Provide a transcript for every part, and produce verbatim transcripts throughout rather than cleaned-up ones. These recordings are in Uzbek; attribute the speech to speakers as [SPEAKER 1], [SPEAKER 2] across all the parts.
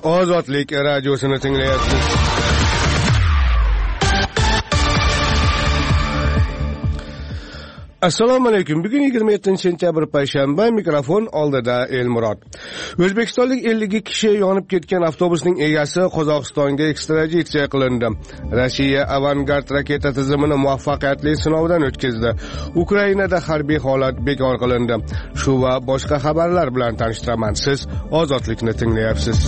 [SPEAKER 1] Ozodlik radiosini tinglayapsiz. Assalomu alaykum. Bugun yigirma yettinchi sentyabr payshanba, mikrofon oldida Elmurod. O'zbekistonlik ellik ikki kishi yonib ketgan avtobusning egasi Qozog'istonga ekstraditsiya qilindi. Rossiya Avangard raketa tizimini muvaffaqiyatli sinovdan o'tkazdi. Ukrainada harbiy holat bekor qilindi. Shu va boshqa xabarlar bilan tanishtiraman. Siz Ozodlikni tinglayapsiz.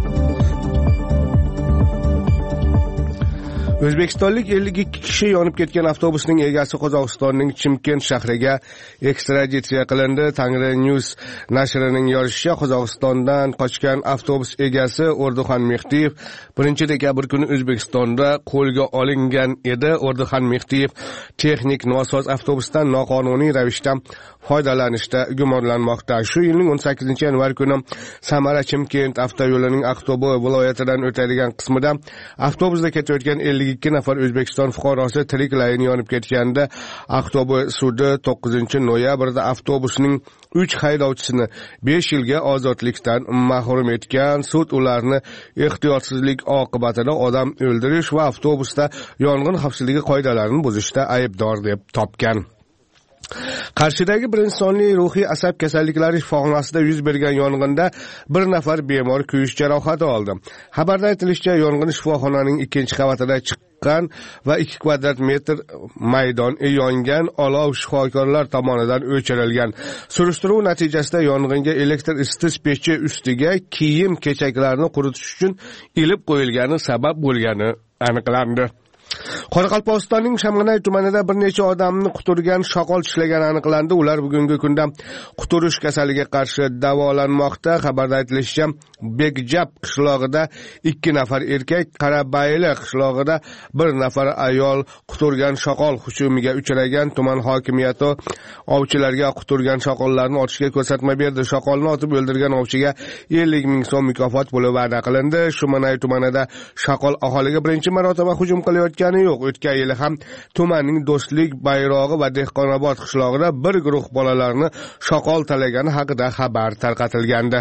[SPEAKER 1] O'zbekistonlik ellik ikki kishi yonib ketgan avtobusning egasi Qozog'istonning Chimkent shahriga ekstraditsiya qilindi. Tangri News nashrining yozishicha, Qozog'istondan qochgan avtobus egasi Orduxan Mehdiyev birinchi dekabr kuni O'zbekistonda qo'lga olingan edi. Orduxan Mehdiyev texnik nosoz avtobusdan noqonuniy ravishda foydalanishda gumonlanmoqda. Shu yilning o'n sakkizinchi yanvar kuni Samara Chimkent avtoyo'lining Aqto'be viloyatidan o'tadigan qismida avtobusda ketayotgan ellik ikki nafar O'zbekiston fuqarosi tiriklayin yonib ketganda Aqto'be sudi to'qqizinchi noyabrda avtobusning uch haydovchisini besh yilga ozodlikdan mahrum etgan. Sud ularni ehtiyotsizlik oqibatida odam o'ldirish va avtobusda yong'in xavfsizligi qoidalarini buzishda aybdor deb topgan. Qarshidagi birinchi sonli ruhiy asab kasalliklari shifoxonasida yuz bergan yong'inda bir nafar bemor kuyish jarohati oldi. Xabarda aytilishicha, yong'in shifoxonaning ikkinchi qavatida chiqqan va ikki kvadrat metr maydon yongan. Olov shifokorlar tomonidan o'chirilgan. Surishtiruv natijasida yong'inga elektr isitish pechi ustiga kiyim kechaklarini quritish uchun ilib qo'yilgani sabab bo'lgani aniqlandi. Qoraqalpog'istonning Shamg'anay tumanida bir necha odamni quturgan shoqol tishlagani aniqlandi. Ular bugungi kunda quturish kasaliga qarshi davolanmoqda. Xabarda aytilishicha, Bekjab qishlog'ida ikki nafar erkak, Qarabayli qishlog'ida bir nafar ayol quturgan shoqol hujumiga uchragan. Tuman hokimiyati ovchilarga quturgan shoqollarni otishga ko'rsatma berdi. Shoqolni otib o'ldirgan ovchiga ellik ming so'm mukofot puli va'da qilindi. Shumanay tumanida shoqol aholiga birinchi marotaba hujum qilayotgani yo'q. O'tgan yili ham tumanning Do'stlik bayrog'i va Dehqonobod qishlog'ida bir guruh bolalarni shoqol talagani haqida xabar tarqatilgandi.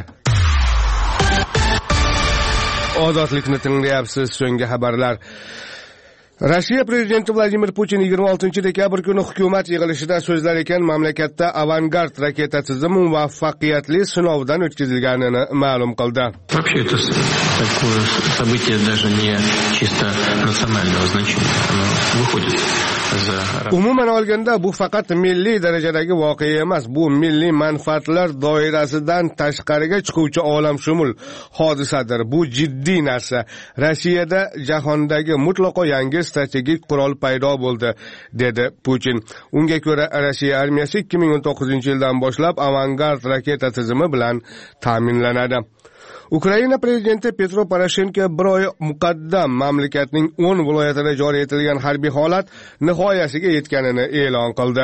[SPEAKER 1] Ozodlikni tinglayapsiz. So'nggi xabarlar. Rossiya prezidenti Vladimir Putin yigirma oltinchi dekabr kuni hukumat yig'ilishida so'zlar ekan, mamlakatda Avangard raketa tizimi muvaffaqiyatli sinovdan o'tkazilganini ma'lum qildi. Umuman olganda bu faqat milliy darajadagi voqea emas, bu milliy manfaatlar doirasidan tashqariga chiquvchi olamshumul hodisadir. Bu jiddiy narsa. Rossiyada jahondagi mutlaqo yangi strategik qurol paydo bo'ldi, dedi Putin. Unga ko'ra, Rossiya armiyasi ikki ming o'n to'qqizinchi yildan boshlab Avangard raketa tizimi bilan ta'minlanadi. Ukraina prezidenti Petro Poroshenko bir oy muqaddam mamlakatning o'n viloyatida joriy etilgan harbiy holat nihoyasiga yetganini e'lon qildi.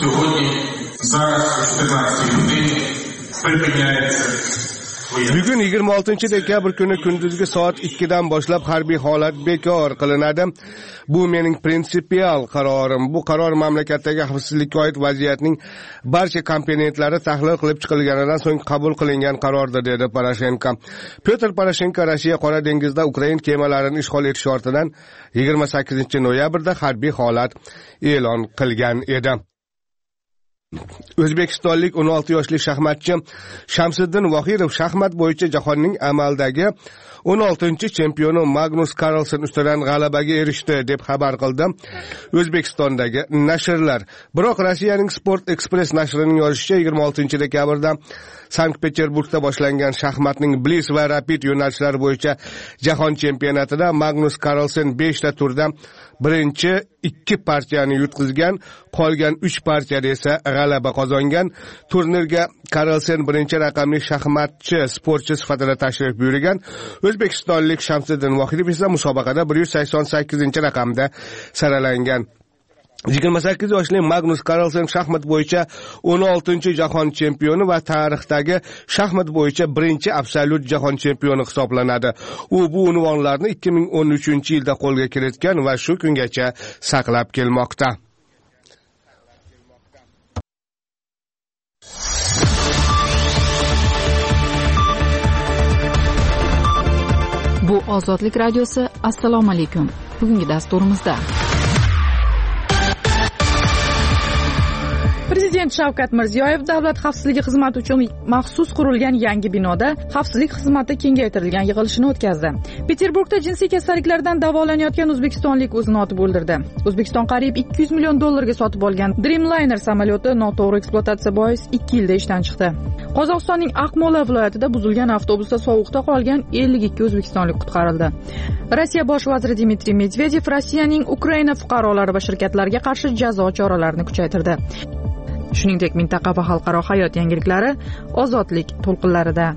[SPEAKER 1] Bugun yigirma oltinchi dekabr kuni kunduzgi soat ikkidan boshlab harbiy holat bekor qilinadi. Bu mening prinsipial qarorim. Bu qaror mamlakatdagi xavfsizlikka oid vaziyatning barcha komponentlari tahlil qilib chiqilganidan so'ng qabul qilingan qarordir, dedi Poroshenko. Petr Poroshenko Rossiya Qora dengizda Ukraina kemalarini ishg'ol etish ortidan yigirma sakkizinchi noyabrda harbiy holat e'lon qilgan edi. O'zbekistonlik o'n olti yoshli shaxmatchi Shamsiddin Vohirov shaxmat bo'yicha jahonning amaldagi o'n oltinchi chempioni Magnus Carlsen ustidan g'alabaga erishdi, deb xabar qildi O'zbekistondagi nashrlar. Biroq Rossiyaning Sport Express nashrining yozishicha, yigirma oltinchi dekabrda Sankt-Peterburgda boshlangan shaxmatning Bliss va Rapid yo'nalishlari bo'yicha jahon chempionatida Magnus Carlsen beshta turda birinchi ikki partiyani yutqizgan, qolgan uch partiyada esa g'alaba qozongan. Turnirga Carlsen birinchi raqamli shaxmatchi sportchi sifatida tashrif buyurgan. O'zbekistonlik Shamsiddin Vohidov esa musobaqada bir yuz sakson sakkizinchi raqamda saralangan. yigirma sakkiz yoshli Magnus Carlsen shaxmat bo'yicha o'n oltinchi jahon chempioni va tarixdagi shaxmat bo'yicha birinchi absolyut jahon chempioni hisoblanadi. U bu unvonlarni ikki ming o'n uchinchi yilda qo'lga kiritgan va shu kungacha saqlab kelmoqda.
[SPEAKER 2] Ozodlik radiosi. Assalomu alaykum. Bugungi dasturimizda Prezident Shavkat Mirziyoyev davlat xavfsizligi xizmati uchun maxsus qurilgan yangi binoda xavfsizlik xizmati kengaytirilgan yig'ilishini o'tkazdi. Peterburgda jinsiy kasalliklardan davolanayotgan o'zbekistonlik o'zini otib o'ldirdi. O'zbekiston qariyb ikki yuz million dollarga sotib olgan Dreamliner samolyoti noto'g'ri ekspluatatsiya bois ikki yilda ishdan chiqdi. Qozog'istonning Akmola viloyatida buzilgan avtobusda sovuqda qolgan ellik ikki o'zbekistonlik qutqarildi. Rossiya bosh vaziri Dmitriy Medvedev Rossiyaning Ukraina fuqarolari va shirkatlariga qarshi jazo choralarini kuchaytirdi. Shuningdek, mintaqa va xalqaro hayot yangiliklari ozodlik to'lqinlarida.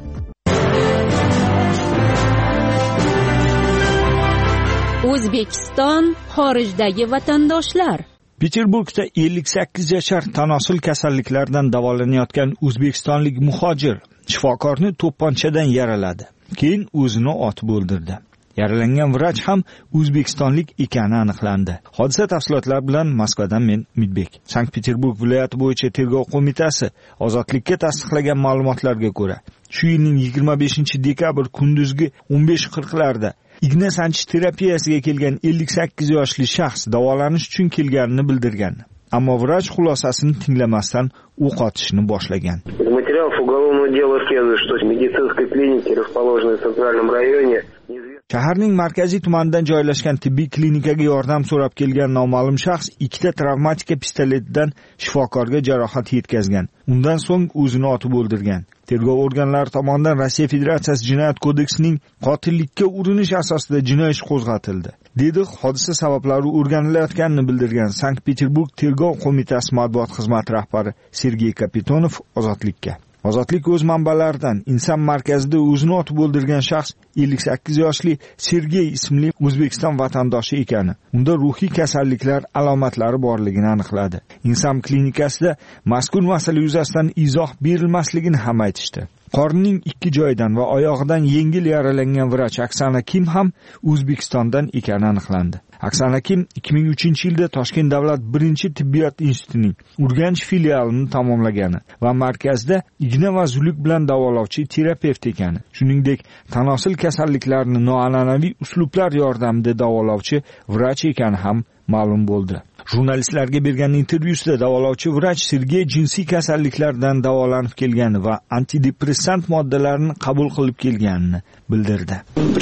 [SPEAKER 3] O'zbekiston xorijdagi vatandoshlar.
[SPEAKER 4] Peterburgda ellik sakkiz yashar tanosil kasalliklardan davolanayotgan o'zbekistonlik muhojir shifokorni to'pponchadan yaraladi. Keyin o'zini otib o'ldirdi. Yaralangan vrach ham o'zbekistonlik ekani aniqlandi. Hodisa tafsilotlari bilan Moskvadan men Umidbek. Sankt-Peterburg viloyati bo'yicha tergov qo'mitasi ozodlikka tasdiqlagan ma'lumotlarga ko'ra, shu yilning yigirma beshinchi dekabr kunduzgi o'n besh qirqlarda igna sanchish terapiyasiga kelgan ellik sakkiz yoshli shaxs davolanish uchun kelganini bildirgan. Ammo vrach xulosasini tinglamasdan o'q otishni boshlagan.
[SPEAKER 5] Материалов уголовного дела следует, что в медицинской клинике, расположенной в центральном районе,
[SPEAKER 4] shaharning markaziy tumanidan joylashgan tibbiy klinikaga yordam so'rab kelgan noma'lum shaxs ikkita travmatika pistoletidan shifokorga jarohat yetkazgan. Undan so'ng o'zini otib o'ldirgan. Tergov organlari tomonidan Rossiya Federatsiyasi Jinoyat kodeksining qotillikka urinish asosida jinoiy ish qo'zg'atildi. Dedi hodisa sabablari o'rganilayotganini bildirgan Sankt-Peterburg tergov qo'mitasi matbuot xizmati rahbari Sergey Kapitonov ozodlikka. Ozodlik o'z manbalaridan inson markazida o'zini otib o'ldirgan shaxs ellik sakkiz yoshli Sergey ismli O'zbekiston vatandoshi ekani, unda ruhiy kasalliklar alomatlari borligini aniqladi. Inson klinikasida mazkur masala yuzasidan izoh berilmasligini ham aytishdi. Qornining ikki joyidan va oyog'idan yengil yaralangan vrach Oksana Kim ham O'zbekistondan ekani aniqlandi. Oksana Kim ikki ming uchinchi yilda Toshkent davlat birinchi tibbiyot institutining Urganch filialini tamomlagani va markazda igna va zuluk bilan davolovchi terapevt ekani, shuningdek tanosil kasalliklarini noan'anaviy uslublar yordamida davolovchi vrach ekani ham ma'lum bo'ldi. Jurnalistlarga bergan intervyusida davolovchi vrach Sergey jinsiy kasalliklardan davolanib kelgani va antidepressant moddalarni qabul qilib kelganini bildirdi.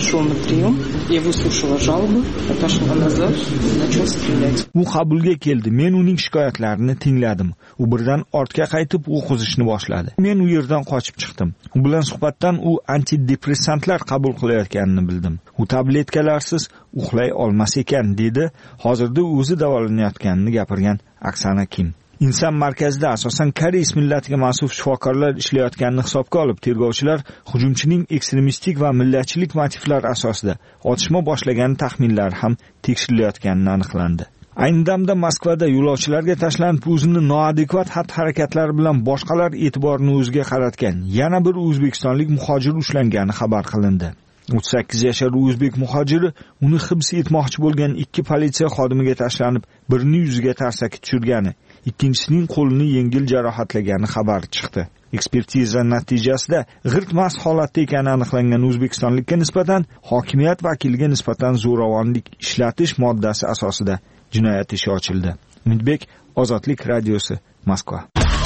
[SPEAKER 4] U qabulga keldi. Men uning shikoyatlarini tingladim. U birdan ortga qaytib o'q uzishni boshladi. Men u yerdan qochib chiqdim. U bilan suhbatdan u antidepressantlar qabul qilayotganini bildim. U tabletkalarsiz uxlay olmas ekan, dedi. Hozirda o'zi davolanayotganini gapirgan Oksana Kim. Inson markazida asosan koreys millatiga mansub shifokorlar ishlayotganini hisobga olib, tergovchilar hujumchining ekstremistik va millatchilik motivlar asosida otishma boshlagan taxminlar ham tekshirilayotganini aniqlandi. Ayni damda Moskvada yo'lovchilarga tashlanib o'zini noadekvat xatti-harakatlari bilan boshqalar e'tiborini o'ziga qaratgan yana bir o'zbekistonlik muhojir ushlangani xabar qilindi. o'ttiz sakkiz yashar o'zbek muhojiri uni hibs etmoqchi bo'lgan ikki politsiya xodimiga tashlanib, birini yuziga tarsaki tushirgani, ikkinchisining qo'lini yengil jarohatlagani xabar chiqdi. Ekspertiza natijasida g'irt mast holatda ekani aniqlangan o'zbekistonlikka nisbatan hokimiyat vakiliga nisbatan zo'ravonlik ishlatish moddasi asosida jinoyat ishi ochildi. Umidbek, Ozodlik radiosi, Moskva.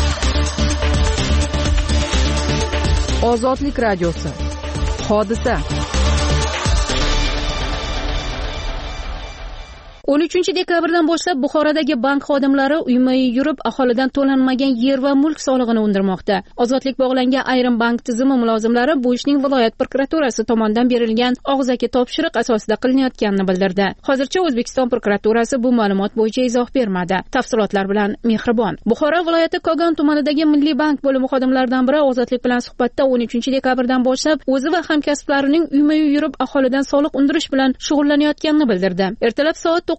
[SPEAKER 2] Ozodlik radiosi. Hodisa.
[SPEAKER 3] o'n uchinchi dekabrdan boshlab Buxorodagi bank xodimlari uyma-uy yurib aholidan to'lanmagan yer va mulk solig'ini undirmoqda. Ozodlik bog'langan ayrim bank tizimi mulozimlari bu ishning viloyat prokuraturasi tomonidan berilgan og'zaki topshiriq asosida qilinayotganini bildirdi. Hozircha O'zbekiston prokuraturasi bu ma'lumot bo'yicha izoh bermadi. Tafsilotlar bilan Mehribon. Buxoro viloyati Kogon tumanidagi Milliy bank bo'limi xodimlaridan biri Ozodlik bilan suhbatda o'n uchinchi dekabrdan boshlab o'zi va hamkasblarining uyma-uy yurib aholidan soliq undirish bilan shug'ullanayotganini bildirdi. Ertalab soat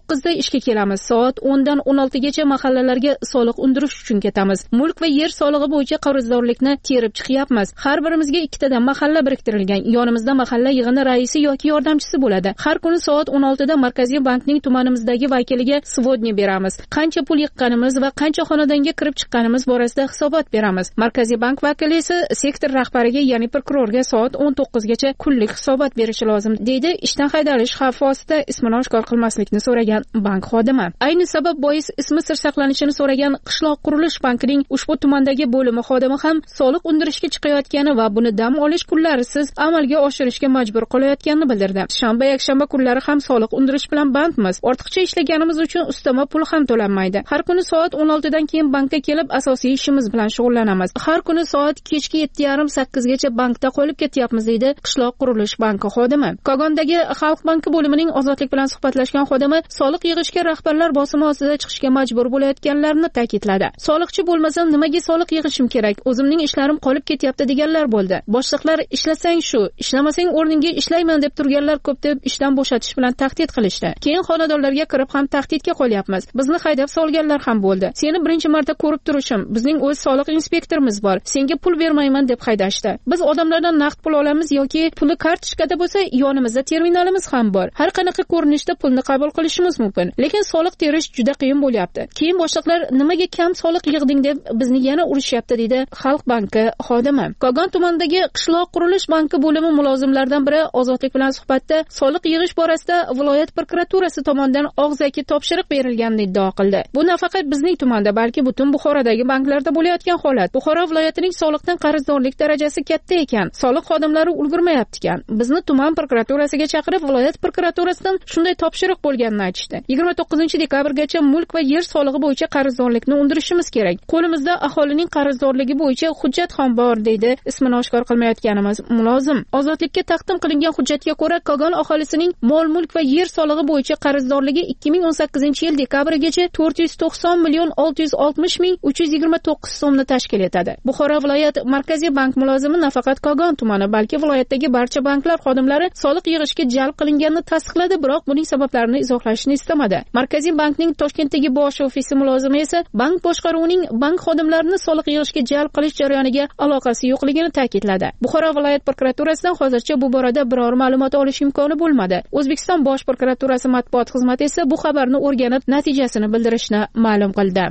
[SPEAKER 3] to'qqizda ishga kelamiz. Soat o'ndan o'n oltigacha mahallalarga soliq undirish uchun ketamiz. Mulk va yer solig'i bo'yicha qarzdorlikni terib chiqyapmiz. Har birimizga ikkitadan mahalla biriktirilgan. Yonimizda mahalla yig'ini raisi yoki yordamchisi bo'ladi. Har kuni soat o'n oltida Markaziy bankning tumanimizdagi vakiliga svodni beramiz. Qancha pul yiqqanimiz va qancha xonadonga kirib chiqqanimiz borasida hisobot beramiz. Markaziy bank vakili esa sektor rahbariga, ya'ni prokurorga soat o'n to'qqizgacha kunlik hisobot berishi lozim, deydi ishdan haydalish xavfi ostida ismini oshkor qilmaslikni so'ragan bank xodimi. Ayni sabab bois ismi sir saqlanishini so'ragan Qishloq qurilish bankining ushbu tumandagi bo'limi xodimi ham soliq undirishga chiqayotgani va buni dam olish kunlarisiz amalga oshirishga majbur qilayotganini bildirdi. Shanba, yakshanba kunlari ham soliq undirish bilan bandmiz. Ortiqcha ishlaganimiz uchun ustama pul ham to'lanmaydi. Har kuni soat o'n oltidan keyin bankka kelib asosiy ishimiz bilan shug'ullanamiz. Har kuni soat kechki yetti yarim sakkizgacha bankda qolib ketyapmiz, deydi Qishloq qurilish banki xodimi. Kogondagi Xalq banki bo'limining Ozodlik bilan suhbatlashgan xodimi soliq yig'ishga rahbarlar bosimi ostida chiqishga majbur bo'layotganlarini ta'kidladi. Soliqchi bo'lmasam nimaga soliq yig'ishim kerak? O'zimning ishlarim qolib ketyapti deganlar bo'ldi. Boshliqlar ishlasang shu, ishlamasang o'rningga ishlayman deb turganlar ko'p deb ishdan bo'shatish bilan tahdid qilishdi. Keyin xonadonlarga kirib ham tahdidga qo'yapmiz. Bizni haydab solganlar ham bo'ldi. Seni birinchi marta ko'rib turishim, bizning o'z soliq inspektorimiz bor. Senga pul bermayman deb haydashdi. Biz odamlardan naqd pul olamiz yoki puli kartochkada bo'lsa, yonimizda terminalimiz ham bor. Har qanaqa ko'rinishda pulni qabul qilishimiz mumkin. Lekin soliq terish juda qiyin bo'lyapti. Keyin boshliqlar nimaga kam soliq yig'ding deb bizni yana urishyapti, deydi Xalq banki xodimi. Kogon tumanidagi Qishloq qurilish banki bo'limi mulozimlaridan biri Ozodlik bilan suhbatda soliq yig'ish borasida viloyat prokuraturasi tomonidan og'zaki topshiriq berilganini iddao qildi. Bu nafaqat bizning tumanda, balki butun Buxorodagi banklarda bo'layotgan holat. Buxoro viloyatining soliqdan qarzdorlik darajasi katta ekan. Soliq xodimlari ulgurmayapti ekan. Bizni tuman prokuraturasiga chaqirib, viloyat prokuraturasidan shunday topshiriq bo'lganini aytishdi. yigirma to'qqizinchi dekabrgacha mulk va yer solig'i bo'yicha qarzdorlikni undirishimiz kerak. Qo'limizda aholining qarzdorligi bo'yicha hujjat ham bor, deydi ismini oshkor qilmayotganimiz mulozim. Ozodlikka taqdim qilingan hujjatga ko'ra, Kogon aholisining mol mulk va yer solig'i bo'yicha qarzdorligi ikki ming o'n sakkizinchi yil dekabrigacha to'rt yuz to'qson million olti yuz oltmish ming uch yuz yigirma to'qqiz so'mni tashkil etadi. Buxoro viloyat Markaziy bank mulozimi nafaqat Kogon tumani, balki viloyatdagi barcha banklar xodimlari soliq yig'ishga jalb qilinganini tasdiqladi, biroq buning sabablarini izohlashni istamadi. Markaziy bankning Toshkentdagi bosh ofisi mulozimi esa bank boshqaruvining bank xodimlarini soliq yig'ishga jalb qilish jarayoniga aloqasi yo'qligini ta'kidladi. Buxoro viloyat prokuraturasidan hozircha bu borada biror ma'lumot olish imkoni bo'lmadi. O'zbekiston bosh prokuraturasi matbuot xizmati esa bu xabarni o'rganib, natijasini bildirishni ma'lum qildi.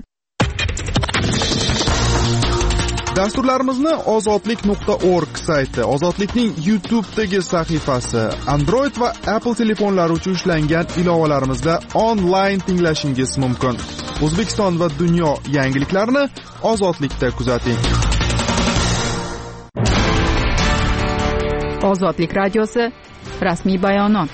[SPEAKER 6] Dasturlarimizni ozodlik nuqta org sayti, Ozodlikning YouTube'dagi sahifasi, Android va Apple telefonlari uchun ishlangan ilovalarimizda onlayn tinglashingiz mumkin. O'zbekiston va dunyo yangiliklarini Ozodlikda kuzating.
[SPEAKER 2] Ozodlik radiosi rasmiy bayonot.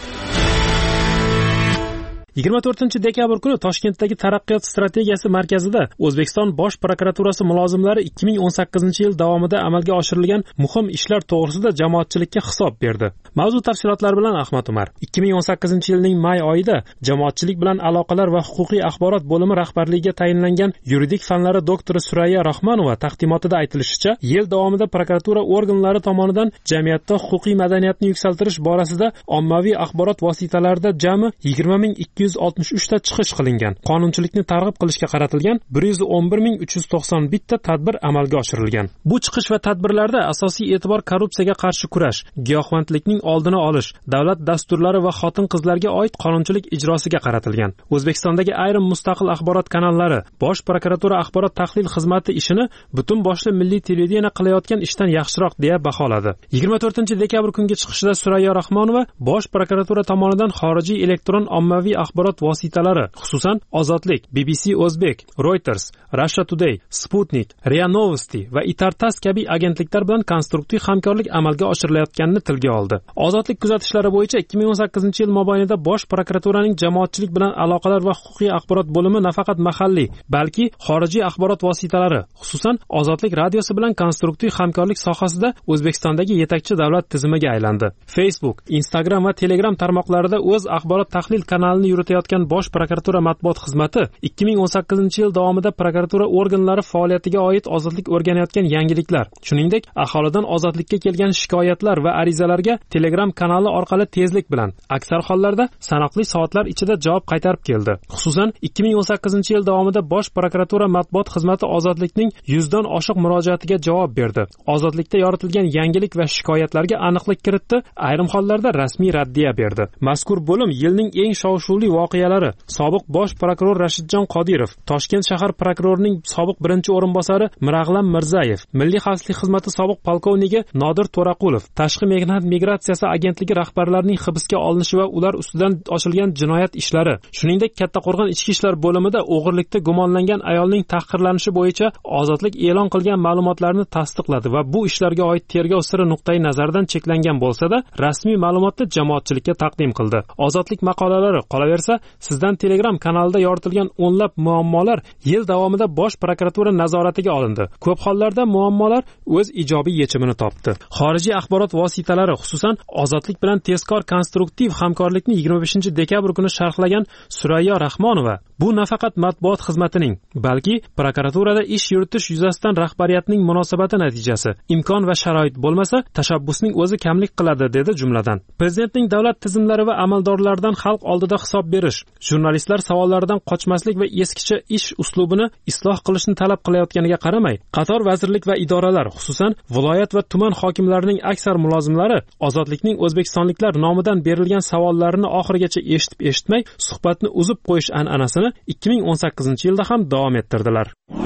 [SPEAKER 7] yigirma to'rtinchi dekabr kuni Toshkentdagi Taraqqiyot strategiyasi markazida O'zbekiston bosh prokuraturasi mulozimlari ikki ming o'n sakkizinchi yil davomida amalga oshirilgan muhim ishlar to'g'risida jamoatchilikka hisob berdi. Mavzu tafsilotlari bilan Ahmad Umar. ikki ming o'n sakkizinchi yilning may oyida jamoatchilik bilan aloqalar va huquqiy axborot bo'limi rahbarligiga tayinlangan yuridik fanlari doktori Surayya Rahmonova taqdimotida aytilishicha, yil davomida prokuratura organlari tomonidan jamiyatda huquqiy madaniyatni yuksaltirish borasida ommaviy axborot vositalarida jami yigirma ming ikki yuz oltmish uch ta chiqish qilingan. Qonunchilikni targ'ib qilishga qaratilgan bir yuz o'n bir ming uch yuz to'qson bitta tadbir amalga oshirilgan. Bu chiqish va tadbirlarda asosiy e'tibor korrupsiyaga qarshi kurash, giyohvandlikning oldini olish, davlat dasturlari va xotin-qizlarga oid qonunchilik ijrosiga qaratilgan. O'zbekistondagi ayrim mustaqil axborot kanallari Bosh prokuratura axborot tahlil xizmati ishini butun boshli milliy televideniya qilayotgan ishdan yaxshiroq deya baholadi. yigirma to'rtinchi dekabr kungi chiqishida Surayyo Rahmonova Bosh prokuratura tomonidan xorijiy elektron ommaviy axborot vositalari, xususan Ozodlik, B B C O'zbek, Reuters, Russia Today, Sputnik, Ria Novosti va Itartas kabi agentliklar bilan konstruktiv hamkorlik amalga oshirilayotganini tilga oldi. Ozodlik kuzatishlari bo'yicha ikki ming o'n sakkizinchi yil mobaynida Bosh prokuraturaning jamoatchilik bilan aloqalar va huquqiy axborot bo'limi nafaqat mahalliy, balki xorijiy axborot vositalari, xususan Ozodlik radiosi bilan konstruktiv hamkorlik sohasida O'zbekistondagi yetakchi davlat tizimiga aylandi. Facebook, Instagram va Telegram tarmoqlarida o'z axborot tahlil kanalini yuritayotgan bosh prokuratura matbuot xizmati ikki ming o'n sakkizinchi yil davomida prokuratura organlari faoliyatiga oid ozodlik o'rganayotgan yangiliklar, shuningdek aholidan ozodlikka kelgan shikoyatlar va arizalarga Telegram kanali orqali tezlik bilan, aksar hollarda sanoqli soatlar ichida javob qaytarib keldi. Xususan, ikki ming o'n sakkizinchi yil davomida bosh prokuratura matbuot xizmati ozodlikning yuzdan oshiq murojaatiga javob berdi. Ozodlikda yoritilgan yangilik va shikoyatlarga aniqlik kiritdi, ayrim hollarda rasmiy raddiya berdi. Mazkur bo'lim yilning eng shov-shuvli voqealari. Sobiq bosh prokuror Rashidjon Qodirov, Toshkent shahar prokurorining sobiq birinchi o'rinbosari Mirag'lam Mirzayev, Milliy xavfsizlik xizmati sobiq polkovniki Nodir To'raqulov, Tashqi mehnat migratsiyasi agentligi rahbarlarining hibsga olinishi va ular ustidan ochilgan jinoyat ishlari, shuningdek Kattaqo'rg'on ichki ishlar bo'limida o'g'irlikda gumonlangan ayolning tahqirlanishi bo'yicha ozodlik e'lon qilgan ma'lumotlarni tasdiqladi va bu ishlarga oid tergov siri nuqtai nazardan cheklangan bo'lsa-da, rasmiy ma'lumotni jamoatchilikka taqdim qildi. Ozodlik maqolalari qolaversa, sizdan Telegram kanalida yoritilgan o'nlab muammolar yil davomida bosh prokuratura nazoratiga olindi. Ko'p hollarda muammolar o'z ijobiy yechimini topdi. Xorijiy axborot vositalari, xususan Ozodlik bilan tezkor konstruktiv hamkorlikni yigirma beshinchi dekabr kuni sharhlagan Surayyo Rahmonova, bu nafaqat matbuot xizmatining, balki prokuraturada ish yuritish yuzasidan rahbariyatning munosabati natijasi. Imkon va sharoit bo'lmasa, tashabbusning o'zi kamlik qiladi, dedi jumladan. Prezidentning davlat tizimlari va amaldorlaridan xalq oldida hisob berish, jurnalistlar savollaridan qochmaslik va eskicha ish uslubini isloh qilishni talab qilayotganiga qaramay, qator vazirlik va idoralar, xususan viloyat va tuman hokimlarining aksar mulozimlari ozodlikning o'zbekistonliklar nomidan berilgan savollarini oxirigacha eshitib eshitmay suhbatni uzib qo'yish an'anasini ikki ming o'n sakkizinchi yilda ham davom ettirdilar.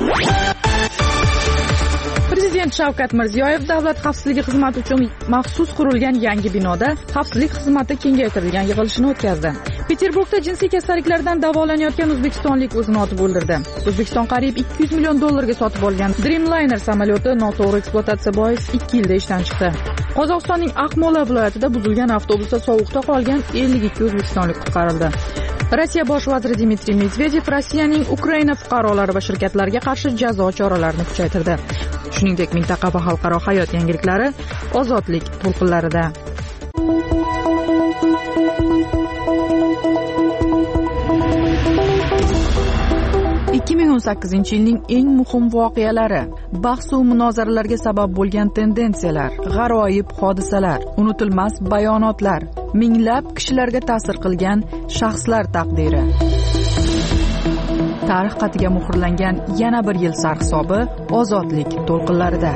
[SPEAKER 2] Prezident Shavkat Mirziyoyev davlat xavfsizligi xizmati uchun maxsus qurilgan yangi binoda xavfsizlik xizmati kengaytirilgan yig'ilishini o'tkazdi. Peterburgda jinsiy kasalliklardan davolanayotgan o'zbekistonlik o'zini otib o'ldirdi. O'zbekiston qariyb ikki yuz million dollarga sotib olgan Dreamliner samolyoti noto'g'ri ekspluatatsiya bois ikki yilda ishdan chiqdi. Qozog'istonning Akmola viloyatida buzilgan avtobusda sovuqda qolgan ellik ikki o'zbekistonlik qutqarildi. Rossiya bosh vaziri Dmitriy Medvedev Rossiyaning Ukraina fuqarolari va shirkatlariga qarshi jazo choralarini kuchaytirdi. Shuningdek, mintaqa va xalqaro hayot yangiliklari ozodlik to'lqinlarida. ikki ming o'n sakkizinchi yilning eng muhim voqealari, bahs va munozaralarga sabab bo'lgan tendensiyalar, g'aroyib hodisalar, unutilmas bayonotlar, minglab kishilarga ta'sir qilgan shaxslar taqdiri. Tarix xatiga muhrlangan yana bir yil sarhisobi ozodlik to'lqinlarida.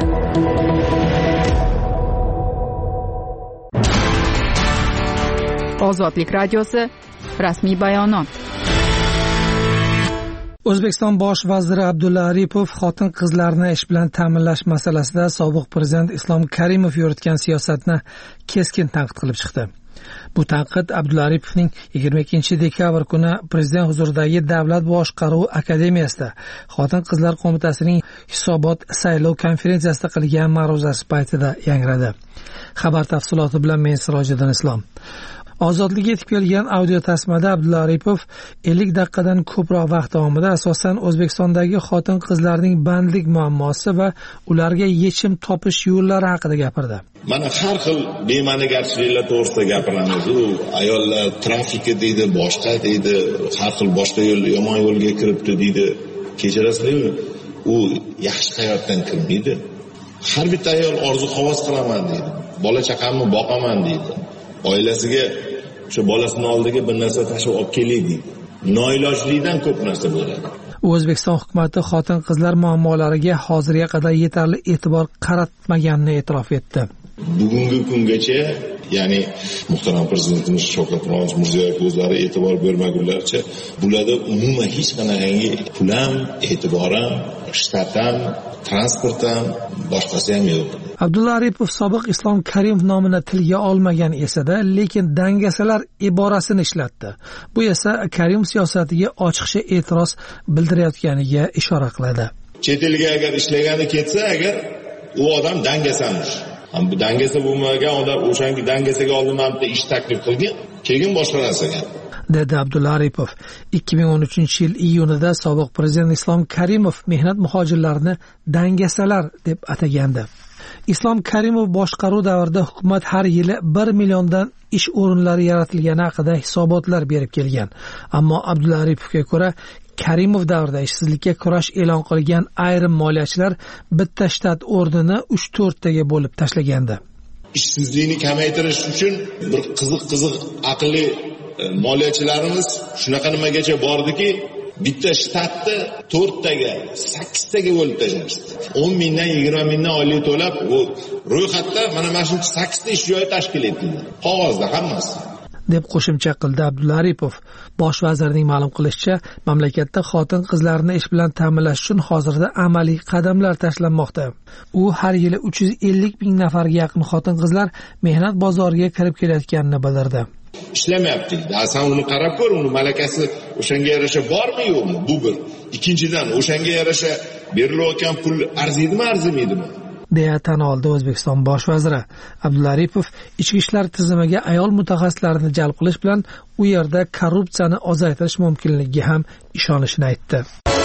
[SPEAKER 2] Ozodlik radiosi rasmiy bayonot.
[SPEAKER 8] O'zbekiston bosh vaziri Abdulla Aripov xotin-qizlarni ish bilan ta'minlash masalasida sobiq prezident Islom Karimov yuritgan siyosatni keskin tanqid qilib chiqdi. Bu tanqid Abdulla Aripovning yigirma ikkinchi dekabr kuni prezident huzuridagi Davlat boshqaruvi akademiyasida Xotin-qizlar qo'mitasining hisobot saylov konferensiyasida qilgan ma'ruzasi paytida yangradi. Xabar tafsiloti bilan men Sirojiddin Islom. Ozodlikka yetib kelgan audio tasmada Abdulla Aripov ellik daqiqadan ko'proq vaqt davomida asosan O'zbekistondagi xotin-qizlarning bandlik muammosi va ularga yechim topish yo'llari haqida gapirdi.
[SPEAKER 9] Mana har xil bema'nigarchiliklar to'g'risida gapiramiz. U ayollar trafiki deydi, boshqa deydi, har xil boshqa yo'l, yomon yo'lga kiribdi deydi. Kechirasizmi? U yaxshi hayotdan kirmaydi. Har bitta ayol orzu-havas qilaman deydi. Bola chaqamni boqaman deydi. Oilasiga o'sha bolasini oldiga bir narsa tashib olib keladi. Noilojlikdan ko'p narsa bo'ladi.
[SPEAKER 8] O'zbekiston hukumati xotin-qizlar muammolariga hozirga qadar yetarli e'tibor qaratmaganini e'tirof etdi.
[SPEAKER 9] Bugungi kungacha, ya'ni muhtaram prezidentimiz Shavkat Mirziyoyev o'zlari e'tibor bermagunlarcha, bularda umuman hech qanaqangi pul ham, e'tibor ham, shtat ham, transport ham, boshqasi ham yo'q.
[SPEAKER 8] Abdulla Aripov sobiq Islom Karimov nomini tilga olmagan esa-da, lekin dangasalar iborasini ishlatdi. Bu esa Karim siyosatiga ochiqcha e'tiroz bildirayotganiga ishora qiladi.
[SPEAKER 9] Chet elga agar ishlagani ketsa, agar u odam dangasamış. Bu dangasa bo'lmagan odam o'shangi dangasaga oldin ham ish taklif qilgan, keyin boshqa narsaga.
[SPEAKER 8] dedi Abdulla Aripov. ikki ming o'n uchinchi yil iyunida sobiq prezident Islom Karimov mehnat muhojirlarini dangasalar deb atagandi. Islom Karimov boshqaruv davrida hukumat har yili bir milliondan ish o'rinlari yaratilgani haqida hisobotlar berib kelgan. Ammo Abdulla Aripovga ko'ra, Karimov davrida ishsizlikka kurash e'lon qilgan ayrim moliyachilar bitta shtat o'rnini uch to'rttaga bo'lib tashlagandi.
[SPEAKER 9] Ishsizlikni kamaytirish uchun bir qiziq-qiziq aqlli moliyachilarimiz shunaqa nimagacha bordiki, bitta shtatni to'rttaga, sakkiztaga bo'lib tashlashdi. o'n mingdan yigirma mingdan oylik to'lab, u ro'yxatda mana mana shu sakkizta ish joyi tashkil etildi. Qog'ozda hammasi.
[SPEAKER 8] deb qo'shimcha qildi Abdulla Aripov. Bosh vazirning ma'lum qilishicha, mamlakatda xotin-qizlarni ish bilan ta'minlash uchun hozirda amaliy qadamlar tashlanmoqda. U har yili uch yuz ellik ming nafarga yaqin xotin-qizlar mehnat bozoriga kirib kelayotganini bildirdi.
[SPEAKER 9] Ishlamayapti. Asan uni qarab ko'r, uni malakasi o'shanga yarasha bormi yo'qmi? Bu bir. Ikkinchidan, o'shanga yarasha berilayotgan pul arziydimi, arzimaydimi?
[SPEAKER 8] deya tan oldi O'zbekiston bosh vaziri. Abdulla Aripov ichki ishlar tizimiga ayol mutaxassislarni jalb qilish bilan u yerda korrupsiyani ozaytirish mumkinligiga ham ishonishini aytdi.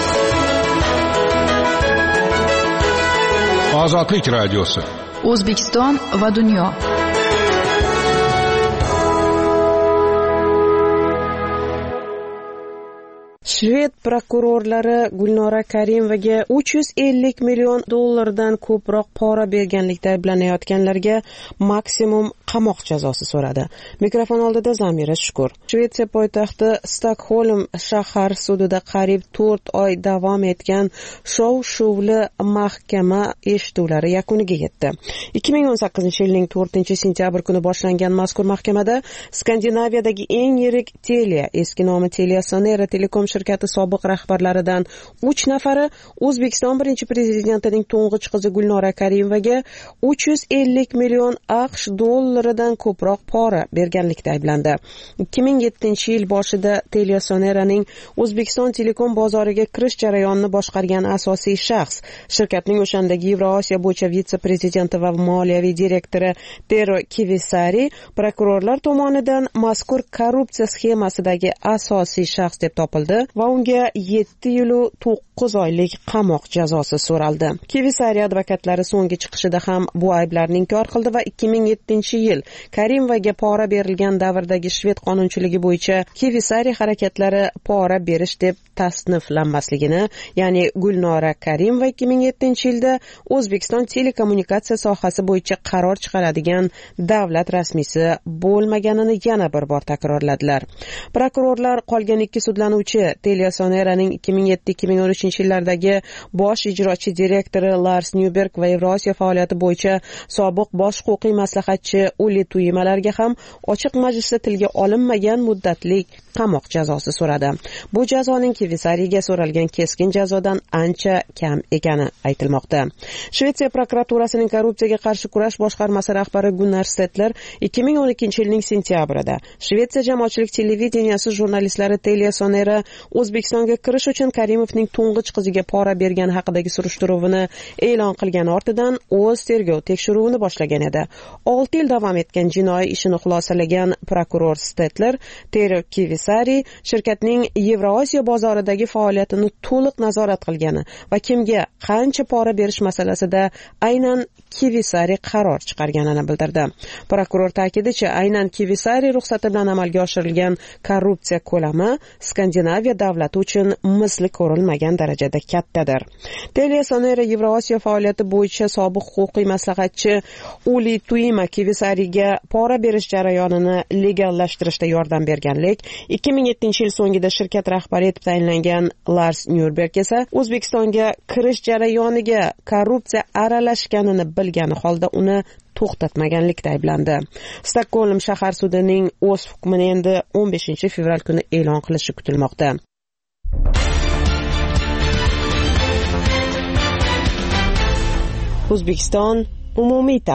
[SPEAKER 10] Ozodlik radiosi.
[SPEAKER 2] O'zbekiston va dunyo.
[SPEAKER 11] Shved prokurorlari Gulnora Karimovaga uch yuz ellik million dollardan ko'proq pora berganlikda ayblanayotganlarga maksimum qamoq jazosi so'radi. Mikrofon oldida Zamira Shukur. Shvetsiya poytaxti Stokholm shahar sudida qariyb to'rt oy davom etgan shov-shuvli mahkama eshituvlari yakuniga yetdi. ikki ming o'n sakkizinchi yilning to'rtinchi sentyabr kuni boshlangan mazkur mahkamada Skandinaviyadagi eng yirik Telia, eski nomi Telia Sonera Telekom shirkati sobiq rahbarlaridan uch nafari O'zbekiston birinchi prezidentining to'ng'ich qizi Gulnora Karimovaga uch yuz ellik million AQSh dollaridan ko'proq pora berganlikda ayblandi. ikki ming yettinchi yil boshida Telia Soneraning O'zbekiston telekom bozoriga kirish jarayonini boshqargan asosiy shaxs, shirkatning o'shandagi Yevrosiyo bo'yicha vitse-prezidenti va moliyaviy direktori Tero Kivisari prokurorlar tomonidan mazkur korrupsiya sxemasidagi asosiy shaxs deb topildi va unga yetti yil va to'qqiz oylik qamoq jazosi so'raldi. Kivisari advokatlari so'nggi chiqishida ham bu ayblarni inkor qildi va ikki ming yettinchi yil Karimovaga pora berilgan davrdagi shved qonunchiligi bo'yicha Kivisari harakatlari pora berish deb tasniflanmasligini, ya'ni Gulnora Karimova ikki ming yettinchi yilda O'zbekiston telekommunikatsiya sohasi bo'yicha qaror chiqaradigan davlat rasmiysi bo'lmaganini yana bir bor takrorladilar. Prokurorlar qolgan ikki sudlanuvchi Telia Soneraning ikki ming yetti ikki ming o'n uchinchi yillardagi bosh ijrochi direktori Lars Nyberg va Yevrosiyo faoliyati bo'yicha sobiq bosh huquqiy maslahatchi Uli Tuyimalarga ham ochiq majlisda tilga olinmagan muddatli qamoq jazosi so'radi. Bu jazoning Kivisariga so'ralgan keskin jazodan ancha kam ekani aytilmoqda. Shvetsiya prokuraturasining korrupsiyaga qarshi kurash boshqarmasi rahbari Gunnar Stetler ikki ming o'n ikkinchi yilning sentyabrida Shvetsiya jamoatchilik televideniyasi jurnalistlari Telia Sonera O'zbekistonga kirish uchun Karimovning to'ng'ich qiziga pora bergani haqidagi surishtiruvini e'lon qilgan ortidan o'z tergov tekshiruvini boshlagan edi. olti yil davom etgan jinoiy ishini xulosalagan prokuror Stetler Tero Kivisari shirkatning Yevrosiyo bozoridagi faoliyatini to'liq nazorat qilgani va kimga qancha pora berish masalasida aynan Kivisari qaror chiqarganini bildirdi. Prokuror ta'kidicha, aynan Kivisari ruxsati bilan amalga oshirilgan korrupsiya ko'lami Skandinaviya davlati uchun misli ko'rilmagan darajada kattadir. Telia Sonera Yevrosiyo faoliyati bo'yicha sobiq huquqiy maslahatchi Uli Tuyima Kivisariga pora berish jarayonini legallashtirishda yordam berganlik, ikki ming yettinchi yil so'ngida shirkat rahbari etib tayinlangan Lars Nyberg esa O'zbekistonga kirish jarayoniga korrupsiya aralashganini bilgani holda uni to'xtatmaganlikda ayblandi. Stokholm shahar sudining o'z hukmini endi o'n beshinchi fevral kuni e'lon qilishi kutilmoqda. O'zbekiston umumiy ta'lim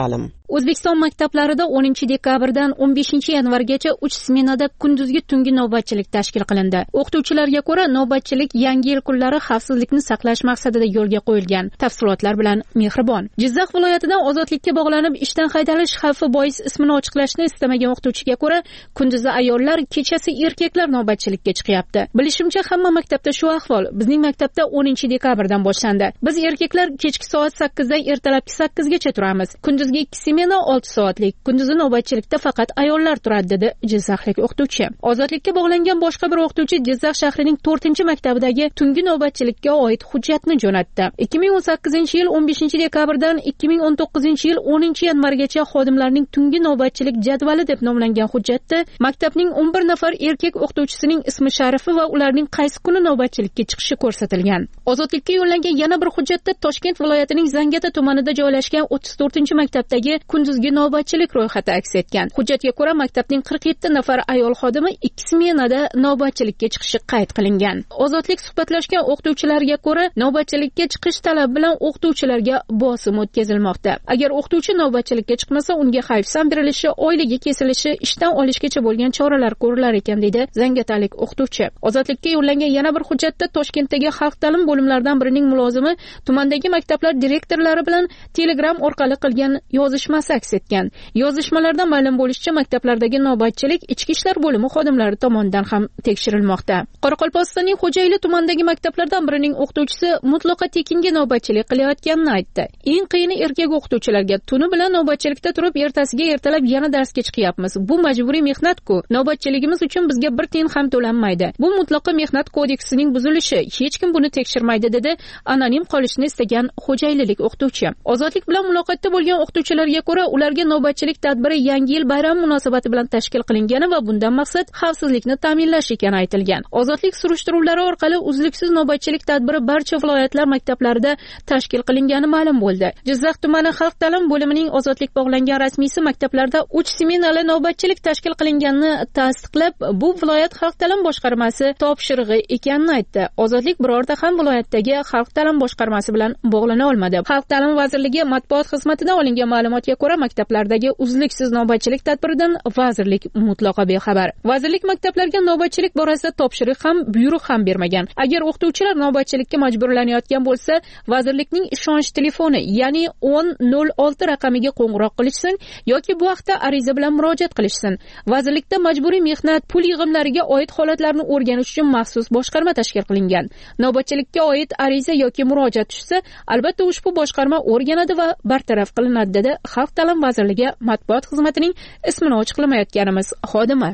[SPEAKER 3] O'zbekiston maktablarida o'ninchi dekabrdan o'n beshinchi yanvargacha uch smenada kunduzgi tungi navbatchilik tashkil qilindi. O'qituvchilarga ko'ra, navbatchilik Yangi yil kunlari xavfsizlikni saqlash maqsadida yo'lga qo'yilgan. Tafsilotlar bilan Mehribon. Jizzax viloyatidan ozodlikka bog'lanib ishdan haydalish xavfi bois ismini ochiqlashni istamagan o'qituvchiga ko'ra, kunduzi ayollar, kechasi erkaklar navbatchilikka chiqyapti. Bilishimcha, hamma maktabda shu ahvol. Bizning maktabda o'ninchi dekabrdan boshlandi. Biz erkaklar kechki soat sakkizdan ertalabki sakkizgacha turamiz. Kunduzgi ikki smena olti soatlik. Kunduzi navbatchilikda faqat ayollar turadi, dedi jizzaxlik o'qituvchi. Ozodlikka bog'langan boshqa bir o'qituvchi Jizzax shahrining to'rtinchi maktabidagi tungi navbatchilikka oid hujjatni jo'natdi. ikki ming o'n sakkizinchi yil o'n beshinchi dekabrdan ikki ming o'n to'qqizinchi yil o'ninchi yanvargacha xodimlarning tungi navbatchilik jadvali deb nomlangan hujjatda maktabning o'n bir nafar erkak o'qituvchisining ismi sharifi va ularning qaysi kuni navbatchilikka chiqishi ko'rsatilgan. Ozodlikka yo'llangan yana bir hujjatda Toshkent viloyatining Zangata tumanida joylashgan o'ttiz to'rtinchi maktabdagi kunduzgi navbatchilik ro'yxati aks etgan. Hujjatga ko'ra, maktabning qirq yetti nafar ayol xodimi ikki smenada navbatchilikka chiqishi qayd qilingan. Ozodlik suhbatlashgan o'qituvchilarga ko'ra, navbatchilikka chiqish talabi bilan o'qituvchilarga bosim o'tkazilmoqda. Agar o'qituvchi navbatchilikka chiqmasa, unga hayfsan berilishi, oyligi kesilishi, ishdan olishgacha bo'lgan choralar ko'rilar ekan, deydi zangatalik o'qituvchi. Ozodlikka yo'llangan yana bir hujjatda Toshkentdagi xalq ta'lim bo'limlaridan birining mulozimi tumandagi maktablar direktorlari bilan Telegram orqali qilgan yozishmasi aks etgan. Yozishmalardan ma'lum bo'lishicha, maktablardagi navbatchilik ichki ishlar bo'limi xodimlari tomonidan ham tekshirilmoqda. Qoraqalpog'istonning Xo'jayli tumanidagi maktablardan birining o'qituvchisi mutlaqo tekinga navbatchilik qilayotganini aytdi. Eng qiyini erkak o'qituvchilarga tuni bilan navbatchilikda turib, ertasiga ertalab yana darsga chiqyapmiz. Bu majburiy mehnat-ku. Navbatchiligimiz uchun bizga bir tiyin ham to'lanmaydi. Bu mutlaqo mehnat kodeksining buzilishi. Hech kim buni tekshirmaydi, dedi anonim qolishni istagan xo'jaylilik o'qituvchi. Ozodlik bilan muloqotda bo'lgan o'qituvchilarga ko'ra, ularga navbatchilik tadbiri Yangi yil bayrami munosabati bilan tashkil qilingani va bundan maqsad xavfsizlikni ta'minlash ekani aytilgan. Ozodlik surishtiruvlari orqali uzluksiz navbatchilik tadbiri barcha viloyatlar maktablarida tashkil qilingani ma'lum bo'ldi. Jizzax tumani xalq ta'lim bo'limining ozodlik bog'langan rasmiysi maktablarda uch smenali navbatchilik tashkil qilinganini tasdiqlab, bu viloyat xalq ta'lim boshqarmasi topshirig'i ekanini aytdi. Ozodlik birorta ham viloyatdagi xalq ta'lim boshqarmasi bilan bog'lana olmadi. Xalq ta'lim vazirligi matbuot xizmatidan olingan ma'lumotga ko'ra, maktablardagi uzluksiz navbatchilik tadbiridan vazirlik mutlaqo bexabar. Vazirlik maktablarga navbatchilik borasida topshiriq ham, buyruq ham bermagan. Agar o'qituvchilar navbatchilikka majburlanayotgan bo'lsa, vazirlikning ishonch telefoni, ya'ni o'n nol olti raqamiga qo'ng'iroq qilishsin yoki bu haqda ariza bilan murojaat qilishsin. Vazirlikda majburiy mehnat, pul yig'imlariga oid holatlarni o'rganish uchun maxsus boshqarma tashkil qilingan. Navbatchilikka oid ariza yoki murojaat tushsa, albatta ushbu boshqarma o'rganadi va bartaraf qilinadi, dedi Xalq ta'lim vazirligi matbuot xizmatining ismini ochiqlamayotganimiz xodimi.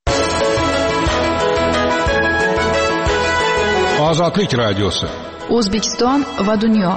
[SPEAKER 10] Ozodlik radiosi.
[SPEAKER 2] O'zbekiston va dunyo.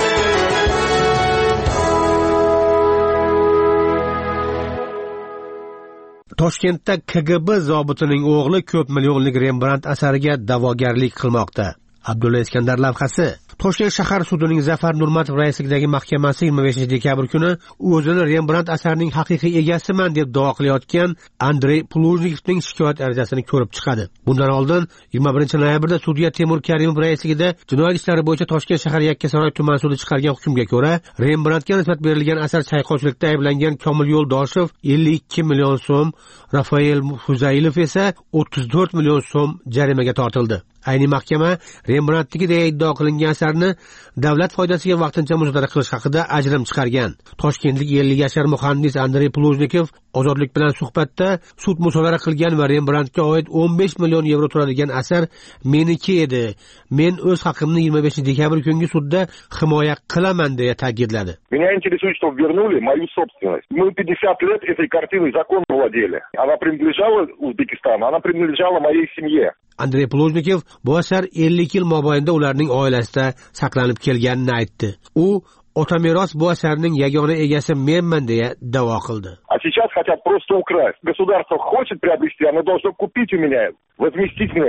[SPEAKER 1] Toshkentda K G B zobitining o'g'li ko'p millionlik Rembrandt asariga da'vogarlik qilmoqda. Abdulla Iskandar lavhasi. Toshkent shahar sudining Zafar Nurmatov raisligidagi mahkamasi yigirma beshinchi dekabr kuni o'zini Rembrandt asarining haqiqiy egasiman deb da'vo qilayotgan Andrey Plujnikovning shikoyat arizasini ko'rib chiqadi. Bundan oldin yigirma birinchi noyabrda sudya Temur Karimov raisligida jinoyat ishlari bo'yicha Toshkent shahar Yakkasaroy tuman sudi chiqargan hukmga ko'ra, Rembrandtga nisbat berilgan asar chayqovchilikda ayblangan Komil Yo'ldoshev ellik ikki million so'm, Rafael Fuzailov esa o'ttiz to'rt million so'm jarimaga tortildi. Ayni mahkama Rembrandtga deya iddao qilingan asarni davlat foydasiga vaqtincha musodara qilish haqida ajrim chiqargan. Toshkentlik ellik yashar muhandis Andrey Plujnikov ozodlik bilan suhbatda sud musodara qilgan va Rembrandtga oid o'n besh million yevro turadigan asar meniki edi. Men o'z haqimni yigirma beshinchi dekabr kungi sudda himoya qilaman deya ta'kidladi.
[SPEAKER 12] Меня интересует, что вернули мою собственность. Мы пятьдесят лет этой картиной законно владели. Она принадлежала Узбекистану, она принадлежала моей семье.
[SPEAKER 1] Andrey Plujnikov bu asar ellik yil mobaynida ularning oilasida saqlanib kelganini aytdi. U otameros bu asarning yagona egasi menman deya da'vo qildi.
[SPEAKER 12] А сейчас хотят просто украсть. Государство хочет приобрести, оно должно купить у меня, возместить мне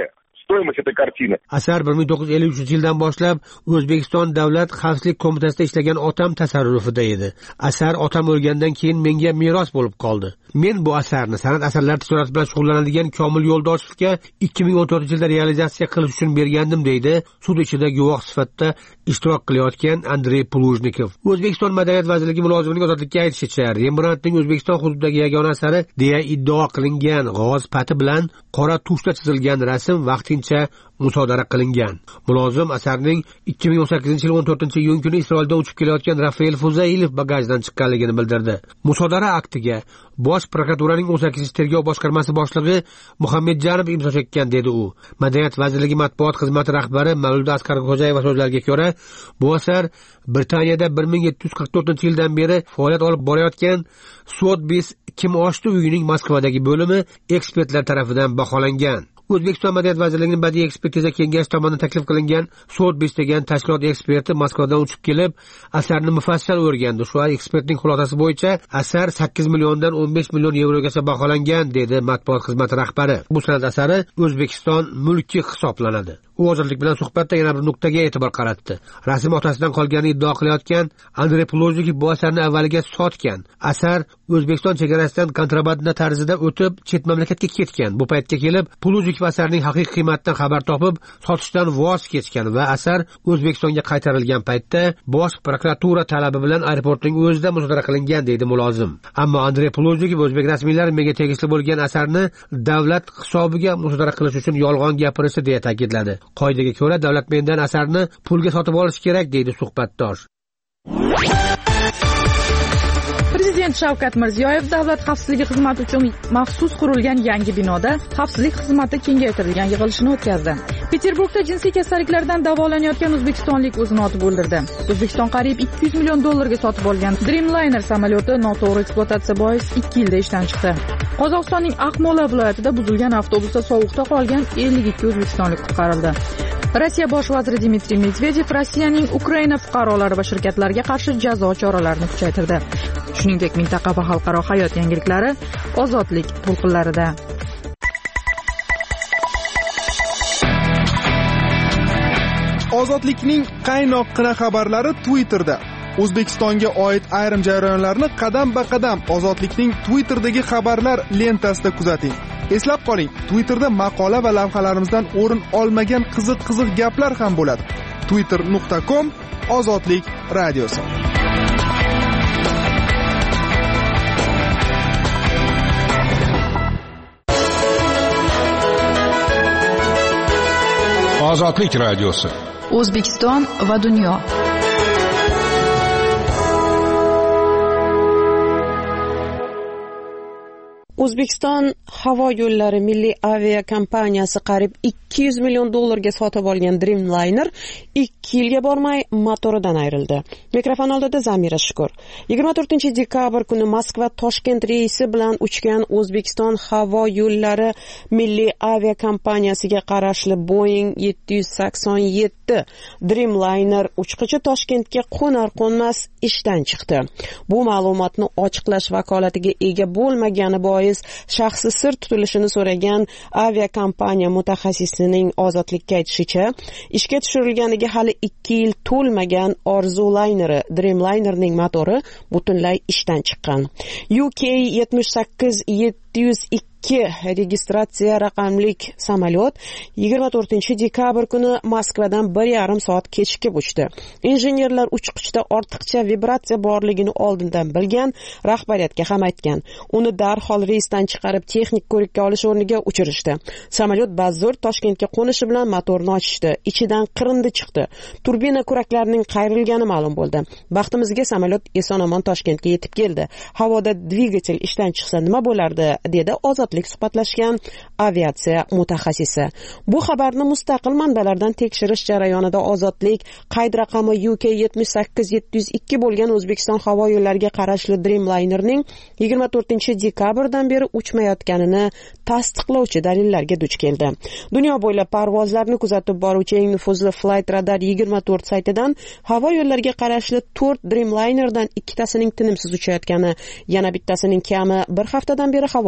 [SPEAKER 12] стоимость этой картины.
[SPEAKER 13] Asar bir ming to'qqiz yuz ellik uchinchi yildan boshlab O'zbekiston Davlat xavfsizlik qo'mitasida ishlagan otam tasarrufida edi. Asar otam o'lgandan keyin menga meros bo'lib qoldi. Men bu asarni san'at asarlari tijorat bilan shug'ullanadigan Komil Yo'ldoshovga ikki ming o'n to'rtinchi yilda realizatsiya qilish uchun bergandim deydi sud ichida guvoh sifatida ishtirok qilayotgan Andrey Plujnikov. O'zbekiston Madaniyat vazirligi mulozimining ozodlikka aytishicha, Rembrandtning O'zbekiston hududidagi yagona asari deya iddao qilingan g'oz pati bilan qora tushda chizilgan rasm vaqtincha musodara qilingan. Mulozim asarning ikki ming o'n sakkizinchi yil o'n to'rtinchi iyun kuni Isroildan uchib kelayotgan Rafael Fuzailov bagajdan chiqqanligini bildirdi. Musodara aktiga Bosh prokuraturaning o'n sakkizinchi tergov boshqarmasi boshlig'i Muhammadjanov imzo chekkan dedi u. Madaniyat vazirligi matbuot xizmati rahbari Mavluda Asqarxo'jayeva so'zlariga ko'ra, bu asar Britaniyada bir ming yetti yuz qirq to'rtinchi yildan beri faoliyat olib borayotgan Sotheby's kim oshdi uyining Moskvadagi bo'limi ekspertlar tomonidan baholangan. O'zbekiston Madaniyat vazirligining badiiy ekspertiza kengashi tomonidan taklif qilingan Sotheby's degan tashkilot eksperti Moskvadan uchib kelib, asarni mufassal o'rgandi. Shu ekspertning xulosasi bo'yicha asar sakkiz milliondan o'n besh million yevrogacha baholangan, dedi matbuot xizmati rahbari. Bu san'at asari O'zbekiston mulki hisoblanadi. U ozodlik bilan suhbatda yana bir nuqtaga e'tibor qaratdi. Rasm otasidan qolganini iddao qilayotgan Andrey Plujnikov bu asarni avvaliga sotgan. Asar O'zbekiston chegarasidan kontrabanda tarzida o'tib chet mamlakatga ketgan. Bu paytga kelib Plujnikov asarning haqiqiy qiymatidan xabar topib, sotishdan voz kechgan va asar O'zbekistonga qaytarilgan paytda Bosh prokuratura talabi bilan aeroportning o'zida musodara qilingan, deydi mulozim. Ammo Andrey Plujnikov o'zbek rasmiylari menga tegishli bo'lgan asarni davlat hisobiga musodara qilish uchun yolg'on gapirishi deya ta'kidladi. Qoidaga ko'ra davlat mendan asarni pulga sotib olish kerak, deydi suhbatdosh.
[SPEAKER 2] Prezident Shavkat Mirziyoyev davlat xavfsizligi xizmati uchun maxsus qurilgan yangi binoda xavfsizlik xizmati kengaytirilgan yig'ilishini o'tkazdi. Peterburgda jinsiy kasalliklardan davolanayotgan o'zbekistonlik o'zini otib o'ldirdi. O'zbekiston qariyb ikki yuz million dollarga sotib olgan Dreamliner samolyoti noto'g'ri ekspluatatsiya bois ikki yilda ishdan chiqdi. Qozog'istonning Akmola viloyatida buzilgan avtobusda sovuqda qolgan ellik ikki o'zbekistonlik qutqarildi. Rossiya bosh vaziri Dmitriy Medvedev Rossiyaning Ukraina fuqarolari va shirkatlariga qarshi jazo choralarini kuchaytirdi. Shuningdek, mintaqa va xalqaro hayot yangiliklari ozodlik to'lqinlarida.
[SPEAKER 6] Ozodlikning qaynoqqina xabarlari Twitterda. O'zbekistonga oid ayrim jarayonlarni qadam-ba-qadam Ozodlikning Twitter'dagi xabarlar lentasida kuzating. Eslab qoling, Twitterda maqola va lavhalarimizdan o'rin olmagan qiziq-qiziq gaplar ham bo'ladi. twitter nuqta com Ozodlik radiosi.
[SPEAKER 10] Ozodlik radiosi.
[SPEAKER 2] O'zbekiston va dunyo.
[SPEAKER 11] O'zbekiston havo yo'llari milliy avia kompaniyasi qariyb ikki yuz million dollarga sotib olgan Dreamliner ikki yilga bormay motoridan ayrildi. Mikrofon oldida Zamira Shukur. yigirma to'rtinchi dekabr kuni Moskva Toshkent reysi bilan uchgan O'zbekiston havo yo'llari milliy avia kompaniyasiga qarashli Boeing yetti yuz sakson yetti Dreamliner uchqichi Toshkentga qo'nar-qo'nmas ishdan chiqdi. Bu ma'lumotni ochiqlash vakolatiga ega bo'lmagani bois shaxsi sir tutilishini so'ragan aviakompaniya mutaxassisining Ozodlikka aytishicha, ishga tushirilganiga hali ikki yil to'lmagan Orzu layneri Dreamlinerning motori butunlay ishdan chiqqan. U K yetmish sakkiz yetti yuz ikki registratsiya raqamlik samolyot yigirma to'rtinchi dekabr kuni Moskvadan bir yarim soat kechikib uchdi. Injenerlar uchqichda ortiqcha vibratsiya borligini oldindan bilgan, rahbariyatga ham aytgan. Uni darhol reysdan chiqarib texnik ko'rikka olish o'rniga uchirishdi. Samolyot bazo'r Toshkentga qo'nishi bilan motorni ochishdi. Ichidan qirindi chiqdi. Turbina kuraklarining qayrilgani ma'lum bo'ldi. Baxtimizga samolyot eson-omon Toshkentga yetib keldi. Havoda dvigatel ishdan chiqsa nima bo'lardi, dedi Ozodlik suhbatlashgan aviatsiya mutaxassisi. Bu xabarni mustaqil manbalardan tekshirish jarayonida Ozodlik qayd raqami U K yetmish sakkiz yetti yuz ikki bo'lgan O'zbekiston havo yo'llariga qarashli Dreamlinerning yigirma to'rtinchi dekabrdan beri uchmayotganini tasdiqlovchi dalillarga duch keldi. Dunyo bo'ylab parvozlarni kuzatib boruvchi eng nufuzli Flight Radar yigirma to'rt saytidan havo yo'llariga qarashli to'rt Dreamlinerdan ikkitasining tinimsiz uchayotgani, yana bittasining kami bir haftadan beri havo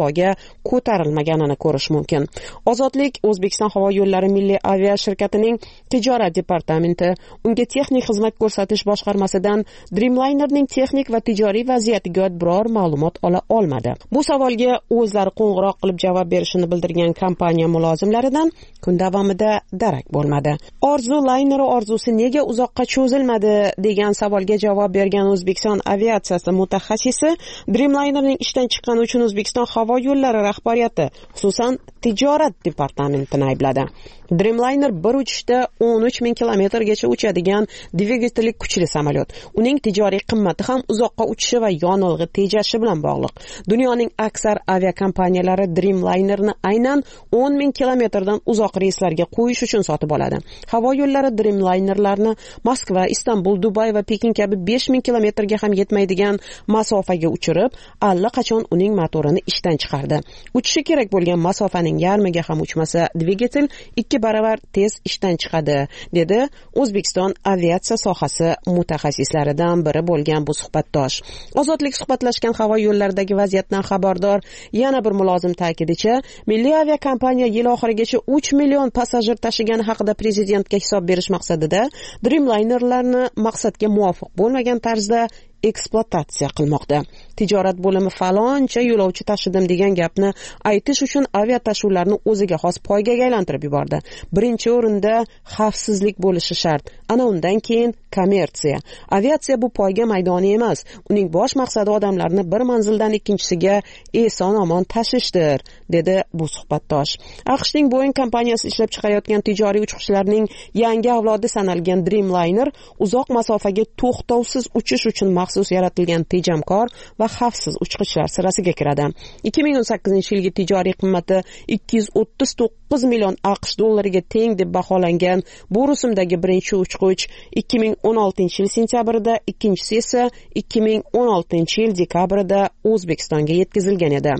[SPEAKER 11] havoga ko'tarilmaganini ko'rish mumkin. Ozodlik O'zbekiston havo yo'llari milliy avia shirkatining tijorat departamenti unga texnik xizmat ko'rsatish boshqarmasidan Dreamlinerning texnik va tijoriy vaziyatiga biror ma'lumot ola olmadi. Bu savolga o'zlari qo'ng'iroq qilib javob berishini bildirgan kompaniya mulozimlaridan kun davomida darak bo'lmadi. Orzu layneri orzusi nega uzoqqa cho'zilmadi degan savolga javob bergan O'zbekiston aviatsiyasi mutaxassisi Dreamlinerning ishdan chiqqani uchun O'zbekiston havo yo'llari rahbariyati, xususan tijorat departamentini aybladi. Dreamliner bir uchishda o'n uch ming kilometrgacha uchadigan dvigateli kuchli samolyot. Uning tijoriy qimmati ham uzoqqa uchishi va yonilg'i tejashi bilan bog'liq. Dunyoning aksar aviakompaniyalari Dreamlinerni aynan o'n ming kilometrdan uzoq reyslarga qo'yish uchun sotib oladi. Havo yo'llari Dreamlinerlarni Moskva, Istanbul, Dubay va Pekin kabi besh ming kilometrga ham yetmaydigan masofaga uchirib, allaqachon uning motorini ishdan chiqardi. Uchishi kerak bo'lgan masofaning yarmiga ham uchmasa, dvigatel ikki baravar tez ishdan chiqadi, dedi O'zbekiston aviatsiya sohasi mutaxassislaridan biri bo'lgan bu suhbatdosh. Ozodlik suhbatlashgan havo yo'llaridagi vaziyatdan xabardor yana bir mulozim ta'kidicha, milliy aviakompaniya yil oxirigacha uch million passajir tashigani haqida prezidentga hisob berish maqsadida Dreamlinerlarni maqsadga muvofiq bo'lmagan tarzda ekspluatatsiya qilmoqda. Tijorat bo'limi faloncha yo'lovchi tashidim degan gapni aytish uchun aviatashuvlarni o'ziga xos poygaga aylantirib yubordi. Birinchi o'rinda xavfsizlik bo'lishi shart. Ana undan keyin kommersiya. Aviatsiya bu poyga maydoni emas. Uning bosh maqsadi odamlarni bir manzildan ikkinchisiga eson-omon tashishdir, dedi bu suhbatdosh. AQShning Boeing kompaniyasi ishlab chiqarayotgan tijoriy uchqishlarning yangi avlodi sanalgan Dreamliner uzoq masofaga to'xtovsiz uchish uchun maxsus yaratilgan tejamkor va xavfsiz uchqishlar sirasiga kiradi. ikki ming o'n sakkizinchi yilgi tijoriy qimmati ikki yuz o'ttiz to'qqiz million AQSh dollariga teng deb baholangan bu rusumdagi birinchi uchqich ikki ming o'n oltinchi yil sentyabrida, ikkinchisi esa ikki ming o'n oltinchi yil dekabrida O'zbekistonga yetkazilgan edi.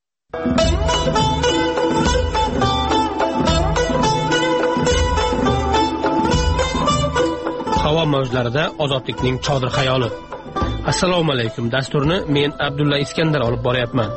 [SPEAKER 13] Havo mavjlarida ozodlikning chodir xayoli. Assalomu alaykum. Dasturni men Abdulla Iskandar olib boryapman.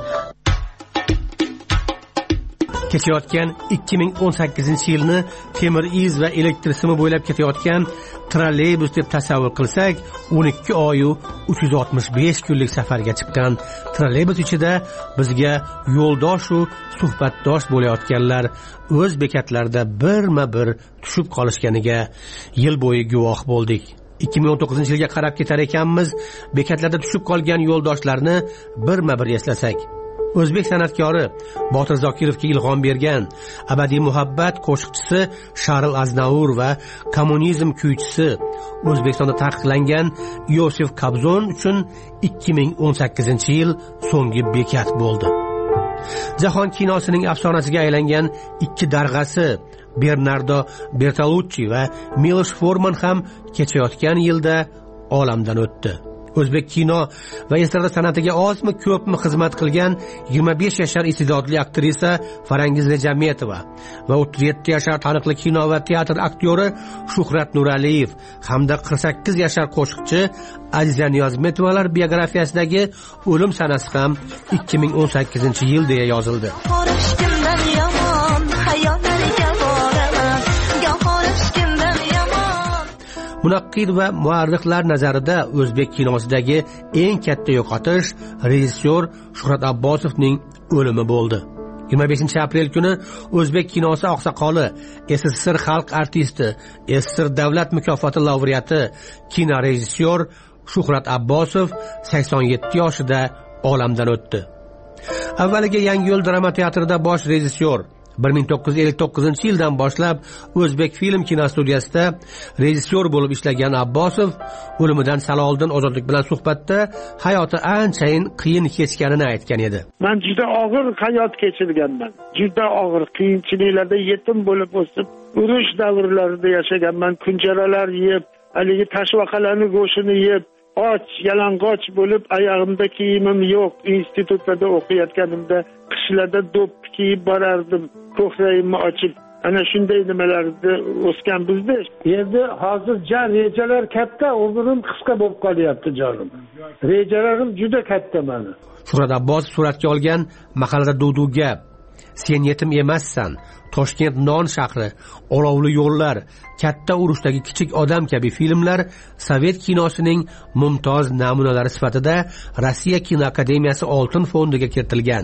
[SPEAKER 13] Kechayotgan ikki ming o'n sakkizinchi yilni temir iz va elektr simi bo'ylab ketayotgan trolleybus deb tasavvur qilsak, o'n ikki oy uch yuz oltmish besh kunlik safarga chiqqan trolleybus ichida bizga yo'ldosh va suhbatdosh bo'layotganlar o'z bekatlarida birma-bir tushib qolishganiga yil bo'yi guvoh bo'ldik. ikki ming o'n to'qqizinchi yilga qarab ketar ekanmiz, bekatlarda tushib qolgan yo'ldoshlarni birma-bir eslasak. O'zbek san'atkori Botir Zokirovga ilhom bergan abadiy muhabbat qo'shiqchisi Sharl Aznavur va kommunizm kuychisi O'zbekistonda taqiqlangan Yosef Kobzon uchun ikki ming o'n sakkizinchi yil so'nggi bekat bo'ldi. Jahon kinosining afsonasiga aylangan ikki darg'asi Bernardo Bertolucci va Milosh Forman ham kechayotgan yilda olamdan o'tdi. O'zbek kino va estrada san'atiga ozmi ko'pmi xizmat qilgan yigirma besh yashar iste'dodli aktrisa Farangiz Rejametova va o'ttiz yetti yashar taniqli kino va teatr aktyori Shuhrat Nuraliyev hamda qirq sakkiz yashar qo'shiqchi Aziza Niyozmetovalar biografiyasidagi o'lim sanasi ham ikki ming o'n sakkizinchi yil deya yozildi. Munaqqid va muarrixlar nazarida o'zbek kinosidagi eng katta yo'qotish rejissyor Shuhrat Abbosovning o'limi bo'ldi. yigirma beshinchi aprel kuni o'zbek kinosi oqsoqoli, S S S R xalq artisti, S S S R davlat mukofoti laureati, kino rejissyor Shuhrat Abbosov sakson yetti yoshida olamdan o'tdi. Avvaliga Yangiyo'l drama teatrida bosh rejissyor, bir ming to'qqiz yuz ellik to'qqizinchi yildan boshlab O'zbek film kinostudiyasida rejissyor bo'lib ishlagan Abbosov o'limidan sal oldin Ozodlik bilan suhbatda hayoti anchayin qiyin kechganini aytgan edi.
[SPEAKER 14] Men juda og'ir hayot kechirganman. Juda og'ir qiyinchiliklarda yetim bo'lib o'sib, urush davrlarida yashaganman. Kunjaralar yeb, haligi tashvaqalarning go'shini yeb, och, yalang'och bo'lib, oyog'imda kiyimim yo'q. Institutda o'qiyotganimda qishlarda do'p kiyib borardim, ko'kragimni ochib. Ana shunday nimalarda o'sgan bizda. Endi hozir jar rejalar katta, umrim qisqa bo'lib qolyapti jonim. Rejalarim juda katta meni.
[SPEAKER 13] Shuhrat Abbosov suratga olgan Mahallada Duv-duv gap, Sen yetim emassan, Toshkent non shahri, Olovli yo'llar, Katta urushdagi kichik odam kabi filmlar Sovet kinosining mumtoz namunalari sifatida Rossiya kinoakademiyasi oltin fondiga kiritilgan.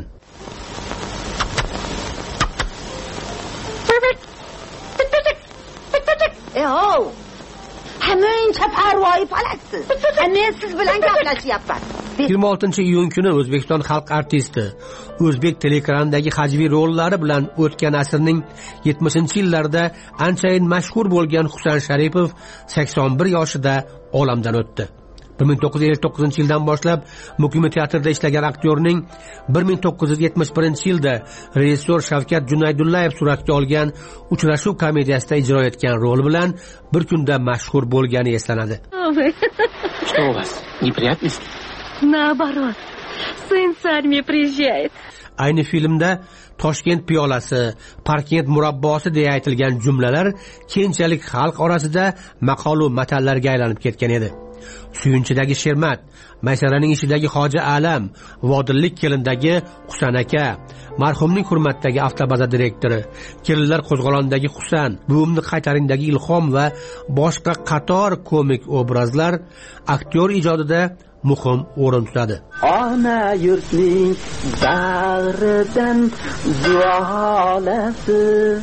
[SPEAKER 15] Ey, hamuncha parvoyi palaksiz. Men siz bilan gaplashyapman.
[SPEAKER 13] yigirma oltinchi iyun kuni O'zbekiston xalq artisti, o'zbek teleekranidagi hajviy rollari bilan o'tgan asrning yetmishinchi yillarida anchayin mashhur bo'lgan Husan Sharipov sakson bir yoshida olamdan o'tdi. bir ming to'qqiz yuz ellik to'qqizinchi yildan boshlab Muqimiy teatrda ishlagan aktyorning bir ming to'qqiz yuz yetmish birinchi yilda rejissyor Shavkat Junaydullayev suratga olgan Uchrashuv komediyasida ijro etgan rol bilan bir kunda mashhur bo'lgani eslanadi.
[SPEAKER 16] Что у вас? Неприятности?
[SPEAKER 17] Наоборот. Сын с армии приезжает.
[SPEAKER 13] Ayni filmda Toshkent piyolasi, Parkent murabbosi deya aytilgan jumlalar keyinchalik xalq orasida maqolu matallarga aylanib ketgan edi. Suyunchidagi Shermat, Maysaraning ishidagi Hoji Alam, Vodillik kelindagi Husan aka, marhumning hurmatdagi avtobaza direktori, Kelinlar qo'zg'olonidagi Husan, Buvimni qaytaringdagi Ilhom va boshqa qator komik obrazlar aktyor ijodida muhim o'rin tutadi.
[SPEAKER 16] Ona yurtning bag'ridan zuolasi,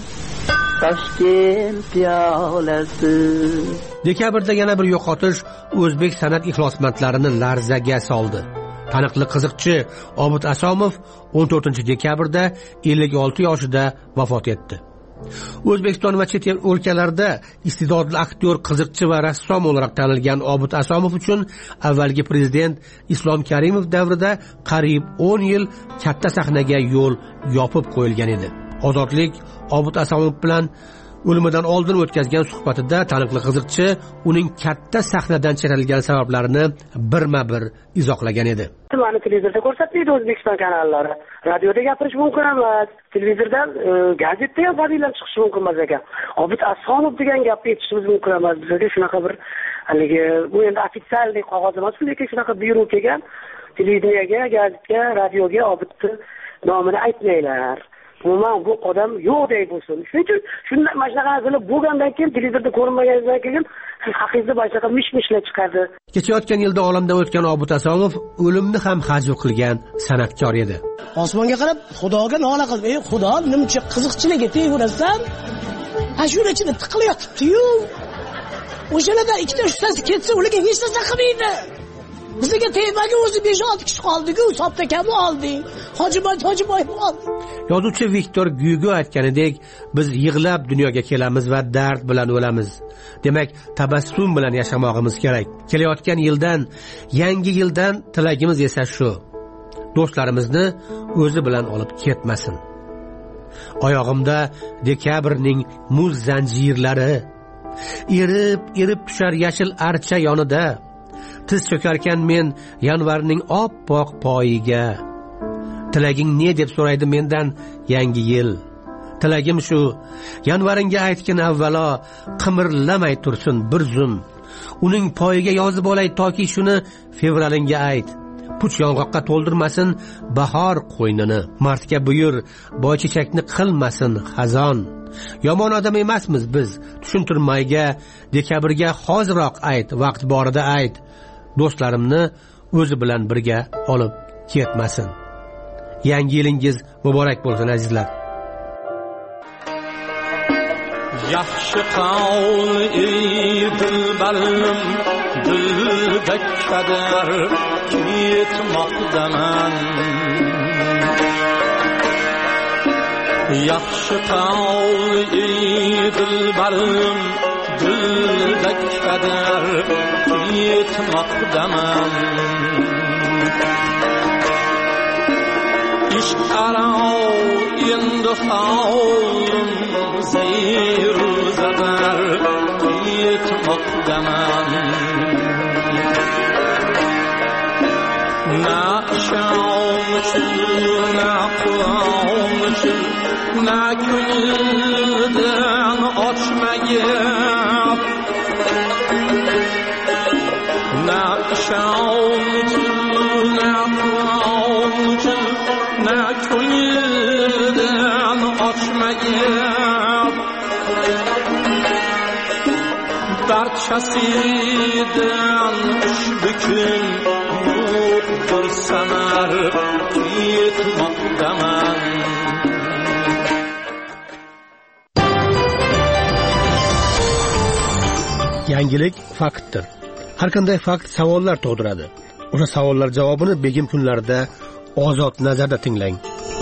[SPEAKER 16] Toshkent piyolasi.
[SPEAKER 13] Dekabrda yana bir yo'qotish o'zbek san'at ixlosmandlarini larzaga soldi. Taniqli qiziqchi Obid Asomov o'n to'rtinchi dekabrda ellik olti yoshida vafot etdi. O'zbekiston va chet el o'lkalarda iste'dodli aktyor, qiziqchi va rassom olarak tanilgan Obid Asomov uchun avvalgi prezident Islom Karimov davrida qariyb o'n yil katta sahnaga yo'l yopib qo'yilgan edi. Ozodlik Obid Asomov bilan o'limidan oldin o'tkazgan suhbatida taniqli qiziqchi uning katta sahnadan chetlashgan sabablarini birma-bir izohlagan edi.
[SPEAKER 18] Mana televizorda ko'rsatmaydi O'zbekiston kanallari. Radioda gapirish mumkin emas. Televizordan, gazetda ham fadilat chiqishi mumkin emas ekan. Obid Asomov degan gapni eshitishimiz mumkin emas. Bizga shunaqa bir haligi bu endi ofitsialniy qog'oz emas, lekin shunaqa buyruq kelgan. Televiziyaga, gazetga, radioga Obidni nomini aytmanglar. Umuman bu odam yo'qdek bo'lsin. Shuning uchun shunday mana shunaqa narsalar bo'lgandan keyin televizorda ko'rinmaganidan keyin siz haqingizda boshqa mish-mishlar chiqadi.
[SPEAKER 13] Kechayotgan yilda olamdan o'tgan Obid Asomov o'limni ham hajv qilgan san'atkor edi.
[SPEAKER 19] Osmonga qarab Xudoga nola qilib, "Ey Xudo, nimcha qiziqchilik etayverasan? Ha shuni ichida tiqilib yotibdi-yu. O'shalarda ikkita uchtasi ketsa, ularga hech narsa qilmaydi. Bizga tegmaga o'zi besh olti kishi qoldi-ku, Sopda kami oldi. Hojiboy Hojiboy oldi."
[SPEAKER 13] Yozuvchi Viktor Gyugo aytganidek, biz yig'lab dunyoga kelamiz va dard bilan o'lamiz. Demak, tabassum bilan yashamog'imiz kerak. Kelayotgan yildan, yangi yildan tilagimiz esa shu: do'stlarimizni o'zi bilan olib ketmasin. Oyog'imda dekabrning muz zanjirlari, erib erib tushar yashil archa yonida, tiz cho'karkan men yanvarning oppoq poyiga. Tilaging ne deb so'raydi mendan yangi yil. Tilagim shu: yanvaringga aytgin avvalo, qimirlamay tursin bir zum. Uning poyiga yozib olay toki shuni fevralingga ayt. Puch yong'oqqa to'ldirmasin bahor qo'ynini. Martga buyur, boychechakni qilmasin xazon. Yomon odam emasmiz biz, tushuntirmayga, dekabrga hoziroq ayt, vaqt borida ayt. Do'stlarimni o'zi bilan birga olib ketmasin. Yangi yilingiz muborak bo'lsin azizlar.
[SPEAKER 20] Yaxshi qavl ey dilbarim, dilda kadar ketmoqdaman. Yaxshi qavl ey dilbarim, dilda kadar ketmoqdaman. İş arav endi havlim zeyru zadar ketmoqdaman. Na şam uchun, na qulom uchun, na ko'ngildan ochmagan. Na şam kasidan ish bukun yo'qdir sanar yetmoqdaman.
[SPEAKER 13] Yangilik faktdir. Har qanday fakt savollar tug'diradi. O'sha savollar javobini begim kunlarida ozod nazarda tinglang.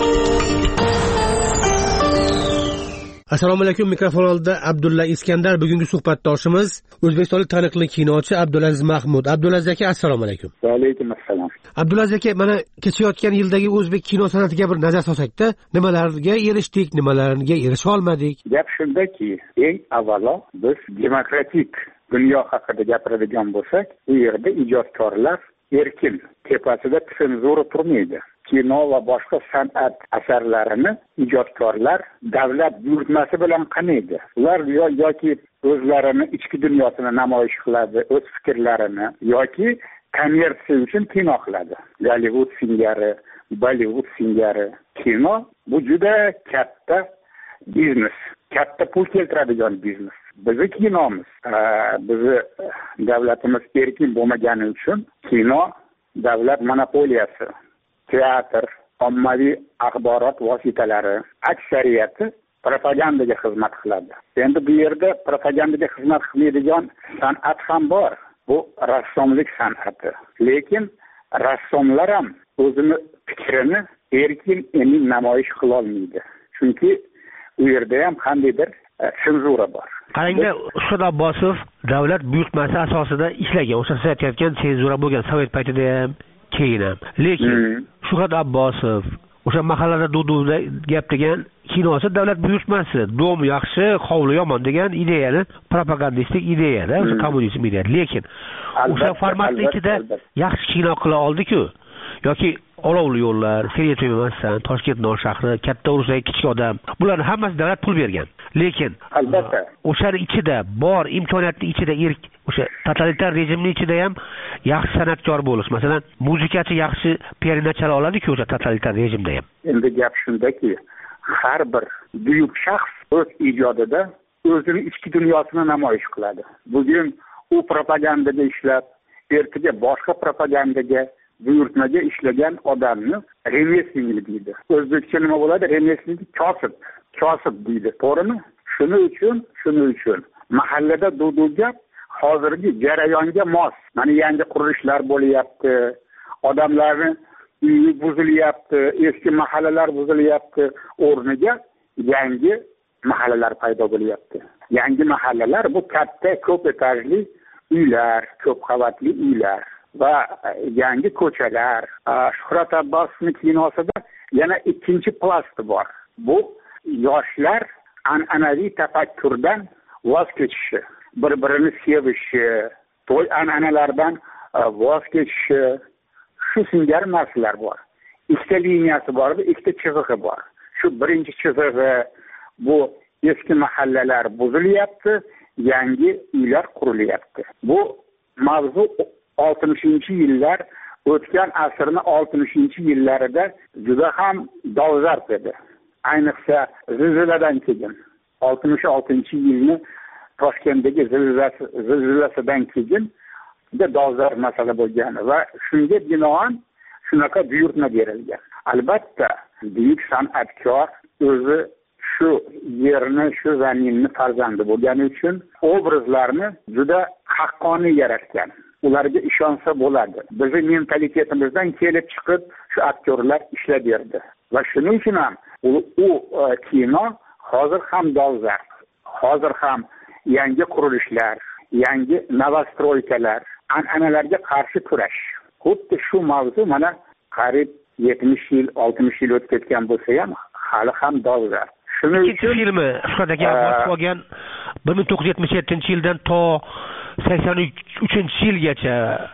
[SPEAKER 13] Assalomu alaykum, mikrofon oldida Abdulla Iskandar. Bugungi suhbatdoshimiz o'zbekistonlik taniqli kinochi Abdulaziz Mahmud. Abdulaziz aka, assalomu alaykum.
[SPEAKER 21] Va alaykum assalom.
[SPEAKER 13] Abdulaziz aka, mana kechayotgan yildagi o'zbek kino san'atiga bir nazar solsakda, nimalarga erishdik, nimalarga erisha olmadik?
[SPEAKER 21] Gap shundaki, eng avvalo biz demokratik dunyo haqida gapiradigan bo'lsak, u yerda ijodkorlar erkin, tepasida tsenzura turmaydi. Kino va boshqa san'at asarlarini ijodkorlar davlat buyurtmasi bilan qanaydi. Ular yoki o'zlarini ichki dunyosini namoyish qiladi, o'z fikrlarini, yoki kommersiya uchun kino qiladi. Gollivud singari, Bollivud singari kino bu juda katta biznes, katta pul keltiradigan biznes. Bizi kinomiz, bizi davlatimiz erkin bo'lmagani uchun kino davlat monopoliyasi. Teatr, ommaviy axborot vositalari aksariyati propagandaga xizmat qiladi. Endi bu yerda propagandaga xizmat qiladigan san'at ham bor. Bu rassomlik san'ati. Lekin rassomlar ham o'zini fikrini erkin emin namoyish qila olmaydi. Chunki u yerda ham qandaydir senzura bor.
[SPEAKER 13] Qarangda, Ushod Abbosov davlat buyurtmasi asosida ishlagan, o'sha siz aytayotgan senzura bo'lgan Sovet paytida ham, keyin ham. Lekin Ushod Abbosov o'sha mahallada duduvda gap degan kinosi davlat buyurtmasi, dom yaxshi, hovli yomon degan ideyani, propagandistik ideyada, o'sha kommunizm ideyasi. Lekin o'sha formatning ichida yaxshi kino qila oldi-ku. Yoki Olovli yo'llar, Seriya To'ymasdan, Toshkent non shahri, Katta urushdagi kichik odam, bularni hammasi davlat pul bergan. Lekin albatta o'shaning ichida bor imkoniyatning ichida erk, o'sha totalitar rejimning ichida ham yaxshi san'atkor bo'lish, masalan, muzikachi yaxshi pianino chala oladi-ku o'sha totalitar rejimda ham.
[SPEAKER 21] Endi gap shundaki, har bir buyuk shaxs o'z ijodida o'zining ichki dunyosini namoyish qiladi. Bugun u propagandaga ishlab, ertaga boshqa propagandaga, buyurtmaga ishlagan odamni remeslik deydi. O'zbekcha nima bo'ladi? Remeslik kosib, kosib deydi. To'g'rimi? Shuning uchun, shuning uchun mahallada duduvga hozirgi jarayonga mos. Mana yangi qurilishlar bo'lyapti. Odamlarning uyi buzilyapti, eski mahallalar buzilyapti. O'rniga yangi mahallalar paydo bo'lyapti. Yangi mahallalar bu katta ko'p etajli uylar, ko'p qavatli uylar va yangi ko'chalar. Shuhrat Abbosovning kinosida yana ikkinchi plasti bor. Bu yoshlar an'anaviy tafakkurdan voz kechishi, bir-birini sevishi, to'y an'analardan voz kechishi, shu singari narsalar bor. Ikkita liniyasi bor va ikkita chizig'i bor. Shu birinchi chizig'i bu eski mahallalar buzilyapti, yangi uylar qurilyapti. Bu mavzu oltmishinchi yillar, o'tgan asrning oltmishinchi yillarida juda ham dolzarb edi. Ayniqsa zilziladan keyin, oltmish oltinchi yilni Toshkentdagi zilzilasi zilzilasidan keyin juda dolzarb masala bo'lgan va shunga binoan shunaqa buyurtma berilgan. Albatta, buyuk san'atkor o'zi shu yerni, shu zaminni farzandi bo'lgani uchun obrazlarni juda haqqoniy yaratgan. Ularga ishonsa bo'ladi. Bizning mentalitetimizdan kelib chiqib shu aktyorlar ishlaverdi. Va shuning uchun ham u, u kino hozir ham dolzarb. Hozir ham yangi qurilishlar, yangi novostroykalar, an'analarga qarshi kurash. Xuddi shu mavzu mana qariyb yetmish yil, oltmish yil o'tib ketgan bo'lsa ham hali ham dolzarb. Shuning uchun
[SPEAKER 13] filmi Shuhratga bo'lgan bir ming to'qqiz yuz yetmish yettinchi yildan to sakson uchinchi yilgacha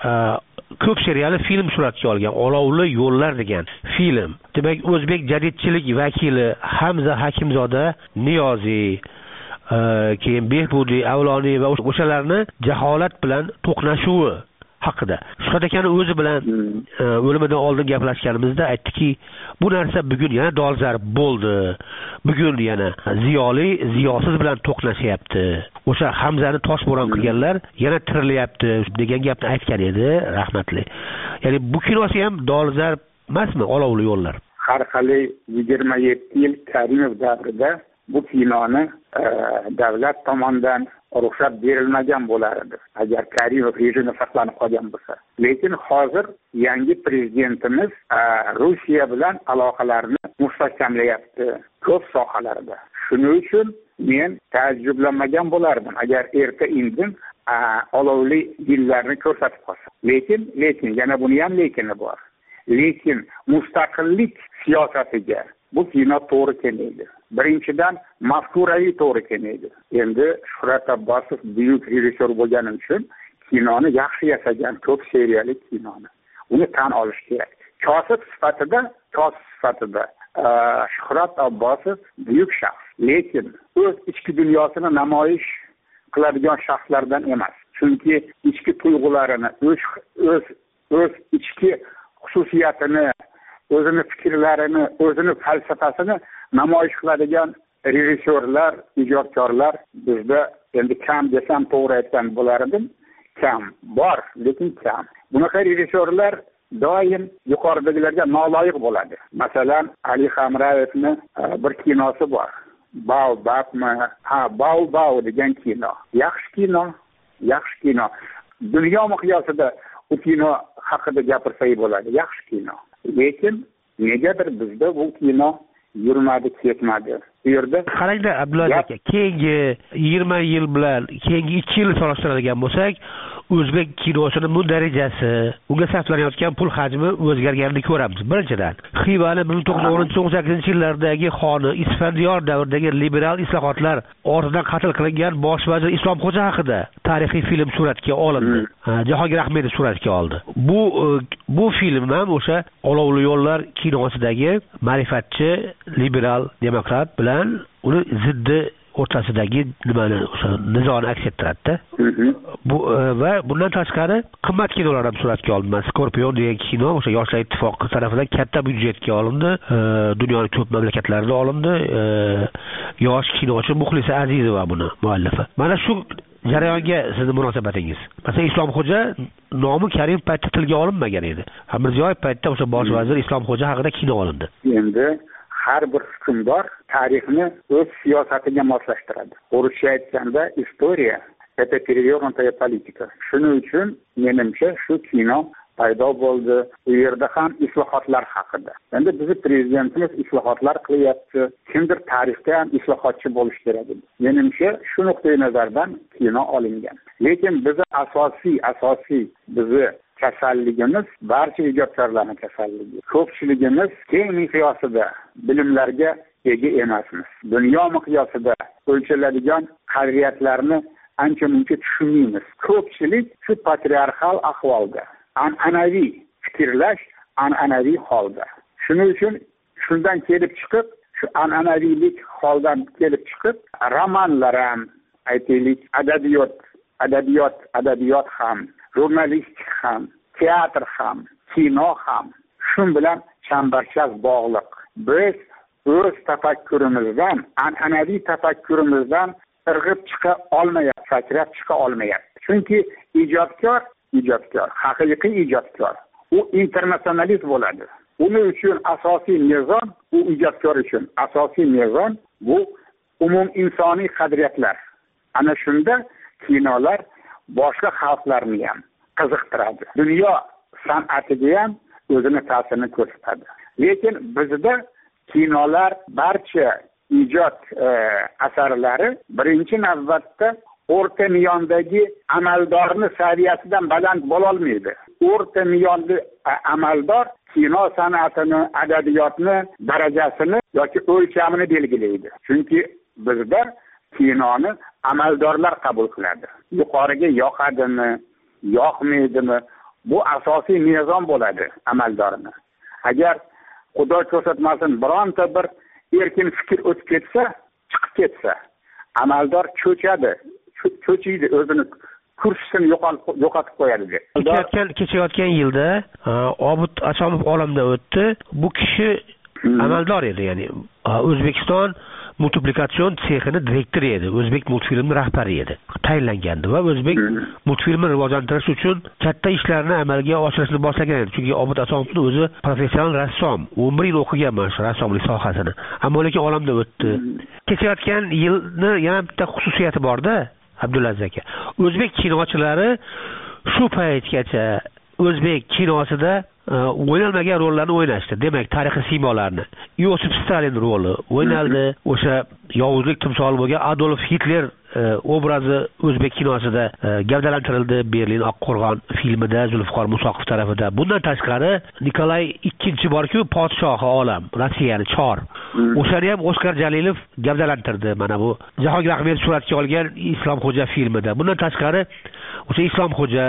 [SPEAKER 13] ko'p seriali film suratga olgan. Olovli yo'llar degan film. Demak, o'zbek jadidchilik vakili Hamza Hakimzoda, Niyoziy, keyin Behbudiy, Avloniy va o'shalarni jaholat bilan to'qnashuvi haqida. Shuhrat akani o'zi bilan o'limidan oldin gaplashganimizda aytdiki, bu narsa bugun yana dolzarb bo'ldi. Bugun yana ziyoli ziyosiz bilan to'qnashyapti. O'sha Hamzani toshbo'ron qilganlar yana tirilyapti degan gapni aytgan edi, rahmatli. Ya'ni bu kinosi ham dolzarb emasmi, olovli yo'llar?
[SPEAKER 21] Har qalay yigirma yetti yil Karimov davrida bu kinoni e, davlat tomonidan ruxsat berilmagan bo'lar edi, agar Karimov rejimi saqlanib qolgan bo'lsa. Lekin hozir yangi prezidentimiz e, Rossiya bilan aloqalarni mustahkamlayapti ko'p sohalarda. Shuning uchun men ta'ajjublanmagan bo'lardim agar erta indin e, olovli yillarni ko'rsatib qolsa. Lekin lekin yana buni ham lekini bor. Lekin mustaqillik siyosatiga bu kino to'g'ri kelmaydi. Birinchidan mafkuraviy to'g'ri kelmaydi. Endi Shuhrat Abbosov buyuk rejissyor bo'lgani uchun kinoni yaxshi yasagan, ko'p seriyali kinoni. Uni tan olish kerak. Kosib sifatida, kosib sifatida Shuhrat Abbosov buyuk shaxs. Lekin o'z ichki dunyosini namoyish qiladigan shaxslardan emas. Chunki ichki tuyg'ularini, o'z o'z o'z ichki xususiyatini, o'zini fikrlarini, o'zini falsafasini namoyish qiladigan rejissyorlar, ijodkorlar bizda endi kam desam to'g'ri aytgan bo'lardim. Kam bor, lekin kam. Bunaqa rejissyorlar doim yuqoridagilarga noloyiq bo'ladi. Masalan, Ali Hamrayevni bir kinosi bor. Baobabmi? Ha, Baobab degan kino. Yaxshi kino, yaxshi kino. Dunyo miqyosida u kino haqida gapirsak bo'ladi. Yaxshi kino. Lekin negadir bizda bu kino yurmadi, ketmadi. Bu yerda
[SPEAKER 13] qarangda Abdulaziz aka, keyingi yigirma yil bilan keyingi ikki yil solishtiradigan bo'lsak, o'zbek kinosining bu darajasi, unga sarflanayotgan pul hajmi o'zgarganini ko'ramiz. Birinchidan, Xivani ming to'qqiz yuz o'n to'qqiz sakkizinchi yillardagi xoni Isfandiyor davridagi liberal islohotlar ortidan qatl qilingan bosh vazir Islomxo'ja haqida tarixiy film suratga olindi. Jahongir Ahmedov suratga oldi. Bu bu film ham o'sha olovli yo'llar kinosidagi ma'rifatchi liberal demokrat bilan uni ziddi o'rtasidagi nimani o'sha nizoni aks ettiradi. Bu va bundan tashqari qimmat kinolar ham suratga olindi. Scorpion degan kino o'sha Yoshlar ittifoqi tomonidan katta byudjetga olindi. Dunyoning ko'p mamlakatlarida olindi. Yosh kinochi Muxlisa Azizova buni muallifi. Mana shu jarayonga sizning munosabatingiz. Masalan, Islomxo'ja nomi Karim paytda tilga olinmagan edi. Mirziyoyev paytda o'sha bosh vazir Islomxo'ja haqida kino olindi.
[SPEAKER 21] Endi har bir hukmdor tarixni o'z siyosatiga moslashtiradi. O'rischa aytganda, istoriya это перевернутая politika. Shuning uchun menimcha shu kino paydo bo'ldi. U yerda ham islohotlar haqida. Endi bizning prezidentimiz islohotlar qilyapti. Kimdir tarixda ham islohotchi bo'lish kerak edi. Menimcha shu nuqtai nazardan kino olingan. Lekin bizning asosiy asosiy bizni kasalligimiz barcha ijodkorlarning kasalligi. Ko'pchiligimiz keng miqyosida bilimlarga ega emasmiz. Dunyo miqyosida o'lchanadigan qadriyatlarni ancha-muncha tushunmaymiz. Ko'pchilik shu patriarxal ahvolda, an'anaviy fikrlash, an'anaviy holda. Shuning uchun shundan kelib chiqib, shu an'anaviylik holdan kelib chiqib, romanlar ham, aytaylik, adabiyot, adabiyot, adabiyot ham, jurnalistik ham, teatr ham, kino ham shu bilan chambarchas bog'liq. Biz o'z tafakkurimizdan, an'anaviy tafakkurimizdan irg'ib chiqa olmayapmiz, sakrab chiqa olmayapmiz. Chunki ijodkor, ijodkor, haqiqiy ijodkor, u internasionalist bo'ladi. Uning uchun asosiy mezon, u ijodkor uchun asosiy mezon bu umum insoniy qadriyatlar. Ana shunda kinolar boshqa xalqlarni ham qiziqtiradi. Dunyo san'atiga ham o'zini ta'sirini ko'rsatadi. Lekin bizda kinolar, barcha ijod e, asarlari birinchi navbatda o'rta miyondagi amaldorni saviyasidan baland bo'la olmaydi. O'rta miyonli amaldor kino san'atini, adabiyotni darajasini yoki o'lchamini belgilaydi. Chunki bizda kinoni amaldorlar qabul qiladi. Yuqoriga yoqadimi, yoqmaydimi, bu asosiy mezon bo'ladi amaldorni. Agar Xudo ko'rsatmasin bironta bir erkin fikr o'tib ketsa, chiqib ketsa, amaldor cho'chadi, cho'chiydi, o'zini kursini yo'qotib qo'yadi deb.
[SPEAKER 13] Kechayotgan kechayotgan yilda Obid Asomov olamdan o'tdi. Bu kishi amaldor edi, ya'ni O'zbekiston multiplikatsion sexini direktori edi, o'zbek multfilmi rahbari edi, tayinlangandi va o'zbek multfilmini rivojlantirish uchun katta ishlarni amalga oshirishni boshlagan edi. Chunki Obid Asomovning o'zi professional rassom, o'n bir yil o'qigan shu rassomlik sohasini, ammo lekin olamdan o'tdi. Kechayotgan yilni yana bitta xususiyati bor-da, Abdulaziz aka. O'zbek kinochilari shu paytgacha o'zbek kinosida o'ynalmagan rollarni o'ynashdi. Demak, tarixiy siymolarni. Yosif Stalin roli o'ynaldi. O'sha yovuzlik timsoli bo'lgan Adolf Hitler obrazi o'zbek kinosida gavdalantirildi. Berlin Oqqo'rg'on filmida Zulfiqor Musoqov tarafida. Bundan tashqari Nikolay ikkinchi borku, podshohi olam, Rossiyani chor. O'shani ham Oskar Jalilov gavdalantirdi. Mana bu Jahongir Ahmedov suratga olgan Islomxo'ja filmida. Bundan tashqari o'sha Islomxo'ja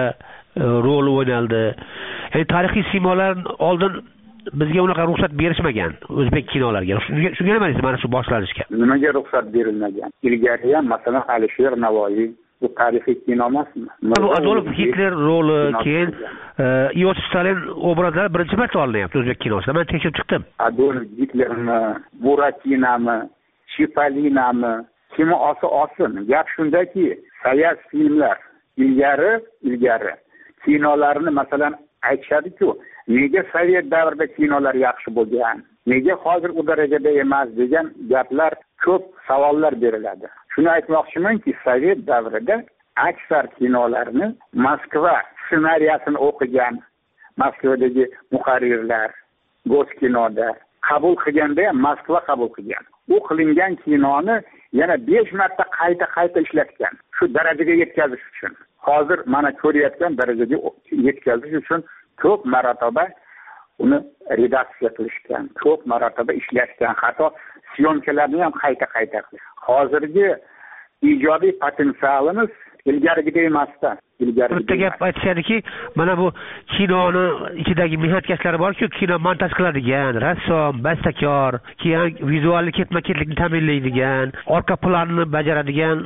[SPEAKER 13] rol o'ynaldi. Ya'ni tarixiy siymolar oldin bizga unaqa ruxsat berishmagan o'zbek kinolariga. Shunga nima deysiz mana shu boshlanishga?
[SPEAKER 21] Nimaga ruxsat berilmagan? Ilgari ham masalan Alisher Navoiy bu tarixiy kino emasmi?
[SPEAKER 13] Bu Adolf Hitler roli, keyin Yosif Stalin obrazlari birinchi marta olinyapti o'zbek kinosida. Men tekshirib chiqdim.
[SPEAKER 21] Adolf Hitlerni, Buratinami, Chipolinami kimi olsa olsin. Gap shundaki, sovet filmlar ilgari ilgari kinolarni masalan aytishadi-ku, nega sovet davrida kinolar yaxshi bo'lgan, nega hozir u darajada emas degan gaplar, ko'p savollar beriladi. Shuni aytmoqchimanki, sovet davrida aksar kinolarni Moskva ssenariyasini o'qigan Moskvadagi muharrirlar Goskinoda qabul qilganda ham Moskva qabul qilgan. U qilingan kinoni yana besh marta qayta-qayta ishlatgan. Shu darajaga yetkazish uchun. Hozir mana ko'rayotgan darajaga yetkazish uchun ko'p marotaba uni redaksiya qilishgan, ko'p marotaba ishlashgan, hatto syomkalarni ham qayta-qayta qilgan. Hozirgi ijodiy potensialimiz ilgarigidek emasda.
[SPEAKER 13] Bitta gap aytishadiki, mana bu kinoni ichidagi mehnatkashlari bor-ku, kino montaj qiladigan, rassom, bastakor, keyin vizualni ketma-ketlikni ta'minlaydigan, orqa planni bajaradigan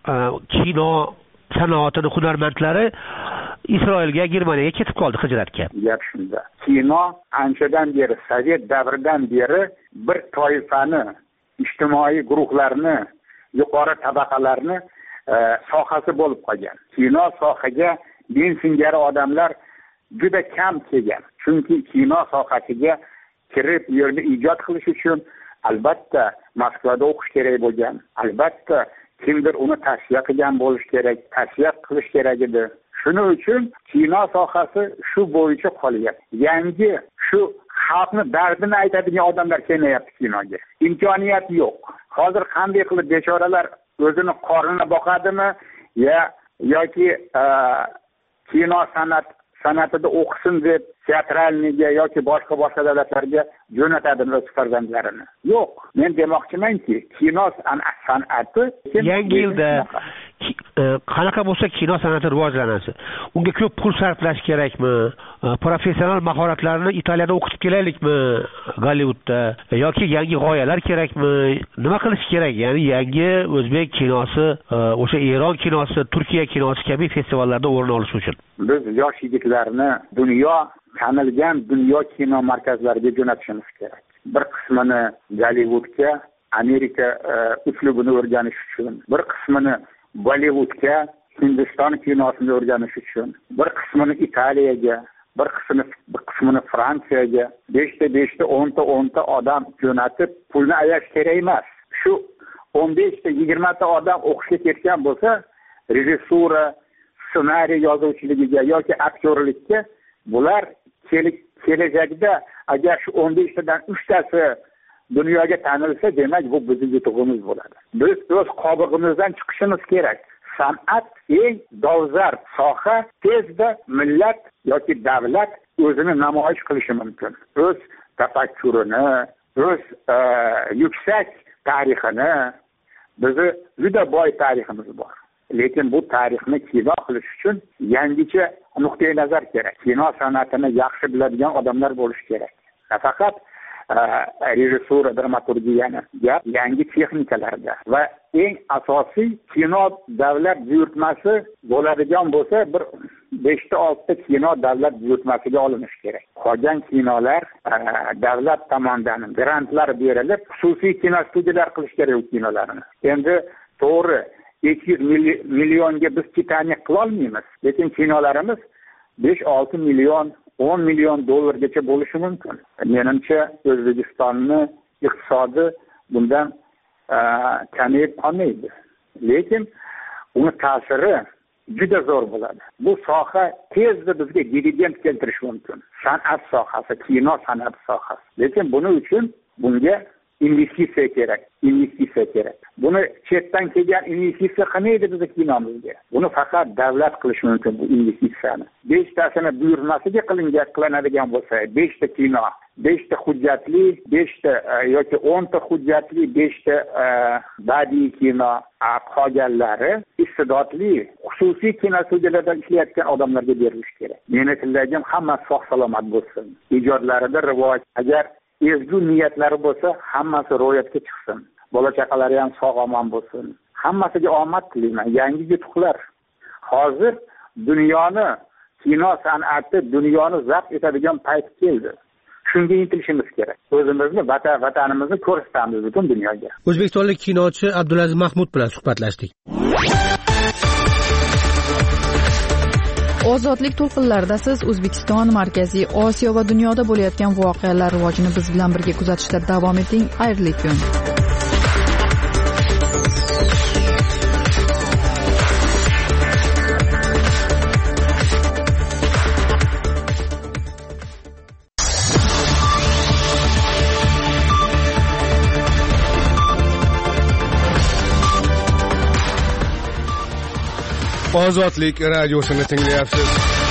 [SPEAKER 13] kino sanoatini hunarmandlari Isroilga, Germaniyaga ketib qoldi hijratga.
[SPEAKER 21] Gap shunda. Kino anchadan beri, sovet davridan beri bir toifani, ijtimoiy guruhlarni, yuqori tabaqalarni sohasi bo'lib qolgan. Kino sohaga men singari odamlar juda kam kelgan. Chunki kino sohasiga kirib yerni ijod qilish uchun albatta Moskvada o'qish kerak bo'lgan. Albatta kimdir uni tavsiya qilgan bo'lish kerak, tavsiya qilish kerak edi. Shuning uchun kino sohasi shu bo'yicha qolyapti. Yangi shu xalqni dardini aytadigan odamlar kelmayapti kinoga. Imkoniyat yo'q. Hozir qanday qilib bechoralar o'zini qornini boqadimi ya yoki kino san'at san'atida o'qisin deb teatralniga yoki boshqa boshqa davlatlarga jo'natadimi o'z farzandlarini? Yo'q. Men demoqchimanki, kino san'ati
[SPEAKER 13] yangi yilda qanaqa bo'lsa kino san'ati rivojlanadi. Unga ko'p pul sarflash kerakmi? Professional mahoratlarni Italiyada o'qitib kelaylikmi? Gollivudda yoki yangi g'oyalar kerakmi? Nima qilish kerak? Ya'ni yangi o'zbek kinosi, o'sha Eron kinosi, Turkiya kinosi kabi festivallarda o'rin olish uchun.
[SPEAKER 21] Biz yosh yigitlarni dunyo tanilgan dunyo kino markazlariga jo'natishimiz kerak. Bir qismini Gollivudga, Amerika uslubini o'rganish uchun, bir qismini Bollivudga, Hindiston kinosini o'rganish uchun, bir qismini Italiyaga, bir qismini bir qismini Fransiyaga, beshta beshta o'nta o'nta odam jo'natib pulni ayash kerak emas. Shu o'n beshta yigirma ta odam o'qishga ketgan bo'lsa, rejissura, ssenariy yozuvchiligiga yoki aktyorlikka, bular kelajakda agar shu o'n beshtadan uchtasi dunyoga tanilsa, demak bu bizning yutug'imiz bo'ladi. Biz o'z qobig'imizdan chiqishimiz kerak. San'at eng dolzarb soha, tezda millat yoki davlat o'zini namoyish qilishi mumkin. O'z tafakkurini, o'z yuksak tarixini, bizni juda boy tariximiz bor. Lekin bu tarixni kino qilish uchun yangicha nuqtai nazar kerak. Kino san'atini yaxshi biladigan odamlar bo'lish kerak. Faqat rejissura, dramaturgiyani, gap yangi texnikalarda va eng asosiy kino davlat buyurtmasi bo'ladigan bo'lsa bir beshta oltita kino davlat buyurtmasiga olinishi kerak. Qolgan kinolar davlat tomonidan grantlar berilib, xususiy kinostudiyalar qilish kerak u kinolarni. Endi to'g'ri ikki yuz millionga biz Titanic qila olmaymiz, lekin kinolarimiz besh olti million, o'n million dollargacha bo'lishi mumkin. Menimcha O'zbekistonning iqtisodi bundan kamayib qolmaydi. Lekin uni ta'siri juda zo'r bo'ladi. Bu soha tezda bizga dividend keltirishi mumkin. San'at sohasi, kino san'at sohasi. Lekin buning uchun bunga investitsiya kerak, investitsiya kerak. Buni chetdan kelgan investitsiya qilmaydi bizga kinomizga. Buni faqat davlat qilishi mumkin bu investitsiyani. beshtasini buyurtmasiga qilingan qilinadigan bo'lsa, beshta kino, beshta hujjatli, beshta yoki o'nta hujjatli, beshta badiiy kino, qolganlari istidodli xususiy kinostudiyalarda ishlayotgan odamlarga berilishi kerak. Meni tilagim hammasi sog' salomat bo'lsin. Ijodlarida rivoyat, agar ezgu niyatlari bo'lsa, hammasi ro'yobga chiqsin. Bola chaqalari ham sog' omon bo'lsin. Hammasiga omad tilayman, yangi yutuqlar. Hozir dunyoni, kino san'ati dunyoni zabt etadigan payt keldi. Shunga intilishimiz kerak. O'zimizni, vatan, vatanimizni ko'rsatamiz butun dunyoga.
[SPEAKER 13] O'zbekistonlik kinochi Abdulaziz Mahmud bilan suhbatlashdik.
[SPEAKER 2] Ozodlik to'lqinlarida siz O'zbekiston, Markaziy Osiyo va dunyoda bo'layotgan voqealar rivojini biz bilan birga kuzatishda davom eting. Xayrli kun.
[SPEAKER 1] Ozodlik radiosini tinglayapsiz.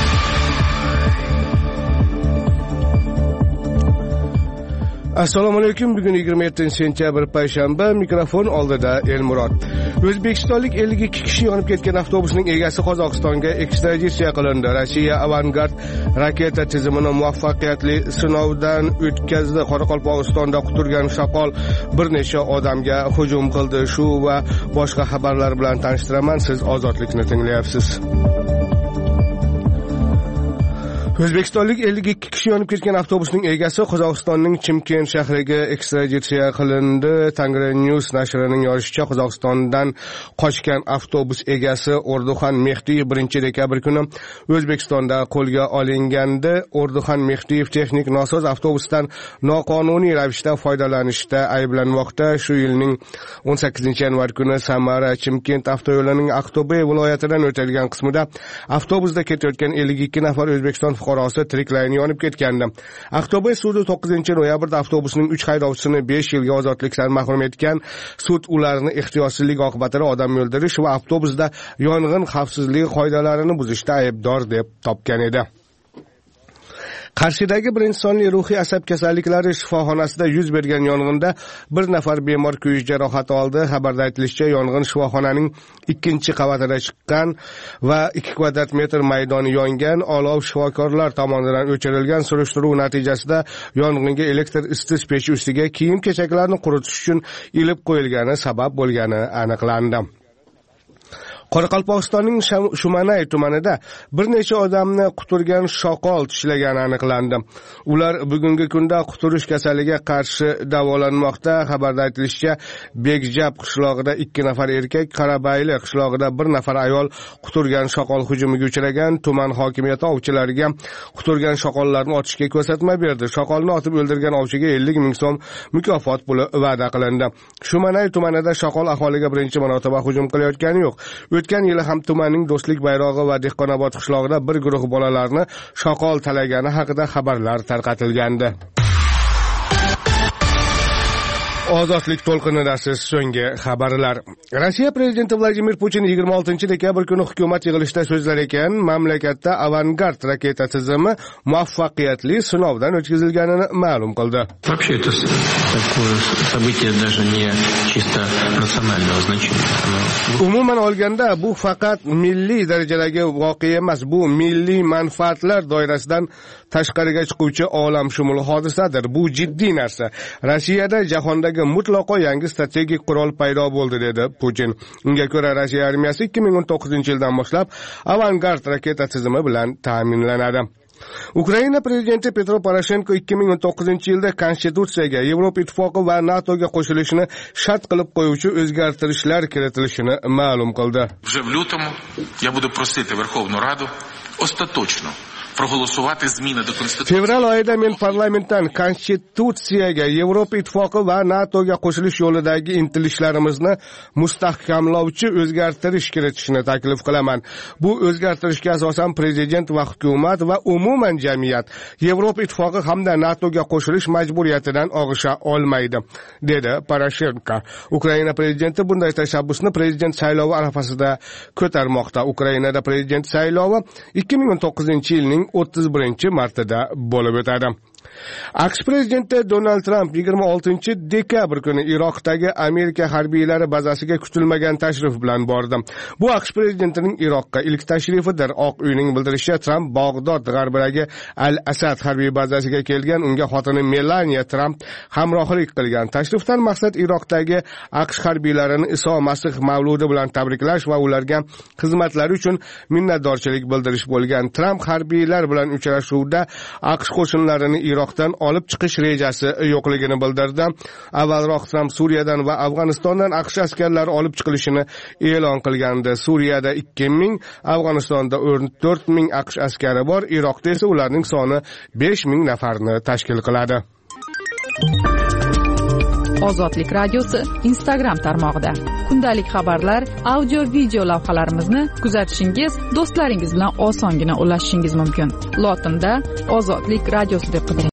[SPEAKER 1] Assalomu alaykum. Bugun yigirma yettinchi sentyabr payshanba. Mikrofon oldida Elmurod. O'zbekistonlik ellik ikki kishi yonib ketgan avtobusning egasi Qozog'istonga ekstraditsiya qilindi. Rossiya Avangard raketa tizimini muvaffaqiyatli sinovdan o'tkazdi. Qoraqalpog'istonda quturgan shoqol bir necha odamga hujum qildi. Shu va boshqa xabarlar bilan tanishtiraman. Siz Ozodlikni tinglayapsiz. O'zbekistonlik ellik ikki kishi yonib ketgan avtobusning egasi Qozog'istonning Chimkent shahriga ekstraditsiya qilindi. Tangri News nashrining yozishicha, Qozog'istondan qochgan avtobus egasi Orduxan Mehdiyev birinchi dekabr kuni O'zbekistonda qo'lga olingandi. Orduxan Mehdiyev texnik nosoz avtobusdan noqonuniy ravishda foydalanishda ayblanmoqda. Shu yilning o'n sakkizinchi yanvar kuni Samara Chimkent avtoyo'lining Aqto'be viloyatidan o'tadigan qismida avtobusda ketayotgan ellik ikki nafar O'zbekiston fuqarosi tiriklayin yonib ketgandi. Aqto'be sudi to'qqizinchi noyabrda avtobusning uch haydovchisini besh yilga ozodlikdan mahrum etgan. Sud ularni ehtiyotsizlik oqibatida odam o'ldirish va avtobusda yong'in xavfsizligi qoidalarini buzishda aybdor deb topgan edi. Qarshidagi birinchi sonli ruhiy asab kasalliklari shifoxonasida yuz bergan yong'inda bir nafar bemor kuyish jarohati oldi. Xabarda aytilishicha, yong'in shifoxonaning ikkinchi qavatida chiqqan va ikki kvadrat metr maydoni yongan. Olov shifokorlar tomonidan o'chirilgan. Surishtiruv natijasida yong'inga elektr isitish pechi ustiga kiyim-kechaklarni quritish uchun ilib qo'yilgani sabab bo'lgani aniqlandi. Qoraqalpog'istonning Shumanay tumanida bir necha odamni quturgan shoqol tishlagani aniqlandi. Ular bugungi kunda quturish kasaliga qarshi davolanmoqda. Xabarda aytilishicha, Bekjab qishlog'ida ikki nafar erkak, Qarabayli qishlog'ida bir nafar ayol quturgan shoqol hujumiga uchragan. Tuman hokimiyati ovchilarga quturgan shoqollarni otishga ko'rsatma berdi. Shoqolni otib o'ldirgan ovchiga ellik ming so'm mukofot puli va'da qilindi. Shumanay tumanida shoqol aholiga birinchi marotaba hujum qilayotgani yo'q. O'tgan yili ham tumanning Do'stlik bayrog'i va Dehqonobod qishlog'ida bir guruh bolalarni shoqol talagani haqida xabarlar tarqatilgandi. Ozodlik to'lqinidasiz so'nggi xabarlar. Rossiya prezidenti Vladimir Putin yigirma oltinchi dekabr kuni hukumat yig'ilishida so'zlar ekan, mamlakatda avangard raketa tizimi muvaffaqiyatli sinovdan o'tkazilganini ma'lum qildi.
[SPEAKER 5] Вообще это такое событие даже не чисто национального значения.
[SPEAKER 1] Umuman olganda bu faqat milliy darajadagi voqea emas, bu milliy manfaatlar doirasidan tashqariga chiquvchi olamshumul hodisadir. Bu jiddiy narsa. Rossiyada jahondagi mutlaqo yangi strategik qurol paydo bo'ldi, dedi Putin. Unga ko'ra Rossiya armiyasi ikki ming o'n to'qqizinchi yildan boshlab avangard raketa tizimi bilan ta'minlanadi. Ukraina prezidenti Petro Poroshenko ikki ming o'n to'qqizinchi yilda konstitutsiyaga, Yevropa Ittifoqi va NATOga qo'shilishini shart qilib qo'yuvchi o'zgartirishlar kiritilishini ma'lum qildi.
[SPEAKER 10] Вже в лютому я буду просити Верховну Раду остаточно проголосувати зміни до Конституції.
[SPEAKER 1] Fevral oyida men parlamentdan konstitutsiyaga, Yevropa Ittifoqi va NATOga qo'shilish yo'lidagi intilishlarimizni mustahkamlovchi o'zgartirish kiritishni taklif qilaman. Bu o'zgartirishga asosan prezident va hukumat va umuman jamiyat Yevropa Ittifoqi hamda NATOga qo'shilish majburiyatidan og'isha olmaydi, dedi Poroshenko. Ukraina prezidenti bunday tashabbusni prezident saylovi arafasida ko'tarmoqda. Ukrainada prezident saylovi ikki ming o'n to'qqizinchi yilning o'ttiz birinchi martida bo'lib o'tadi. AQSh prezidenti Donald Trump yigirma oltinchi dekabr kuni Iroqdagi Amerika harbiylari bazasiga kutilmagan tashrif bilan bordi. Bu AQSh prezidentining Iroqqa ilk tashrifidir. Oq uyning bildirishicha, Trump Bag'dod g'arbidagi Al-Asad harbiy bazasiga kelgan, unga xotini Melania Trump hamrohlik qilgan. Tashrifdan maqsad Iroqdagi AQSh harbiylarini Iso Masih mavludi bilan tabriklash va ularga xizmatlari uchun minnatdorchilik bildirish bo'lgan. Trump harbiylar bilan uchrashuvda AQSh qo'shinlarini Iroqdan olib chiqish rejasi yo'qligini bildirdi. Avvalroq Trump Suriyadan va Afg'onistondan AQSh askarlari olib chiqilishini e'lon qilgandi. Suriyada ikki ming, Afg'onistonda o'n to'rt ming AQSh askari bor, Iroqda esa ularning soni besh ming nafarni tashkil qiladi.
[SPEAKER 2] Ozodlik radiosi Instagram tarmog'ida kundalik xabarlar, audio video lavhalarimizni kuzatishingiz, do'stlaringiz bilan osongina ulashishingiz mumkin. Lotinda Ozodlik radiosi deb qidiring.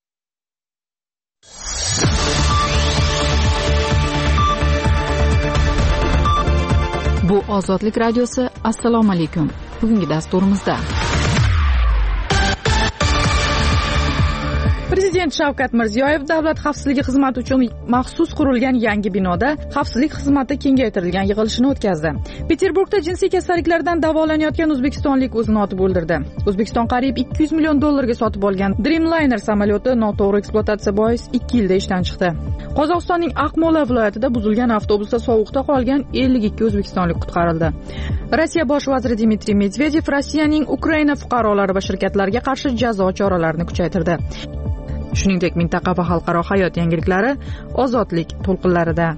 [SPEAKER 2] Bu Ozodlik radiosi. Assalomu alaykum. Bugungi dasturimizda Prezident Shavkat Mirziyoyev davlat xavfsizligi xizmati uchun maxsus qurilgan yangi binoda xavfsizlik xizmati kengaytirilgan yig'ilishini o'tkazdi. Peterburgda jinsiy kasalliklardan davolanayotgan o'zbekistonlik o'zini otib o'ldirdi. O'zbekiston qariyb ikki yuz million dollarga sotib olgan Dreamliner samolyoti noto'g'ri ekspluatatsiya bois ikki yilda ishdan chiqdi. Qozog'istonning Aqmola viloyatida buzilgan avtobusda sovuqda qolgan ellik ikki o'zbekistonlik qutqarildi. Rossiya bosh vaziri Dmitriy Medvedev Rossiyaning Ukraina fuqarolari va shirkatlariga qarshi jazo choralarini kuchaytirdi. Shuningdek, mintaqa va xalqaro hayot yangiliklari ozodlik to'lqinlarida.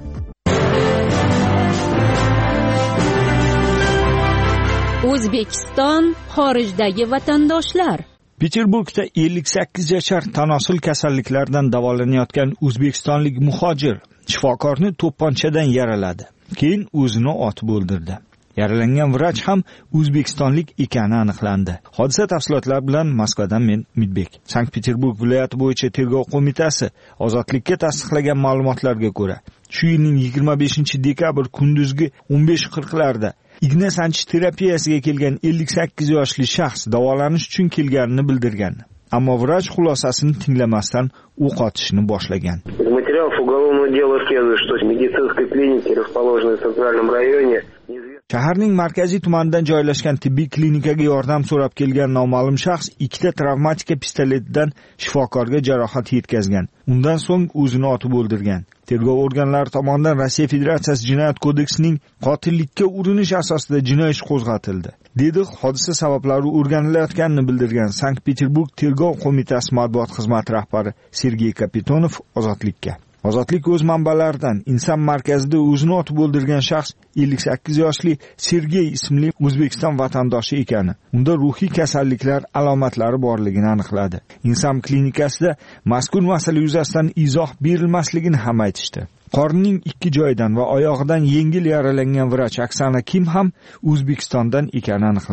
[SPEAKER 3] O'zbekiston xorijdagi vatandoshlar.
[SPEAKER 4] Peterburgda ellik sakkiz yashar tanosul kasalliklardan davolanayotgan o'zbekistonlik muhojir shifokorni to'pponchadan yaraladi. Keyin o'zini otib o'ldirdi. Yaralangan vrach ham o'zbekistonlik ekani aniqlandi. Hodisa tafsilotlari bilan Moskvadan men Midbek. Sankt-Peterburg viloyati bo'yicha tergov qo'mitasi ozodlikka tasdiqlagan ma'lumotlarga ko'ra, shu yilning yigirma beshinchi dekabr kunduzgi o'n besh qirqlarda igna sanchish terapiyasiga kelgan ellik sakkiz yoshli shaxs davolanish uchun kelganini bildirgan. Ammo vrach xulosasini tinglamasdan o'q otishni boshlagan.
[SPEAKER 22] Материалов уголовного дела следует, что в медицинской клинике, расположенной в центральном районе,
[SPEAKER 4] shaharning markaziy tumanidan joylashgan tibbiy klinikaga yordam so'rab kelgan noma'lum shaxs ikkita travmatika pistoletidan shifokorga jarohat yetkazgan. Undan so'ng o'zini otib o'ldirgan. Tergov organlari tomonidan Rossiya Federatsiyasi Jinoyat kodeksining qotillikka urinish asosida jinoiy ish qo'zg'atildi. Dedi hodisa sabablari o'rganilayotganini bildirgan Sankt-Peterburg tergov qo'mitasi matbuot xizmati rahbari Sergey Kapitonov ozodlikka. Ozodlik o'z manbalaridan inson markazida o'zini otib o'ldirgan shaxs ellik sakkiz yoshli Sergey ismli O'zbekiston vatandoshi ekani, unda ruhiy kasalliklar alomatlari borligini aniqladi. Inson klinikasida mazkur masala yuzasidan izoh berilmasligini ham aytishdi. Qornining ikki joyidan va oyog'idan yengil yaralangan vrach Oksana Kim ham O'zbekistondan ekani aniqlandi.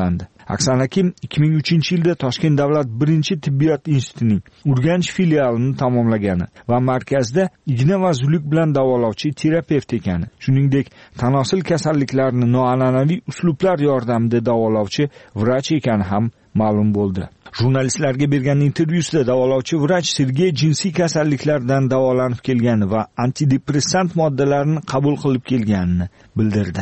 [SPEAKER 4] Aksan Akim ikki ming uchinchi yilda Toshkent davlat birinchi tibbiyot institutining Urganch filialini tamomlagani va markazda igna va zuluk bilan davolovchi terapevt ekani, shuningdek tanosil kasalliklarni noan'anaviy uslublar yordamida davolovchi vrach ekani ham ma'lum bo'ldi. Jurnalistlarga bergan intervyusida davolovchi vrach Sergey jinsiy kasalliklardan davolanib kelgani va antidepressant moddalarni qabul qilib kelganini bildirdi.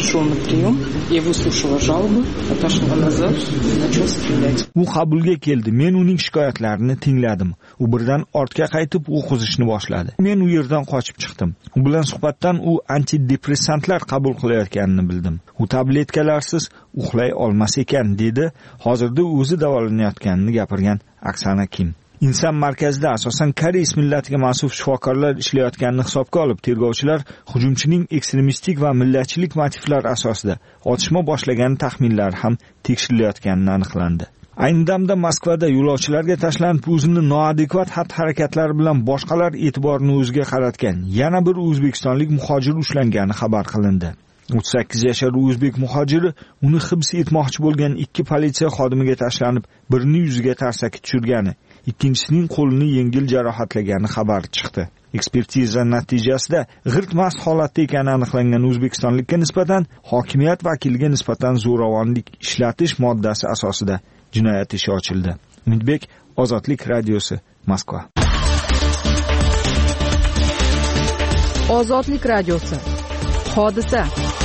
[SPEAKER 4] U qabulga keldi. Men uning shikoyatlarini tingladim. U birdan ortga qaytib o'q uzishni boshladi. Men u yerdan qochib chiqdim. U bilan suhbatdan u antidepressantlar qabul qilayotganini bildim. U tabletkalarsiz uxlay olmas ekan dedi. Hozirda o'zi davolanayotganini gapirgan Aksan Akim. Inson markazida asosan koreys millatiga mansub shifokorlar ishlayotganini hisobga olib, tergovchilar hujumchining ekstremistik va millatchilik motivlar asosida otishma boshlagani taxminlari ham tekshirilayotganini aniqlandi. Ayni damda Moskvada yo'lovchilarga tashlanib o'zini noadekvat xatti-harakatlari bilan boshqalar e'tiborini o'ziga qaratgan yana bir o'zbekistonlik muhojir ushlangani xabar qilindi. o'ttiz sakkiz yashar o'zbek muhojiri uni hibs etmoqchi bo'lgan ikki politsiya xodimiga tashlanib, birini yuziga tarsaki tushirgani, ikkinchisining qo'lini yengil jarohatlagani xabari chiqdi. Ekspertiza natijasida g'irt mast holatda ekani aniqlangan o'zbekistonlikka nisbatan hokimiyat vakiliga nisbatan zo'ravonlik ishlatish moddasi asosida jinoyat ishi ochildi. Umidbek, Ozodlik radiosi, Moskva.
[SPEAKER 2] Ozodlik radiosi. Hodisa.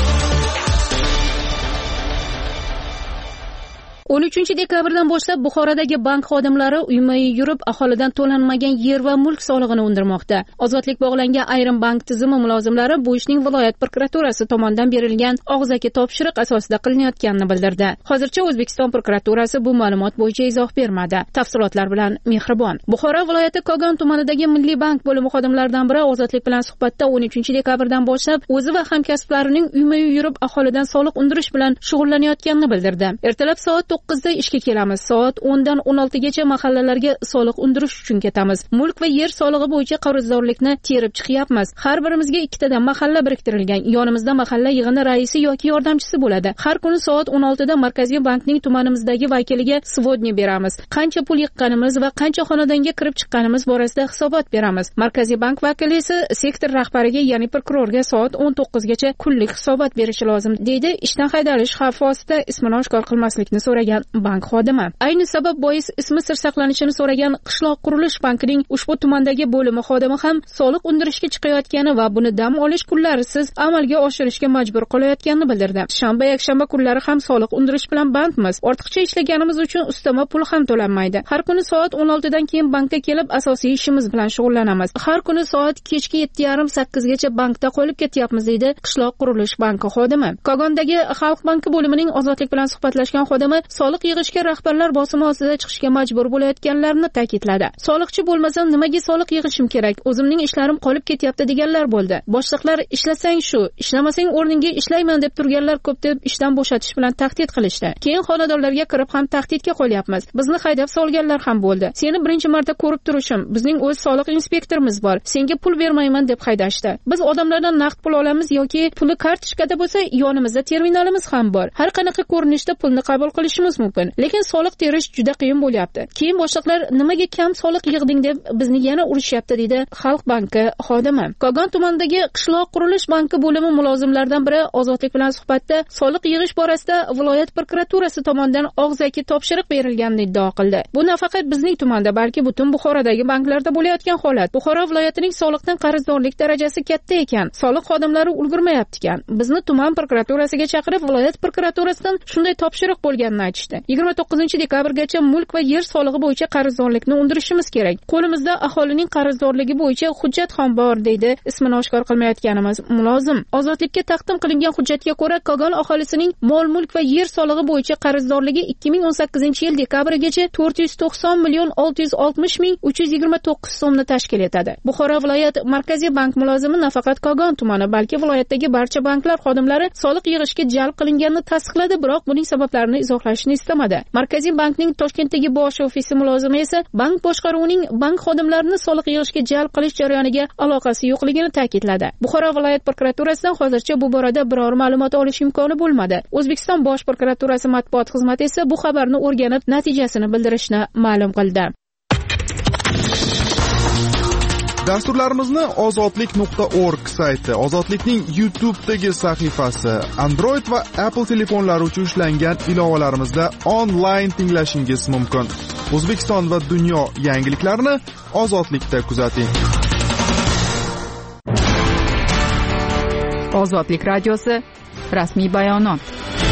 [SPEAKER 3] o'n uchinchi dekabrdan boshlab Buxorodagi bank xodimlari uyma-uy yurib aholidan to'lanmagan yer va mulk solig'ini undirmoqda. Ozodlik bog'langan ayrim bank tizimi mulozimlari bu ishning viloyat prokuraturasi tomonidan berilgan og'zaki topshiriq asosida qilinayotganini bildirdi. Hozircha O'zbekiston prokuraturasi bu ma'lumot bo'yicha izoh bermadi. Tafsilotlar bilan Mehribon. Buxoro viloyati Kogon tumanidagi Milliy bank bo'limi xodimlaridan biri Ozodlik bilan suhbatda o'n uchinchi dekabrdan boshlab o'zi va hamkasblarining uyma-uy yurib aholidan soliq undirish bilan shug'ullanayotganini bildirdi. Ertalab soat to'qqizda ishga kelamiz. Soat o'ndan o'n oltigacha mahallalarga soliq undirish uchun ketamiz. Mulk va yer solig'i bo'yicha qarzdorlikni terib chiqyapmiz. Har birimizga ikkitadan mahalla biriktirilgan. Yonimizda mahalla yig'ini raisi yoki yordamchisi bo'ladi. Har kuni soat o'n oltida Markaziy bankning tumanimizdagi vakiliga svodni beramiz. Qancha pul yiqqanimiz va qancha xonadonga kirib chiqqanimiz borasida hisobot beramiz. Markaziy bank vakili esa sektor rahbariga, ya'ni prokurorga soat o'n to'qqizgacha kunlik hisobot berishi lozim, deydi ishdan haydalish xavfi ostida ismini oshkor qilmaslikni so'ragan bank xodimi. Ayni sabab bois ismi sir saqlanishini so'ragan Qishloq qurilish bankining ushbu tumandagi bo'limi xodimi ham soliq undirishga chiqayotgani va buni dam olish kunlarisiz amalga oshirishga majbur qilayotganini bildirdi. Shanba, yakshanba kunlari ham soliq undirish bilan bandmiz. Ortiqcha ishlaganimiz uchun ustama pul ham to'lanmaydi. Har kuni soat o'n oltidan keyin bankka kelib asosiy ishimiz bilan shug'ullanamiz. Har kuni soat kechki yetti yarim sakkizgacha bankda qolib ketyapmiz, deydi Qishloq qurilish banki xodimi. Kogondagi Xalq banki bo'limining Ozodlik bilan suhbatlashgan xodimi soliq yig'ishga rahbarlar bosimi ostida chiqishga majbur bo'layotganlarini ta'kidladi. Soliqchi bo'lmasam nimaga soliq yig'ishim kerak? O'zimning ishlarim qolib ketyapti deganlar bo'ldi. Boshliqlar ishlasang shu, ishlamasang o'rningga ishlayman deb turganlar ko'p deb ishdan bo'shatish bilan tahdid qilishdi. Keyin xonadonlarga kirib ham tahdidga qo'yapmiz. Bizni haydab solganlar ham bo'ldi. Seni birinchi marta ko'rib turishim, bizning o'z soliq inspektorimiz bor. Senga pul bermayman deb haydashdi. Biz odamlardan naqd pul olamiz yoki puli kartochkada bo'lsa, yonimizda terminalimiz ham bor. Har qanaqa ko'rinishda pulni qabul qilishimiz mumkin. Lekin soliq terish juda qiyin bo'lyapti. Keyin boshliqlar nimaga kam soliq yig'ding deb bizni yana urishyapti, deydi Xalq banki xodimi. Kogon tumanidagi Qishloq qurilish banki bo'limi mulozimlaridan biri Ozodlik bilan suhbatda soliq yig'ish borasida viloyat prokuraturasi tomonidan og'zaki topshiriq berilganini iddao qildi. Bu nafaqat bizning tumanda, balki butun Buxorodagi banklarda bo'layotgan holat. Buxoro viloyatining soliqdan qarzdorlik darajasi katta ekan. Soliq xodimlari ulgurmayapti ekan. Bizni tuman prokuraturasiga chaqirib, viloyat prokuraturasidan shunday topshiriq bo'lganini aytishdi. yigirma to'qqizinchi dekabrgacha mulk va yer solig'i bo'yicha qarzdorlikni undirishimiz kerak. Qo'limizda aholining qarzdorligi bo'yicha hujjat ham bor, deydi ismini oshkor qilmayotganimiz mulozim. Ozodlikka taqdim qilingan hujjatga ko'ra, Kogon aholisining mol mulk va yer solig'i bo'yicha qarzdorligi ikki ming o'n sakkizinchi yil dekabrigacha to'rt yuz to'qson million olti yuz oltmish ming uch yuz yigirma to'qqiz so'mni tashkil etadi. Buxoro viloyat Markaziy bank mulozimi nafaqat Kogon tumani, balki viloyatdagi barcha banklar xodimlari soliq yig'ishga jalb qilinganini tasdiqladi, biroq buning sabablarini izohlash bo'lishni istamadi. Markaziy bankning Toshkentdagi bosh ofisi mulozimi esa bank boshqaruvining bank xodimlarini soliq yig'ishga jalb qilish jarayoniga aloqasi yo'qligini ta'kidladi. Buxoro viloyat prokuraturasidan hozircha bu borada biror ma'lumot olish imkoni bo'lmadi. O'zbekiston bosh prokuraturasi matbuot xizmati esa bu xabarni o'rganib, natijasini bildirishni ma'lum qildi.
[SPEAKER 6] Dasturlarimizni ozodlik nuqta org sayti, Ozodlikning YouTube'dagi sahifasi, Android va Apple telefonlari uchun ishlangan ilovalarimizda onlayn tinglashingiz mumkin. O'zbekiston va dunyo yangiliklarini Ozodlikda kuzating.
[SPEAKER 2] Ozodlik radiosi rasmiy bayonot.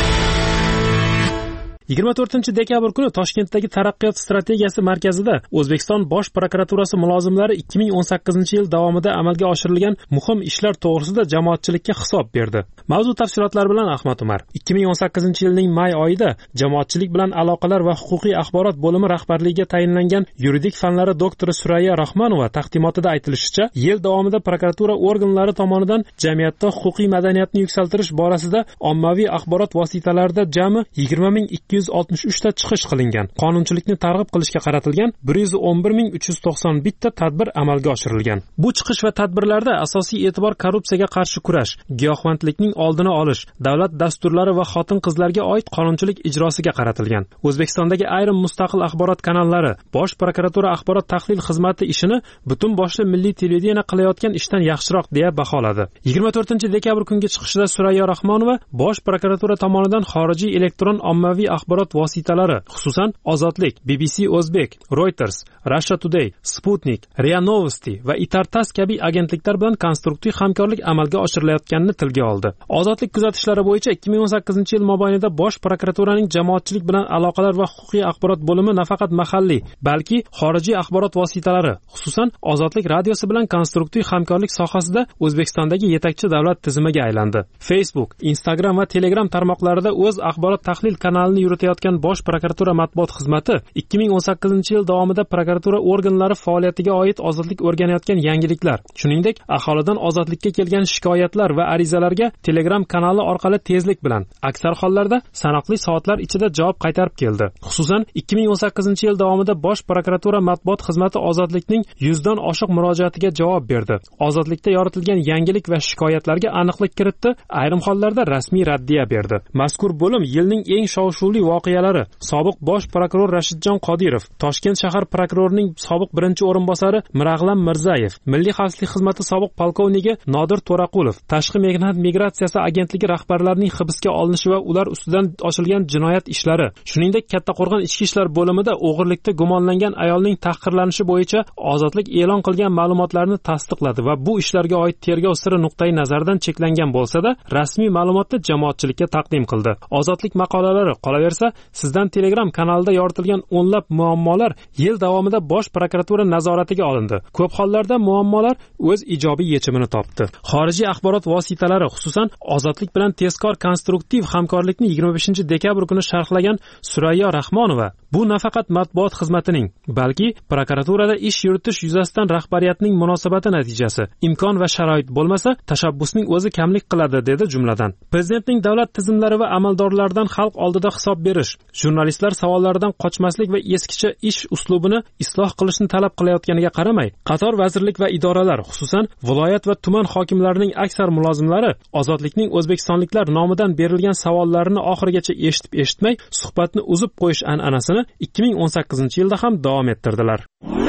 [SPEAKER 7] yigirma to'rtinchi dekabr kuni Toshkentdagi Taraqqiyot strategiyasi markazida O'zbekiston bosh prokuraturasi mulozimlari ikki ming o'n sakkizinchi yil davomida amalga oshirilgan muhim ishlar to'g'risida jamoatchilikka hisob berdi. Mavzu tafsilotlari bilan Ahmad Umar. ikki ming o'n sakkizinchi yilning may oyida jamoatchilik bilan aloqalar va huquqiy axborot bo'limi rahbarligiga tayinlangan yuridik fanlari doktori Surayya Rahmonova taqdimotida aytilishicha, yil davomida prokuratura organlari tomonidan jamiyatda huquqiy madaniyatni yuksaltirish borasida ommaviy axborot vositalarida jami yigirma ming ikki yuz oltmish uch ta chiqish qilingan. Qonunchilikni targ'ib qilishga qaratilgan bir yuz o'n bir ming uch yuz to'qson bir ta tadbir amalga oshirilgan. Bu chiqish va tadbirlarda asosiy e'tibor korrupsiyaga qarshi kurash, giyohvandlikning oldini olish, davlat dasturlari va xotin-qizlarga oid qonunchilik ijrosiga qaratilgan. O'zbekistondagi ayrim mustaqil axborot kanallari Bosh prokuratura axborot tahlil xizmati ishini butun boshli milliy televideniya qilayotgan ishdan yaxshiroq deya baholadi. yigirma to'rtinchi dekabr kungi chiqishida Surayyo Rahmonova Bosh prokuratura tomonidan xorijiy elektron ommaviy axborot vositalari, xususan Ozodlik, B B C O'zbek, Reuters, Russia Today, Sputnik, Ria Novosti va Itartas kabi agentliklar bilan konstruktiv hamkorlik amalga oshirilayotganini tilga oldi. Ozodlik kuzatishlari bo'yicha ikki ming o'n sakkizinchi yil mobaynida Bosh prokuraturaning jamoatchilik bilan aloqalar va huquqiy axborot bo'limi nafaqat mahalliy, balki xorijiy axborot vositalari, xususan Ozodlik radiosi bilan konstruktiv hamkorlik sohasida O'zbekistondagi yetakchi davlat tizimiga aylandi. Facebook, Instagram va Telegram tarmoqlarida o'z axborot tahlil kanalini yuritayotgan Bosh prokuratura matbuot xizmati ikki ming o'n sakkizinchi yil davomida prokuratura organlari faoliyatiga oid ozodlik o'rganayotgan yangiliklar, shuningdek aholidan ozodlikka kelgan shikoyatlar va arizalarga Telegram kanali orqali tezlik bilan, aksar hollarda sanoqli soatlar ichida javob qaytarib keldi. Xususan ikki ming o'n sakkizinchi yil davomida Bosh prokuratura matbuot xizmati ozodlikning yuzdan oshiq murojaatiga javob berdi. Ozodlikda yoritilgan yangilik va shikoyatlarga aniqlik kiritdi, ayrim hollarda rasmiy raddiya berdi. Mazkur bo'lim yilning eng shov-shuvli voqealari sobiq bosh prokuror Rashidjon Qodirov, Toshkent shahar prokurorining sobiq birinchi o'rinbosari Mirag'lam Mirzayev, Milliy xavfsizlik xizmati sobiq polkovniki Nodir To'raqulov, Tashqi mehnat migratsiyasi agentligi rahbarlarining hibsga olinishi va ular ustidan ochilgan jinoyat ishlari, shuningdek Kattaqo'rg'on ichki ishlar bo'limida o'g'irlikda gumonlangan ayolning tahqirlanishi bo'yicha Ozodlik e'lon qilgan ma'lumotlarni tasdiqladi va bu ishlarga oid tergov siri nuqtai nazardan cheklangan bo'lsa-da, rasmiy ma'lumotni jamoatchilikka taqdim qildi. Ozodlik maqolalari qolaversa, sizdan Telegram kanalida yoritilgan o'nlab muammolar yil davomida Bosh prokuratura nazoratiga olindi. Ko'p hollarda muammolar o'z ijobiy yechimini topdi. Xorijiy axborot vositalari, xususan Ozodlik bilan tezkor konstruktiv hamkorlikni yigirma beshinchi dekabr kuni sharhlagan Surayyo Rahmonova, bu nafaqat matbuot xizmatining, balki prokuraturada ish yuritish yuzasidan rahbariyatning munosabati natijasi. Imkon va sharoit bo'lmasa, tashabbusning o'zi kamlik qiladi, dedi jumladan. Prezidentning davlat tizimlari va amaldorlaridan xalq oldida hisob berish, jurnalistlar savollaridan qochmaslik va eskicha ish uslubini isloh qilishni talab qilayotganiga qaramay, qator vazirlik va idoralar, xususan viloyat va tuman hokimlarining aksar mulozimlari Ozodlikning o'zbekistonliklar nomidan berilgan savollarini oxirigacha eshitib eshitmay suhbatni uzib qo'yish an'anasini ikki ming o'n sakkizinchi yilda ham davom ettirdilar.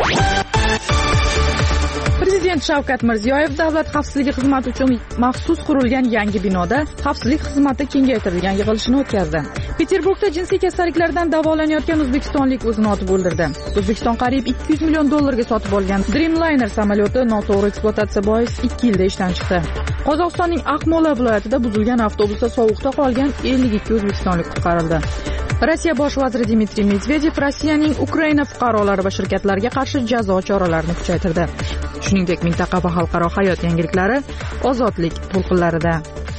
[SPEAKER 2] Prezident Shavkat Mirziyoyev davlat xavfsizligi xizmati uchun maxsus qurilgan yangi binoda xavfsizlik xizmati kengaytirilgan yig'ilishini o'tkazdi. Peterburgda jinsiy kasalliklardan davolanayotgan o'zbekistonlik o'zini otib o'ldirdi. O'zbekiston qariyb ikki yuz million dollarga sotib olgan Dreamliner samolyoti noto'g'ri ekspluatatsiya bois ikki yilda ishdan chiqdi. Qozog'istonning Akmola viloyatida buzilgan avtobusda sovuqda qolgan ellik ikki o'zbekistonlik qutqarildi. Rossiya bosh vaziri Dmitriy Medvedev Rossiyaning Ukraina fuqarolari va shirkatlariga qarshi jazo choralarini kuchaytirdi. Shuningdek, mintaqa va xalqaro hayot yangiliklari Ozodlik to'lqinlarida.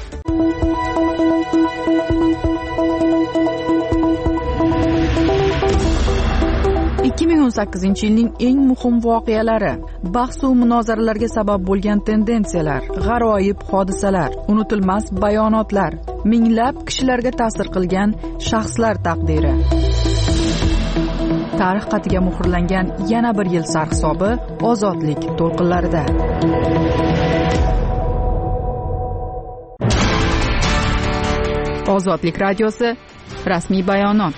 [SPEAKER 2] ikki ming o'n sakkizinchi yilning eng muhim voqealari, bahs va munozaralarga sabab bo'lgan tendensiyalar, g'aroyib hodisalar, unutilmas bayonotlar, minglab kishilarga ta'sir qilgan shaxslar taqdiri. Tarix xatiga muhrlangan yana bir yil sarhisobi ozodlik to'lqinlarida. Ozodlik radiosi rasmiy bayonot.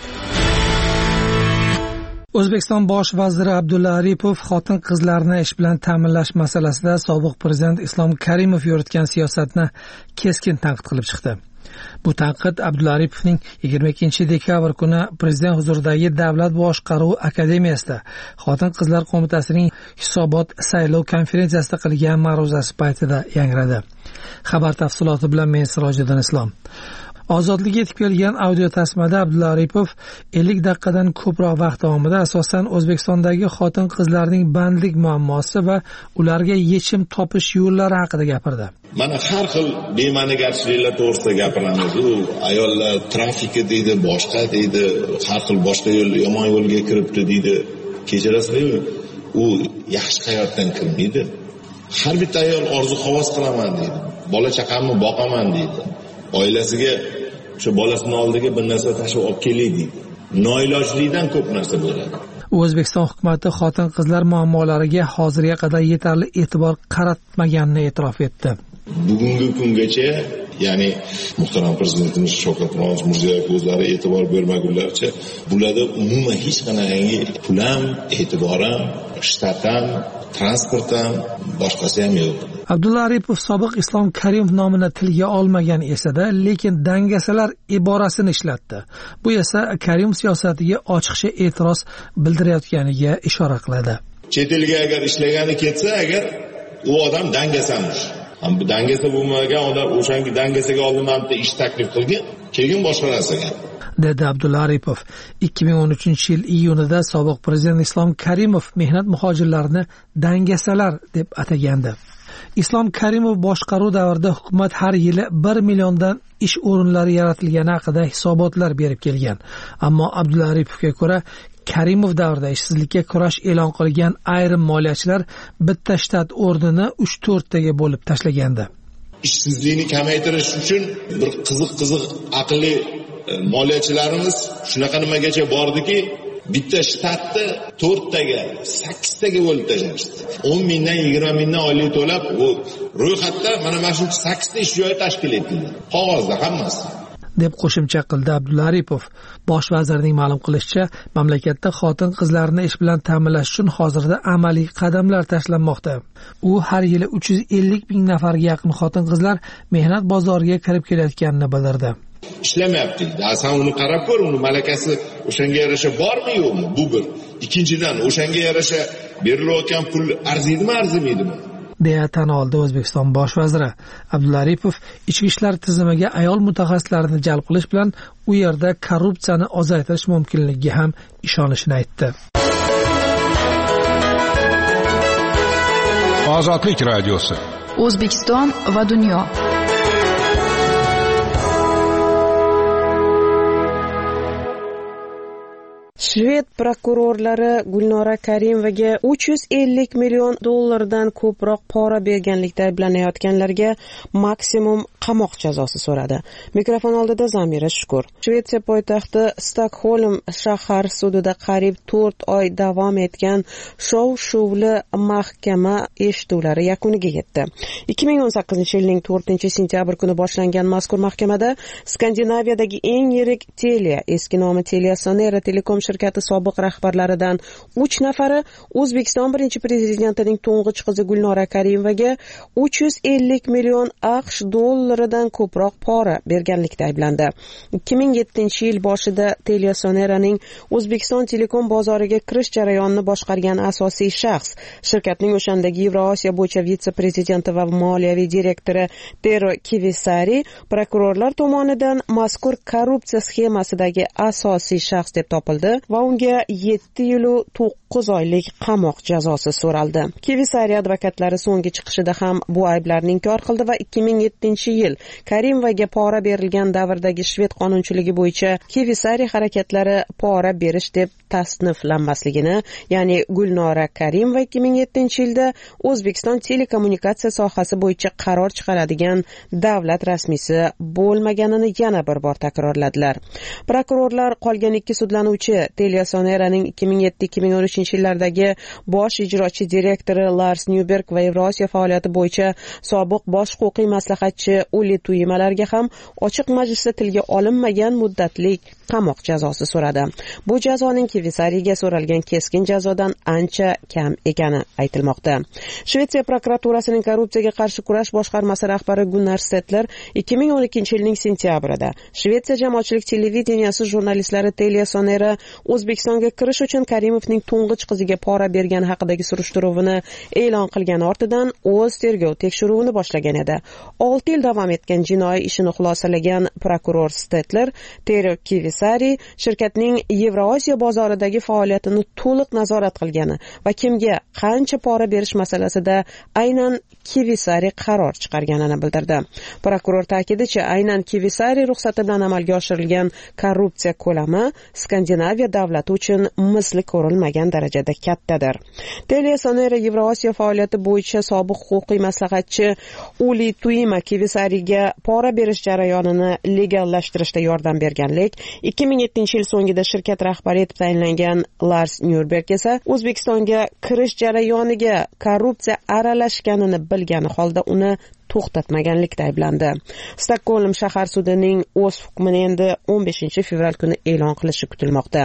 [SPEAKER 8] O'zbekiston bosh vaziri Abdulla Aripov xotin-qizlarni ish bilan ta'minlash masalasida sobiq prezident Islom Karimov yuritgan siyosatni keskin tanqid qilib chiqdi. Bu tanqid Abdulla Aripovning yigirma ikkinchi dekabr kuni prezident huzuridagi Davlat boshqaruvi akademiyasida Xotin-qizlar qo'mitasining hisobot saylov konferensiyasida qilgan ma'ruzasi paytida yangradi. Xabar tafsiloti bilan men Sirojiddin Islom. Ozodlikka yetib kelgan audio tasmada Abdulla Aripov ellik daqiqadan ko'proq vaqt davomida asosan O'zbekistondagi xotin-qizlarning bandlik muammosi va ularga yechim topish yo'llari haqida gapirdi.
[SPEAKER 9] Mana har xil bema'nigarchiliklar to'g'risida gapiramiz. U ayollar trafiki deydi, boshqa deydi, har xil boshqa yo'l, yomon yo'lga kiribdi deydi. Kechirasizmi? U yaxshi hayotdan kirmaydi. Har bitta ayol orzu-havas qilaman deydi. Bola chaqamni boqaman deydi. Oilasiga o'sha bolasini oldiga bir narsa tashib olib kelay deydi. Noilojlikdan ko'p narsa bo'ladi.
[SPEAKER 8] O'zbekiston hukumati xotin-qizlar muammolariga hozirga qadar yetarli e'tibor qaratmaganini e'tirof etdi.
[SPEAKER 9] Bugungi kungacha, ya'ni muhtaram prezidentimiz Shavkat Mirziyoyev o'zlari e'tibor bermagunlaricha, bularda umuman hech qanaqangi pul ham, e'tibor ham, shtat ham, transport ham, boshqasi ham yo'q.
[SPEAKER 8] Abdulla Aripov sobiq Islom Karimov nomini tilga olmagan esa-da, lekin dangasalar iborasini ishlatdi. Bu esa Karim siyosatiga ochiqcha e'tiroz bildirayotganiga ishora qiladi.
[SPEAKER 9] Chet elga agar ishlagani ketsa, agar u odam dangasamış. Ham bu dangasa bo'lmagan odam o'shangi dangasaga oldin ham ish taklif qilgan, keyin boshqa narsaga.
[SPEAKER 8] dedi Abdulla Aripov. ikki ming o'n uchinchi yil iyunida sobiq prezident Islom Karimov mehnat muhojirlarini dangasalar deb atagandi. Islom Karimov boshqaruv davrida hukumat har yili bir milliondan ish o'rinlari yaratilgani haqida hisobotlar berib kelgan. Ammo Abdulla Aripovga ko'ra, Karimov davrida ishsizlikka kurash e'lon qilgan ayrim moliyachilar bitta shtat o'rnini uch to'rt taga bo'lib tashlagandi.
[SPEAKER 9] Ishsizlikni kamaytirish uchun bir qiziq-qiziq aqlli moliyachilarimiz shunaqa nimagacha bordiki, bitta shtatni to'rttaga, sakkiztaga bo'lib tashlashdi. o'n mingdan yigirma mingdan oylik to'lab, u ro'yxatda mana mana shu sakkizta ish joyi tashkil etildi. Qog'ozda hammasi.
[SPEAKER 8] deb qo'shimcha qildi Abdulla Aripov. Bosh vazirning ma'lum qilishicha, mamlakatda xotin-qizlarni ish bilan ta'minlash uchun hozirda amaliy qadamlar tashlanmoqda. U har yili uch yuz ellik ming nafarga yaqin xotin-qizlar mehnat bozoriga kirib kelayotganini bildirdi.
[SPEAKER 9] Ishlamayapti. Asan uni qarab ko'r, uni malakasi o'shanga yarasha bormi yo'qmi? Bu bir. Ikkinchidan, o'shanga yarasha berilayotgan pul arziydimi, arzimaydimi?
[SPEAKER 8] deya tan oldi O'zbekiston bosh vaziri. Abdulla Aripov ichki ishlar tizimiga ayol mutaxassislarni jalb qilish bilan u yerda korrupsiyani ozaytirish mumkinligiga ham ishonishini aytdi.
[SPEAKER 23] Ozodlik radiosi.
[SPEAKER 2] O'zbekiston va dunyo.
[SPEAKER 11] Shved prokurorlari Gulnora Karimovaga uch yuz ellik million dollardan ko'proq pora berganlikda ayblanayotganlarga maksimum qamoq jazosi so'radi. Mikrofon oldida Zamira Shukur. Shvetsiya poytaxti Stokholm shahar sudida qariyb to'rt oy davom etgan shov-shuvli mahkama eshituvlari yakuniga yetdi. ikki ming o'n sakkizinchi yilning to'rtinchi sentyabr kuni boshlangan mazkur mahkamada Skandinaviyadagi eng yirik Telia, eski nomi Telia Sonera Telekom shirkati sobiq rahbarlaridan uch nafari O'zbekiston birinchi prezidentining to'ng'ich qizi Gulnora Karimovaga uch yuz ellik million AQSh dollaridan ko'proq pora berganlikda ayblandi. ikki ming yettinchi yil boshida Telia Soneraning O'zbekiston telekom bozoriga kirish jarayonini boshqargan asosiy shaxs, shirkatning o'shandagi Yevrosiyo bo'yicha vitse-prezidenti va moliyaviy direktori Tero Kivisari prokurorlar tomonidan mazkur korrupsiya sxemasidagi asosiy shaxs deb topildi va unga yetti yil va to'qqiz oylik qamoq jazosi so'raldi. Kivisari advokatlari so'nggi chiqishida ham bu ayblarni inkor qildi va ikki ming yettinchi yil Karimovaga pora berilgan davrdagi shved qonunchiligi bo'yicha Kivisari harakatlari pora berish deb tasniflanmasligini, ya'ni Gulnora Karimova ikki ming yettinchi yilda O'zbekiston telekommunikatsiya sohasi bo'yicha qaror chiqaradigan davlat rasmiysi bo'lmaganini yana bir bor takrorladilar. Prokurorlar qolgan ikki sudlanuvchi Teliasoneraning ikki ming yetti ikki ming o'n uchinchi yillardagi bosh ijrochi direktori Lars Nyuberg va Yevrosiyo faoliyati bo'yicha sobiq bosh huquqiy maslahatchi Uli Tuyimalarga ham ochiq majlisda tilga olinmagan muddatlik qamoq jazosi so'radi. Bu jazoning Kvisariga so'ralgan keskin jazodan ancha kam ekani aytilmoqda. Shvetsiya prokuraturasining korrupsiyaga qarshi kurash boshqarmasi rahbari Gunnar Stettler ikki ming o'n ikkinchi yilning sentyabrida Shvetsiya jamoatchilik televideniyasi jurnalistlari Teliasonera O'zbekistonga kirish uchun Karimovning to'ng'ich qiziga pora bergani haqidagi surishtiruvini e'lon qilgani ortidan o'z tergov tekshiruvini boshlagan edi. olti yil davom etgan jinoiy ishini xulosalagan prokuror Stettler Tero Kvisari shirkatning Yevrosiyo bozoridagi faoliyatini to'liq nazorat qilgani va kimga qancha pora berish masalasida aynan Kvisari qaror chiqarganini bildirdi. Prokuror ta'kidicha, aynan Kvisari ruxsati bilan amalga oshirilgan korrupsiya ko'lami Skandinaviya davlati uchun misli ko'rilmagan darajada kattadir. Teliasonera Yevrosiyo faoliyati bo'yicha sobiq huquqiy maslahatchi Uli Tuyima Kvisariga pora berish jarayonini legallashtirishda yordam berganlik, ikki ming yettinchi yil so'ngida shirkat rahbari etib tayinlangan Lars Nyuberg esa O'zbekistonga kirish jarayoniga korrupsiya aralashganini bilgani holda uni to'xtatmaganlikda ayblandi. Stokgolm shahar sudining o'z hukmini endi o'n beshinchi fevral kuni e'lon qilishi kutilmoqda.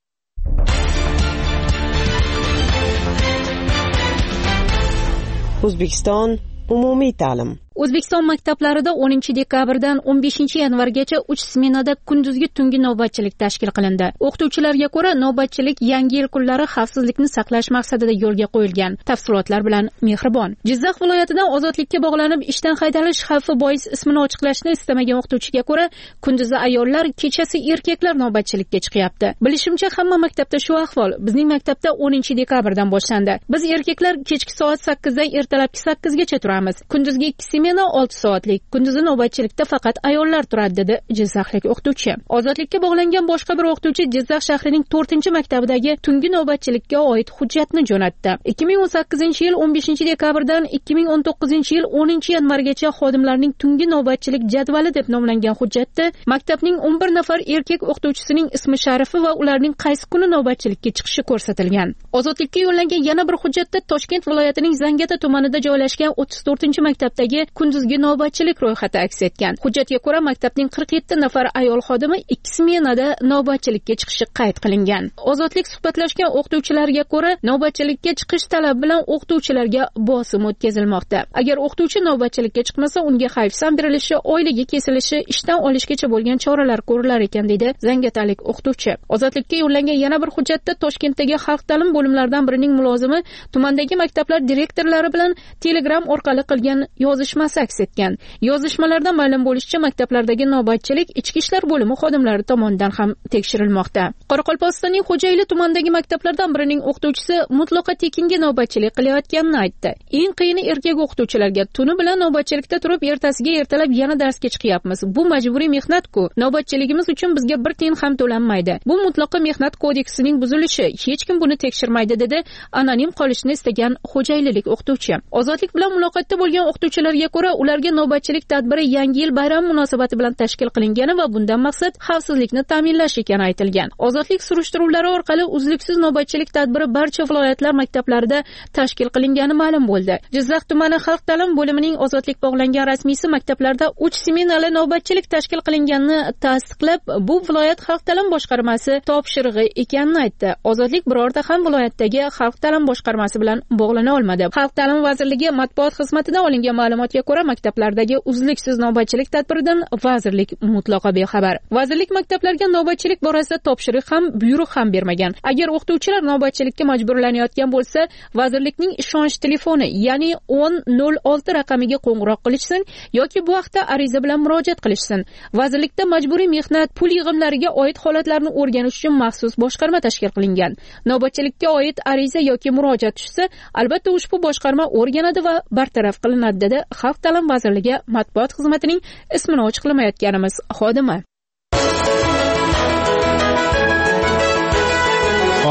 [SPEAKER 11] O'zbekiston umumiy ta'lim.
[SPEAKER 3] O'zbekiston maktablarida o'ninchi dekabrdan o'n beshinchi yanvargacha uch smenada kunduzgi tungi navbatchilik tashkil qilindi. O'qituvchilarga ko'ra, navbatchilik yangi yil kunlari xavfsizlikni saqlash maqsadida yo'lga qo'yilgan. Tafsilotlar bilan Mehribon. Jizzax viloyatidan ozodlikka bog'lanib ishdan haydalish xavfi bois ismini ochiqlashni istamagan o'qituvchiga ko'ra, kunduzi ayollar, kechasi erkaklar navbatchilikka chiqyapti. Bilishimcha, hamma maktabda shu ahvol. Bizning maktabda o'ninchi dekabrdan boshlandi. Biz erkaklar kechki soat sakkizdan ertalabki sakkizgacha turamiz. Kunduzgi ikki meni olti soatlik, kunduzi navbatchilikda faqat ayollar turadi, dedi jizzaxlik o'qituvchi. Ozodlikka bog'langan boshqa bir o'qituvchi Jizzax shahrining to'rtinchi maktabidagi tungi navbatchilikka oid hujjatni jo'natdi. ikki ming o'n sakkizinchi yil o'n beshinchi dekabrdan ikki ming o'n to'qqizinchi yil o'ninchi yanvargacha xodimlarning tungi navbatchilik jadvali deb nomlangan hujjatda maktabning o'n bir nafar erkak o'qituvchisining ismi sharifi va ularning qaysi kuni navbatchilikka chiqishi ko'rsatilgan. Ozodlikka yo'llangan yana bir hujjatda Toshkent viloyatining Zangata tumanida joylashgan o'ttiz to'rtinchi maktabdagi kunduzgi navbatchilik ro'yxati aks etgan. Hujjatga ko'ra, maktabning qirq yetti nafar ayol xodimi ikki smenada navbatchilikka chiqishi qayd qilingan. Ozodlik suhbatlashgan o'qituvchilarga ko'ra, navbatchilikka chiqish talabi bilan o'qituvchilarga bosim o'tkazilmoqda. Agar o'qituvchi navbatchilikka chiqmasa, unga hayfsan berilishi, oyligi kesilishi, ishdan olishgacha bo'lgan choralar ko'rilar ekan, deydi zangatalik o'qituvchi. Ozodlikka yo'llangan yana bir hujjatda Toshkentdagi xalq ta'lim bo'limlaridan birining mulozimi tumandagi maktablar direktorlari bilan Telegram orqali qilgan yozishmasi aks etgan. Yozishmalarda ma'lum bo'lishicha, maktablardagi navbatchilik ichki ishlar bo'limi xodimlari tomonidan ham tekshirilmoqda. Qoraqalpog'istonning Xo'jayli tumanidagi maktablardan birining o'qituvchisi mutlaqo tekinga navbatchilik qilayotganini aytdi. Eng qiyini erkak o'qituvchilarga tuni bilan navbatchilikda turib, ertasiga ertalab yana darsga chiqyapmiz. Bu majburiy mehnat-ku. Navbatchiligimiz uchun bizga bir tiyin ham to'lanmaydi. Bu mutlaqo mehnat kodeksining buzilishi. Hech kim buni tekshirmaydi, dedi anonim qolishni istagan xo'jaylilik o'qituvchi. Ozodlik bilan muloqotda bo'lgan o'qituvchilarga ko'ra, ularga navbatchilik tadbiri yangi yil bayrami munosabati bilan tashkil qilingani va bundan maqsad xavfsizlikni ta'minlash ekani aytilgan. Ozodlik surishtiruvlari orqali uzluksiz navbatchilik tadbiri barcha viloyatlar maktablarida tashkil qilingani ma'lum bo'ldi. Jizzax tumani xalq ta'lim bo'limining ozodlik bog'langan rasmiysi maktablarda uch smenali navbatchilik tashkil qilinganini tasdiqlab, bu viloyat xalq ta'lim boshqarmasi topshirig'i ekanini aytdi. Ozodlik birorta ham viloyatdagi xalq ta'lim boshqarmasi bilan bog'lana olmadi. Xalq ta'lim vazirligi matbuot xizmatidan olingan ma'lumotga ko'ra, maktablardagi uzluksiz navbatchilik tadbiridan vazirlik mutlaqo bexabar. Vazirlik maktablarga navbatchilik borasida topshiriq ham, buyruq ham bermagan. Agar o'qituvchilar navbatchilikka majburlanayotgan bo'lsa, vazirlikning ishonch telefoni, ya'ni o'n nol olti raqamiga qo'ng'iroq qilishsin yoki bu haqda ariza bilan murojaat qilishsin. Vazirlikda majburiy mehnat pul yig'imlariga oid holatlarni o'rganish uchun maxsus boshqarma tashkil qilingan. Navbatchilikka oid ariza yoki murojaat tushsa, albatta ushbu boshqarma o'rganadi va bartaraf qilinadi, dedi Xalq ta'lim vazirligi matbuot xizmatining ismini ochiqlamayotganimiz xodimi.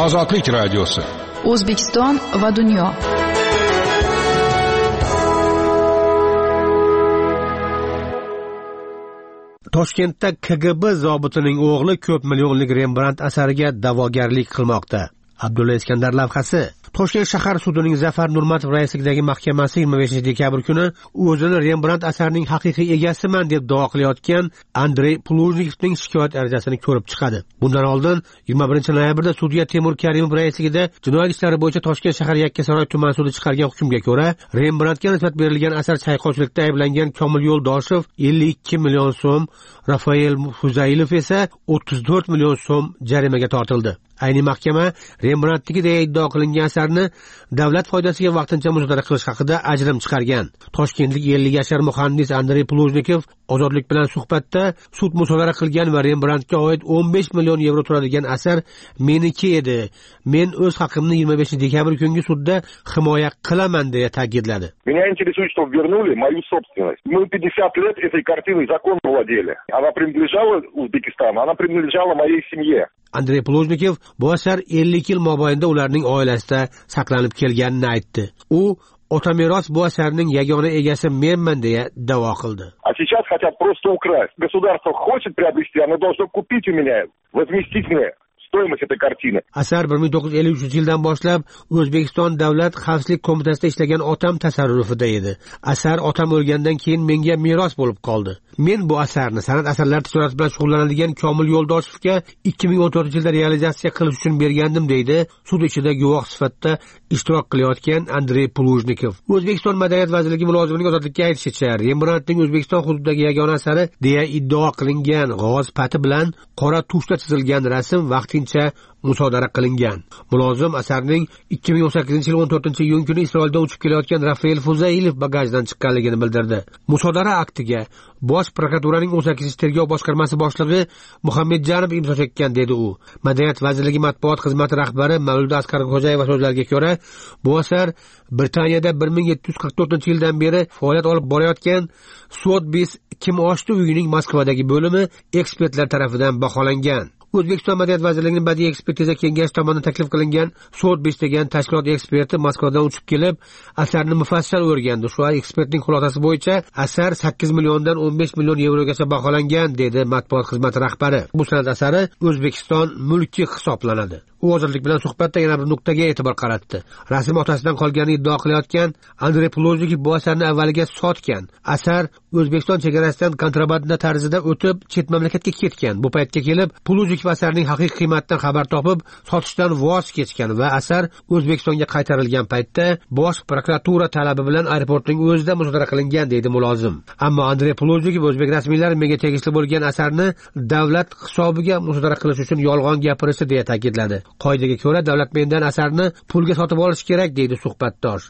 [SPEAKER 12] Ozodlik radiosi.
[SPEAKER 2] O'zbekiston va dunyo.
[SPEAKER 13] Toshkentda K G B zobitining o'g'li ko'p millionlik Rembrandt asariga da'vogarlik qilmoqda. Abdulla Iskandar lavhasi. Toshkent shahar sudining Zafar Nurmatov raisligidagi mahkamasi yigirma beshinchi dekabr kuni o'zini Rembrandt asarining haqiqiy egasiman deb da'vo qilayotgan Andrey Plujnikovning shikoyat arizasini ko'rib chiqadi. Bundan oldin yigirma birinchi noyabrda sudya Temur Karimov raisligida jinoyat ishlari bo'yicha Toshkent shahar Yakkasaroy tuman sudi chiqargan hukmga ko'ra, Rembrandtga nisbat berilgan asar chayqovchilikda ayblangan Komil Yo'ldoshev ellik ikki million so'm, Rafael Fuzailov esa o'ttiz to'rt million so'm jarimaga tortildi. Ayni mahkama Rembrandtniki deya iddao qilingan asarni davlat foydasiga vaqtincha musodara qilish haqida ajrim chiqargan. Toshkentlik ellik yashar muhandis Andrey Plujnikov Ozodlik bilan suhbatda sud musodara qilgan va Rembrandtga oid o'n besh million yevro turadigan asar meniki edi. Men o'z haqimni yigirma beshinchi dekabr kungi sudda himoya qilaman deya ta'kidladi.
[SPEAKER 14] Меня интересует, что вернули мою собственность. Мы пятьдесят лет этой картиной законно владели. Она принадлежала Узбекистану, она принадлежала моей семье.
[SPEAKER 13] Andrey Plujnikov bu asar ellik yil mobaynida ularning oilasida saqlanib kelganini aytdi. U Otameros bu asarning yagona egasi menman deya da'vo qildi.
[SPEAKER 14] А сейчас хотят просто украсть. Государство хочет приобрести, оно должно купить у меня, возместить мне стоимость этой картины.
[SPEAKER 13] Asar bir ming to'qqiz yuz ellik uchinchi yildan boshlab O'zbekiston Davlat xavfsizlik qo'mitasida ishlagan otam tasarrufida edi. Asar otam o'lgandan keyin menga meros bo'lib qoldi. Men bu asarni san'at asarlari tijorati bilan shug'ullanadigan Komil Yo'ldoshevga ikki ming o'n to'rtinchi yilda realizatsiya qilish uchun bergandim deydi sud ichida guvoh sifatida ishtirok qilayotgan Andrey Plujnikov. O'zbekiston Madaniyat vazirligi mulozimining ozodlikka aytishicha, Rembrandtning O'zbekiston hududidagi yagona asari deya iddao qilingan g'oz pati bilan qora tushda chizilgan rasm vaqtincha musodara qilingan. Mulozim asarning ikki ming o'n sakkizinchi yil o'n to'rtinchi iyun kuni Isroildan uchib kelayotgan Rafael Fuzailov bagajdan chiqqanligini bildirdi. Musodara aktiga Bosh prokuraturaning o'n sakkizinchi tergov boshqarmasi boshlig'i Muhammadjanov imzo chekkan dedi u. Madaniyat vazirligi matbuot xizmati rahbari Mavlud Asqarxo'jayeva so'zlariga ko'ra, bu asar Britaniyada bir ming yetti yuz qirq to'rtinchi yildan beri faoliyat olib borayotgan Sotheby's Kim ochdi uyining Moskvadagi bo'limi ekspertlar tomonidan baholangan. O'zbekiston Madaniyat vazirligining badiiy ekspertiza kengashi tomonidan taklif qilingan Sotheby's degan tashkilot eksperti Moskvadan uchib kelib, asarni mufassal o'rgandi. Shu ekspertning xulosasi bo'yicha asar sakkiz milliondan o'n besh million yevrogacha baholangan, dedi matbuot xizmati rahbari. Bu san'at asari O'zbekiston mulki hisoblanadi. U Ozodlik bilan suhbatda yana bir nuqtaga e'tibor qaratdi. Rasm otasidan qolganini iddao qilayotgan Andrey Plujnikov bu asarni avvaliga sotgan. Asar O'zbekiston chegarasidan kontrabanda tarzida o'tib chet mamlakatga ketgan. Bu paytga kelib Plujnikov asarning haqiqiy qiymatidan xabar topib, sotishdan voz kechgan va asar O'zbekistonga qaytarilgan paytda Bosh prokuratura talabi bilan aeroportning o'zida musodara qilingan, deydi mulozim. Ammo Andrey Plujnikov o'zbek rasmiylari menga tegishli bo'lgan asarni davlat hisobiga musodara qilish uchun yolg'on gapirishdi deya ta'kidladi. Qoidaga ko'ra davlat mendan asarni pulga sotib olish kerak, deydi suhbatdosh.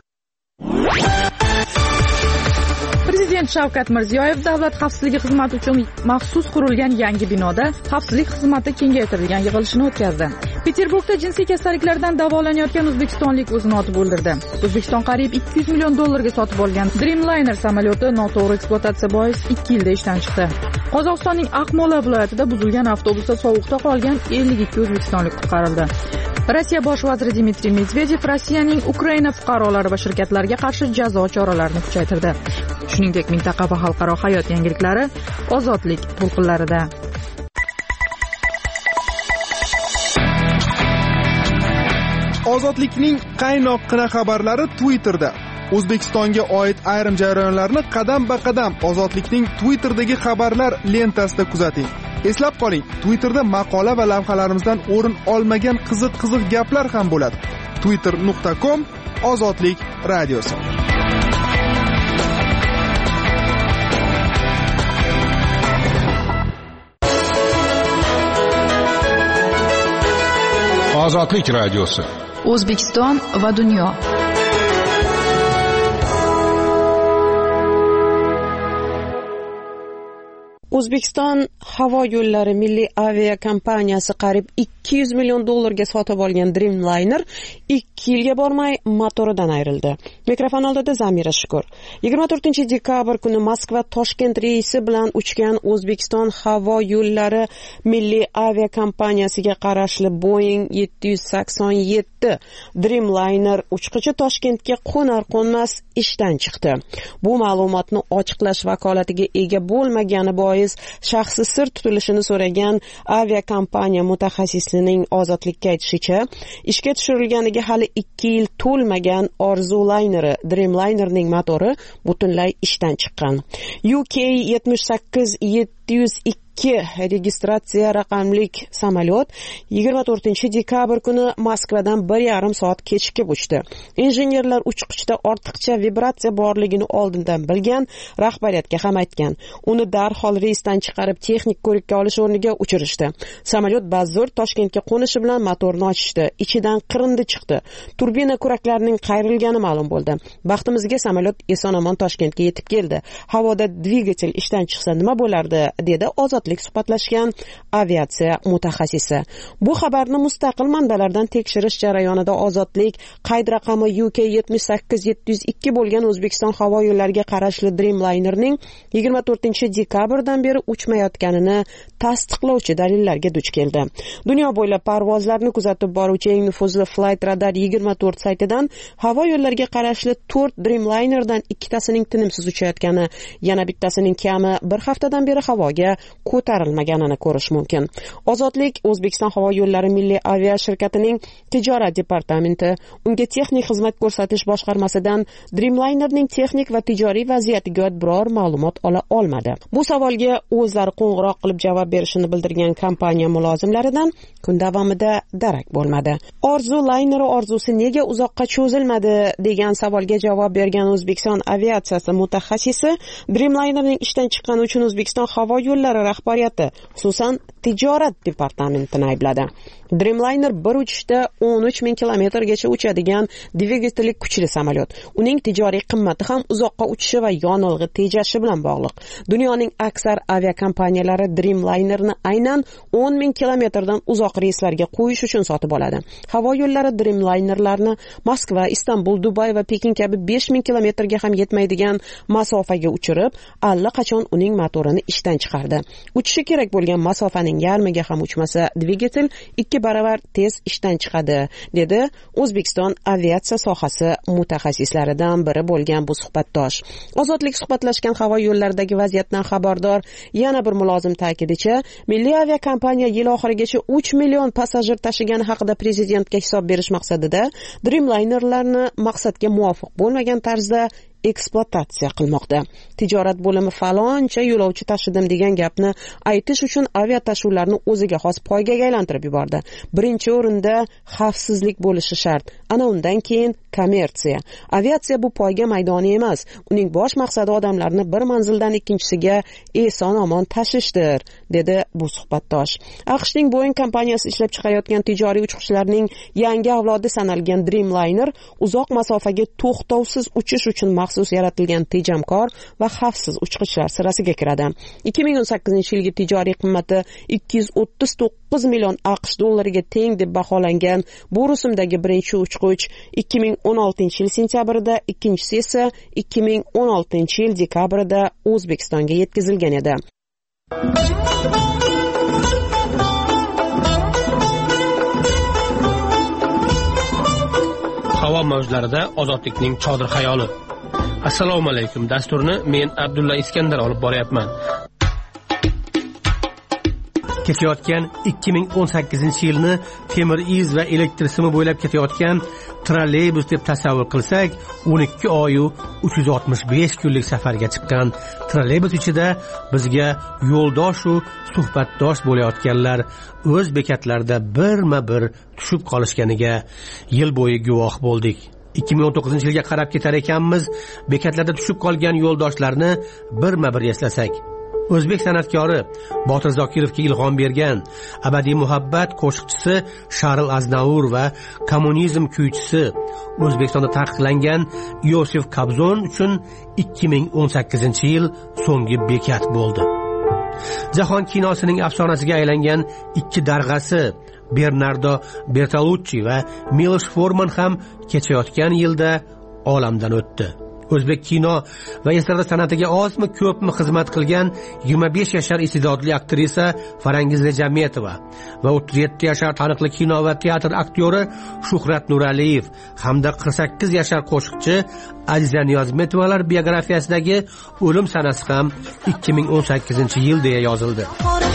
[SPEAKER 2] Prezident Shavkat Mirziyoyev davlat xavfsizligi xizmati uchun maxsus qurilgan yangi binoda xavfsizlik xizmati kengaytirilgan yig'ilishini o'tkazdi. Peterburgda jinsiy kasalliklardan davolanayotgan o'zbekistonlik o'zini otib o'ldirdi. O'zbekiston qariyb ikki yuz million dollarga sotib olgan Dreamliner samolyoti noto'g'ri ekspluatatsiya bois ikki yilda ishdan chiqdi. Qozog'istonning Akmola viloyatida buzilgan avtobusda sovuqda qolgan ellik ikki o'zbekistonlik qutqarildi. Rossiya bosh vaziri Dmitriy Medvedev Rossiyaning Ukraina fuqarolari va shirkatlariga qarshi jazo choralarini kuchaytirdi. Shuningdek, mintaqa va xalqaro hayot yangiliklari ozodlik to'lqinlarida.
[SPEAKER 6] Ozodlikning qaynoqqina xabarlari Twitterda. O'zbekistonga oid ayrim jarayonlarni qadam-ba-qadam Ozodlikning Twitter'dagi xabarlar lentasida kuzating. Eslab qoling, Twitterda maqola va lavhalarimizdan o'rin olmagan qiziq-qiziq gaplar ham bo'ladi. twitter nuqta com Ozodlik radiosi.
[SPEAKER 12] Ozodlik radiosi.
[SPEAKER 2] O'zbekiston va dunyo.
[SPEAKER 11] O'zbekiston havo yo'llari milliy aviakompaniyasi qariyb ikki yuz million dollarga sotib olgan Dreamliner ikki yilga bormay motoridan ayrildi. Mikrofon oldida Zamira Shukur. yigirma to'rtinchi dekabr kuni Moskva Toshkent reysi bilan uchgan O'zbekiston havo yo'llari milliy aviakompaniyasiga qarashli Boeing yetti yuz sakson yetti Dreamliner uchqichi Toshkentga qo'nar-qo'nmas ishdan chiqdi. Bu ma'lumotni ochiqlash vakolatiga ega bo'lmagani bois shaxsi sir tutilishini so'ragan aviakompaniya mutaxassisining ozodlikka aytishicha, ishga tushirilganiga hali ikki yil to'lmagan Orzu layneri Dreamlinerning motori butunlay ishdan chiqqan. U K yetmish sakkiz yetti yuz ikki registratsiya raqamlik samolyot yigirma to'rtinchi dekabr kuni Moskvadan bir yarim soat kechikib uchdi. Injenerlar uchqichda ortiqcha vibratsiya borligini oldindan bilgan, rahbariyatga ham aytgan. Uni darhol reysdan chiqarib texnik ko'rikka olish o'rniga uchirishdi. Samolyot bazo'r Toshkentga qo'nishi bilan motorni ochishdi. Ichidan qirindi chiqdi. Turbina kuraklarining qayrilgani ma'lum bo'ldi. Baxtimizga samolyot eson-omon Toshkentga yetib keldi. Havoda dvigatel ishdan chiqsa nima bo'lardi, dedi ozodlik suhbatlashgan aviatsiya mutaxassisi. Bu xabarni mustaqil manbalardan tekshirish jarayonida ozodlik qayd raqami U K yetmish sakkiz yetti yuz ikki bo'lgan O'zbekiston havo yo'llariga qarashli Dreamlinerning yigirma to'rtinchi dekabrdan beri uchmayotganini tasdiqlovchi dalillarga duch keldi. Dunyo bo'ylab parvozlarni kuzatib boruvchi eng nufuzli Flight Radar yigirma to'rt saytidan havo yo'llariga qarashli to'rt Dreamlinerdan ikkitasining tinimsiz uchayotgani, yana bittasining kami bir haftadan beri havoga ko'tarilmaganini ko'rish mumkin. Ozodlik O'zbekiston havo yo'llari milliy avia shirkatining tijorat departamenti unga texnik xizmat ko'rsatish boshqarmasidan Dreamlinerning texnik va tijoriy vaziyatiga oid biror ma'lumot ola olmadi. Bu savolga o'zlari qo'ng'iroq qilib javob berishini bildirgan kompaniya mulozimlaridan kun davomida darak bo'lmadi. Orzu layneri orzusi nega uzoqqa cho'zilmadi degan savolga javob bergan O'zbekiston aviatsiyasi mutaxassisi Dreamlinerning ishdan chiqqani uchun O'zbekiston havo yo'llari rahbariyati, xususan tijorat departamentini aybladi. Dreamliner bir uchishda o'n uch ming kilometrgacha uchadigan dvigateli kuchli samolyot. Uning tijoriy qimmati ham uzoqqa uchishi va yonilg'i tejashi bilan bog'liq. Dunyoning aksar aviakompaniyalari Dreamlinerni aynan o'n ming kilometrdan uzoq reyslarga qo'yish uchun sotib oladi. Havo yo'llari Dreamlinerlarni Moskva, Istanbul, Dubay va Pekin kabi besh ming kilometrga ham yetmaydigan masofaga uchirib, allaqachon uning motorini ishdan chiqardi. Uchishi kerak bo'lgan masofaning yarmiga ham uchmasa, dvigatel ikki baravar tez ishdan chiqadi, dedi O'zbekiston aviatsiya sohasi mutaxassislaridan biri bo'lgan bu suhbatdosh. Ozodlik suhbatlashgan havo yo'llaridagi vaziyatdan xabardor yana bir mulozim ta'kidicha, milliy aviakompaniya yil oxirigacha uch million passajir tashigani haqida prezidentga hisob berish maqsadida Dreamlinerlarni maqsadga muvofiq bo'lmagan tarzda ekspluatatsiya qilmoqda. Tijorat bo'limi faloncha yo'lovchi tashidim degan gapni aytish uchun aviatashuvlarni o'ziga xos poygaga aylantirib yubordi. Birinchi o'rinda xavfsizlik bo'lishi shart. Ana undan keyin kommersiya. Aviatsiya bu poyga maydoni emas. Uning bosh maqsadi odamlarni bir manzildan ikkinchisiga eson-omon tashishdir, dedi bu suhbatdosh. AQShning Boeing kompaniyasi ishlab chiqarayotgan tijoriy uchqishlarning yangi avlodi sanalgan Dreamliner uzoq masofaga to'xtovsiz uchish uchun maxsus yaratilgan tejamkor va xavfsiz uchqichlar sirasiga kiradi. ikki ming o'n sakkizinchi yilgi tijoriy qimmati ikki yuz o'ttiz to'qqiz million AQSh dollariga teng deb baholangan bu rusumdagi birinchi uchqich ikki ming o'n oltinchi yil sentyabrida, ikkinchisi esa ikki ming o'n oltinchi yil dekabrida O'zbekistonga yetkazilgan edi.
[SPEAKER 13] Havo mavjlarida ozodlikning chodir xayoli. Assalomu alaykum. Dasturni men Abdulla Iskandar olib boryapman. Ketayotgan ikki ming o'n sakkizinchi yilni temir iz va elektr simi bo'ylab ketayotgan trolleybus deb tasavvur qilsak, o'n ikki oyu uch yuz oltmish besh kunlik safarga chiqqan trolleybus ichida bizga yo'ldosh u suhbatdosh bo'layotganlar o'z bekatlarida birma-bir tushib qolishganiga yil bo'yi guvoh bo'ldik. ikki ming o'n to'qqizinchi yilga qarab ketar ekanmiz, bekatlarda tushib qolgan yo'ldoshlarni birma-bir eslasak. O'zbek san'atkori Botir Zokirovga ilhom bergan abadiy muhabbat qo'shiqchisi Sharl Aznavur va kommunizm kuychisi O'zbekistonda taqiqlangan Yosif Kobzon uchun ikki ming o'n sakkizinchi yil so'nggi bekat bo'ldi. Jahon kinosining afsonasiga aylangan ikki darg'asi Bernardo Bertolucci va Milosh Forman ham kechayotgan yilda olamdan o'tdi. O'zbek kino va estrada san'atiga ozmi ko'pmi xizmat qilgan yigirma besh yashar iste'dodli aktrisa Farangiz Rejametova va o'ttiz yetti yashar taniqli kino va teatr aktyori Shuhrat Nuraliyev hamda qirq sakkiz yashar qo'shiqchi Aziza Niyozmetovalar biografiyasidagi o'lim sanasi ham ikki ming o'n sakkizinchi yil deya yozildi.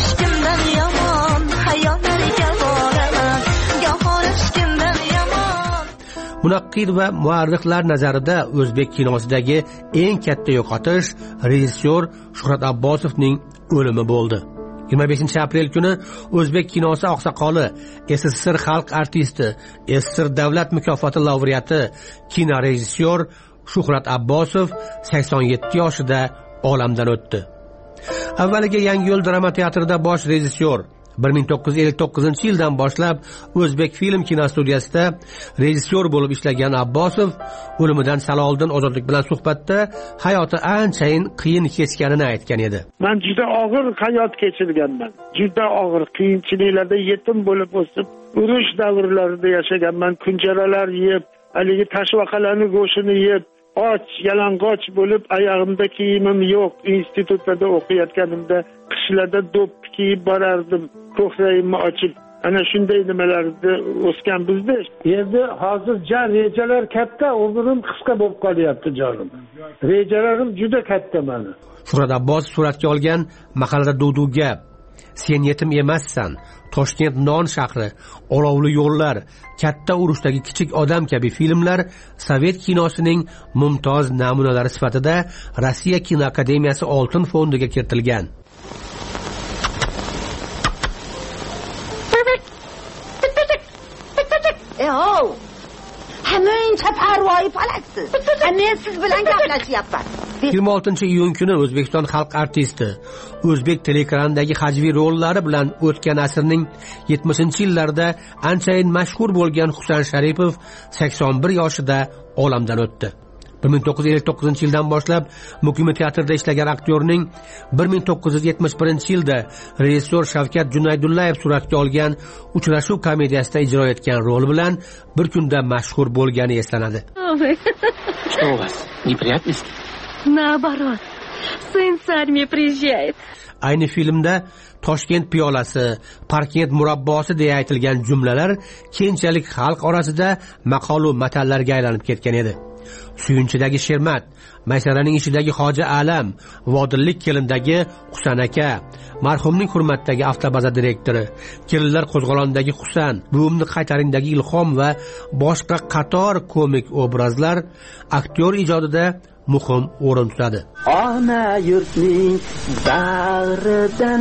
[SPEAKER 13] Munaqqid va muarrixlar nazarida o'zbek kinosidagi eng katta yo'qotish rejissyor Shuhrat Abbosovning o'limi bo'ldi. yigirma beshinchi aprel kuni o'zbek kinosi oqsoqoli, S S S R xalq artisti, S S S R davlat mukofoti laureati, kino rejissyor Shuhrat Abbosov sakson yetti yoshida olamdan o'tdi. Avvaliga Yangiyo'l drama teatrida bosh rejissyor, bir ming to'qqiz yuz ellik to'qqizinchi yildan boshlab O'zbek film kinostudiyasida rejissyor bo'lib ishlagan Abbosov o'limidan sal oldin Ozodlik bilan suhbatda hayoti anchayin qiyin kechganini aytgan edi.
[SPEAKER 15] Men juda og'ir hayot kechirganman. Juda og'ir qiyinchiliklarda yetim bo'lib o'sib, urush davrlarida yashaganman. Kunjaralar yeb, haligi tashvaqalarning go'shini yeb, och, yalang'och bo'lib, oyog'imda kiyimim yo'q. Institutda o'qiyotganimda qishlarda do'p kiyib borardim, ko'kragimni ochib. Ana shunday nimalarda o'sgan bizda. Endi hozir jan rejalar katta, umrim qisqa bo'lib qolyapti jonim. Rejalarim juda katta meni.
[SPEAKER 13] Shuhrat Abbos suratga olgan Mahallada Dudu gap, Sen yetim emassan, Toshkent non shahri, Olovli yo'llar, Katta urushdagi kichik odam kabi filmlar Sovet kinosining mumtoz namunalari sifatida Rossiya kino akademiyasi oltin fondiga kiritilgan.
[SPEAKER 17] Ey, hemen chaparvoyi palasiz. Men siz bilan gaplashyapman.
[SPEAKER 13] yigirma oltinchi iyun kuni O'zbekiston xalq artisti, o'zbek teleekranidagi hajviy rollari bilan o'tgan asrning yetmishinchi yillarida anchayin mashhur bo'lgan Husan Sharipov sakson bir yoshida olamdan o'tdi. bir ming to'qqiz yuz ellik to'qqizinchi yildan boshlab Muqimi teatrida ishlagan aktyorning bir ming to'qqiz yuz yetmish birinchi yilda rejissyor Shavkat Junaydullayev suratga olgan Uchrashuv komediyasida ijro etgan rol bilan bir kunda mashhur bo'lgani eslanadi.
[SPEAKER 16] Что у вас? Неприятности?
[SPEAKER 3] Наоборот. Сын с армии приезжает.
[SPEAKER 13] Ayni filmda Toshkent piyolasi, Parkent murabbosi deya aytilgan jumlalar keyinchalik xalq orasida maqolu matallarga aylanib ketgan edi. Suyunchidagi Shermat, Maysaraning ishidagi Hoji Alam, Vodillik kelindagi Husan aka, marhumning hurmatdagi avtobaza direktori, Kelinlar qo'zg'olonidagi Husan, Buvimni qaytaringdagi Ilhom va boshqa qator komik obrazlar aktyor ijodida muhim o'rin tutadi.
[SPEAKER 16] Ona yurtning bag'ridan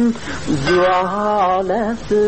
[SPEAKER 16] zuolasi,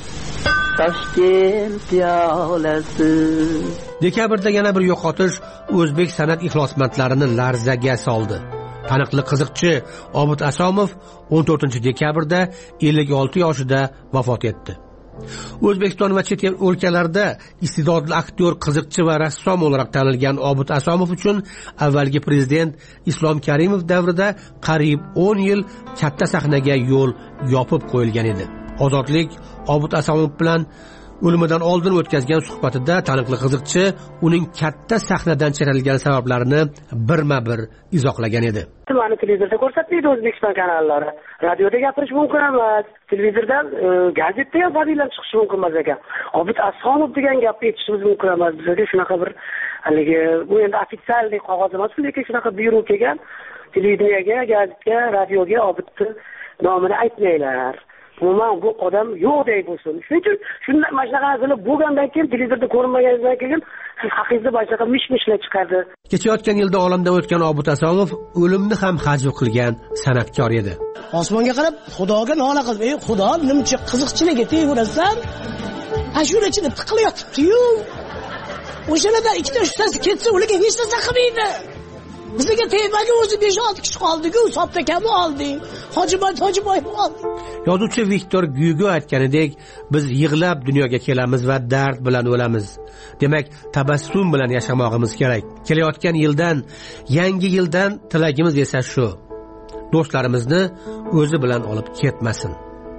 [SPEAKER 16] Toshkent piyolasi.
[SPEAKER 13] Dekabrda yana bir yo'qotish o'zbek san'at iflosmandlarini larzaga soldi. Taniqli qiziqchi Obid Asomov o'n to'rtinchi dekabrda ellik olti yoshida vafot etdi. O'zbekiston va chet el o'lkalarda iste'dodli aktyor, qiziqchi va rassom olarak tanilgan Obid Asomov uchun avvalgi prezident Islom Karimov davrida qariyb o'n yil katta sahnaga yo'l yopib qo'yilgan edi. Ozodlik Obid Asomov bilan o'limidan oldin o'tkazgan suhbatida taniqli qiziqchi uning katta sahnadan chetlashgan sabablarini birma-bir izohlagan edi.
[SPEAKER 18] Mana televizorda ko'rsatmaydi O'zbekiston kanallari. Radioda gapirish mumkin emas. Televizordan, gazetda ham fadilat chiqishi mumkin emas ekan. Obid Asomov degan gapni eshitishimiz mumkin emas. Bizga shunaqa bir haligi bu endi ofitsialniy qog'oz emas, lekin shunaqa buyruq kelgan. Televiziyaga, gazetga, radioga Obidni nomini aytmanglar. Umuman bu odam yo'qdek bo'lsin. Shuning uchun shunday mana shunaqa narsalar bo'lgandan keyin televizorda ko'rinmaganidan keyin siz haqingizda boshqa mish-mishlar chiqardi.
[SPEAKER 13] Kechayotgan yilda olamdan o'tgan Obid Asomov o'limni ham hajv qilgan san'atkor edi.
[SPEAKER 19] Osmonga qarab Xudoga nola qilib, "Ey Xudo, nimcha qiziqchilikka tegurasan? Ha shuni ichida tiqilib yotibdi-yu. O'shalarda ikkita uchtasi ketsa, ularga hech narsa qilmaydi. Bizga tegmaga o'zi besh olti kishi qoldi-ku, Sopda kami oldi. Hojiboy Hojiboy oldi."
[SPEAKER 13] Yozuvchi Viktor Gyugo aytganidek, biz yig'lab dunyoga kelamiz va dard bilan o'lamiz. Demak, tabassum bilan yashamog'imiz kerak. Kelayotgan yildan, yangi yildan tilagimiz esa shu: do'stlarimizni o'zi bilan olib ketmasin.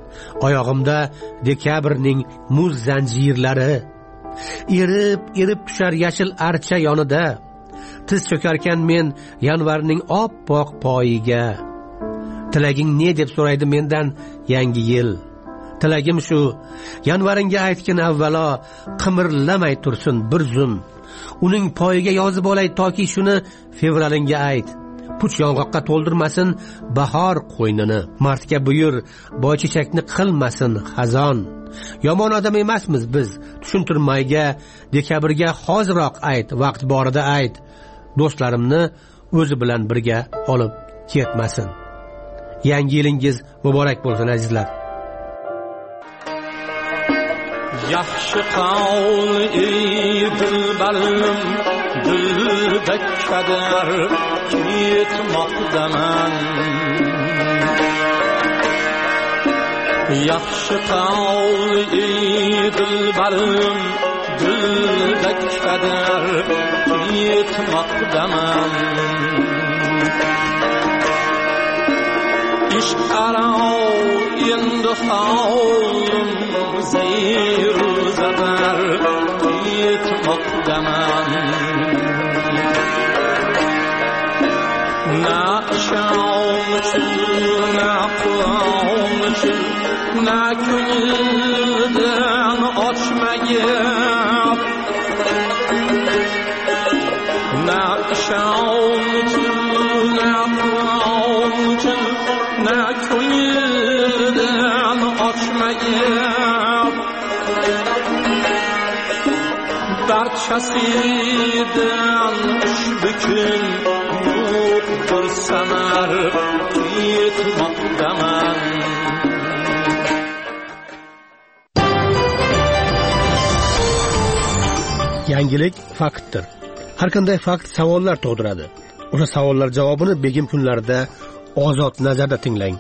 [SPEAKER 13] oyog'imda dekabrning muz zanjirlari, erib erib tushar yashil archa yonida, tiz cho'karkan men yanvarning oppoq poyiga. Tilaging ne deb so'raydi mendan yangi yil. Tilagim shu, yanvaringga aytgin avvalo, qimirlamay tursin bir zum. Uning poyiga yozib olay toki shuni fevralingga ayt. Puch yong'oqqa to'ldirmasin bahor qo'ynini. Martga buyur, boychechakni qilmasin xazon. Yomon odam emasmiz biz, tushuntirmayga, dekabrga hoziroq ayt, vaqt borida ayt. Do'stlarimni o'zi bilan birga olib ketmasin. Yangi yilingiz muborak bo'lsin azizlar.
[SPEAKER 20] Yaxshi qavl ey dilbarim, dilda kadar ketmoqdaman. Yaxshi qavl ey dilbarim, dilda kadar ketmoqdaman. İş arao endi havlim zeyru zadar ketmoqdaman. Na şam uchun, na qulon uchun, na ko'ngildan ochmagan. Na şam uchun, na qulon uchun, na ko'ngildan ochmagan. Barchasidan ushbu kun yo'q bir samar ketmoqdaman.
[SPEAKER 13] Yangilik faktdir. Har qanday fakt savollar tug'diradi. O'sha savollar javobini begim kunlarida ozod nazarda tinglang.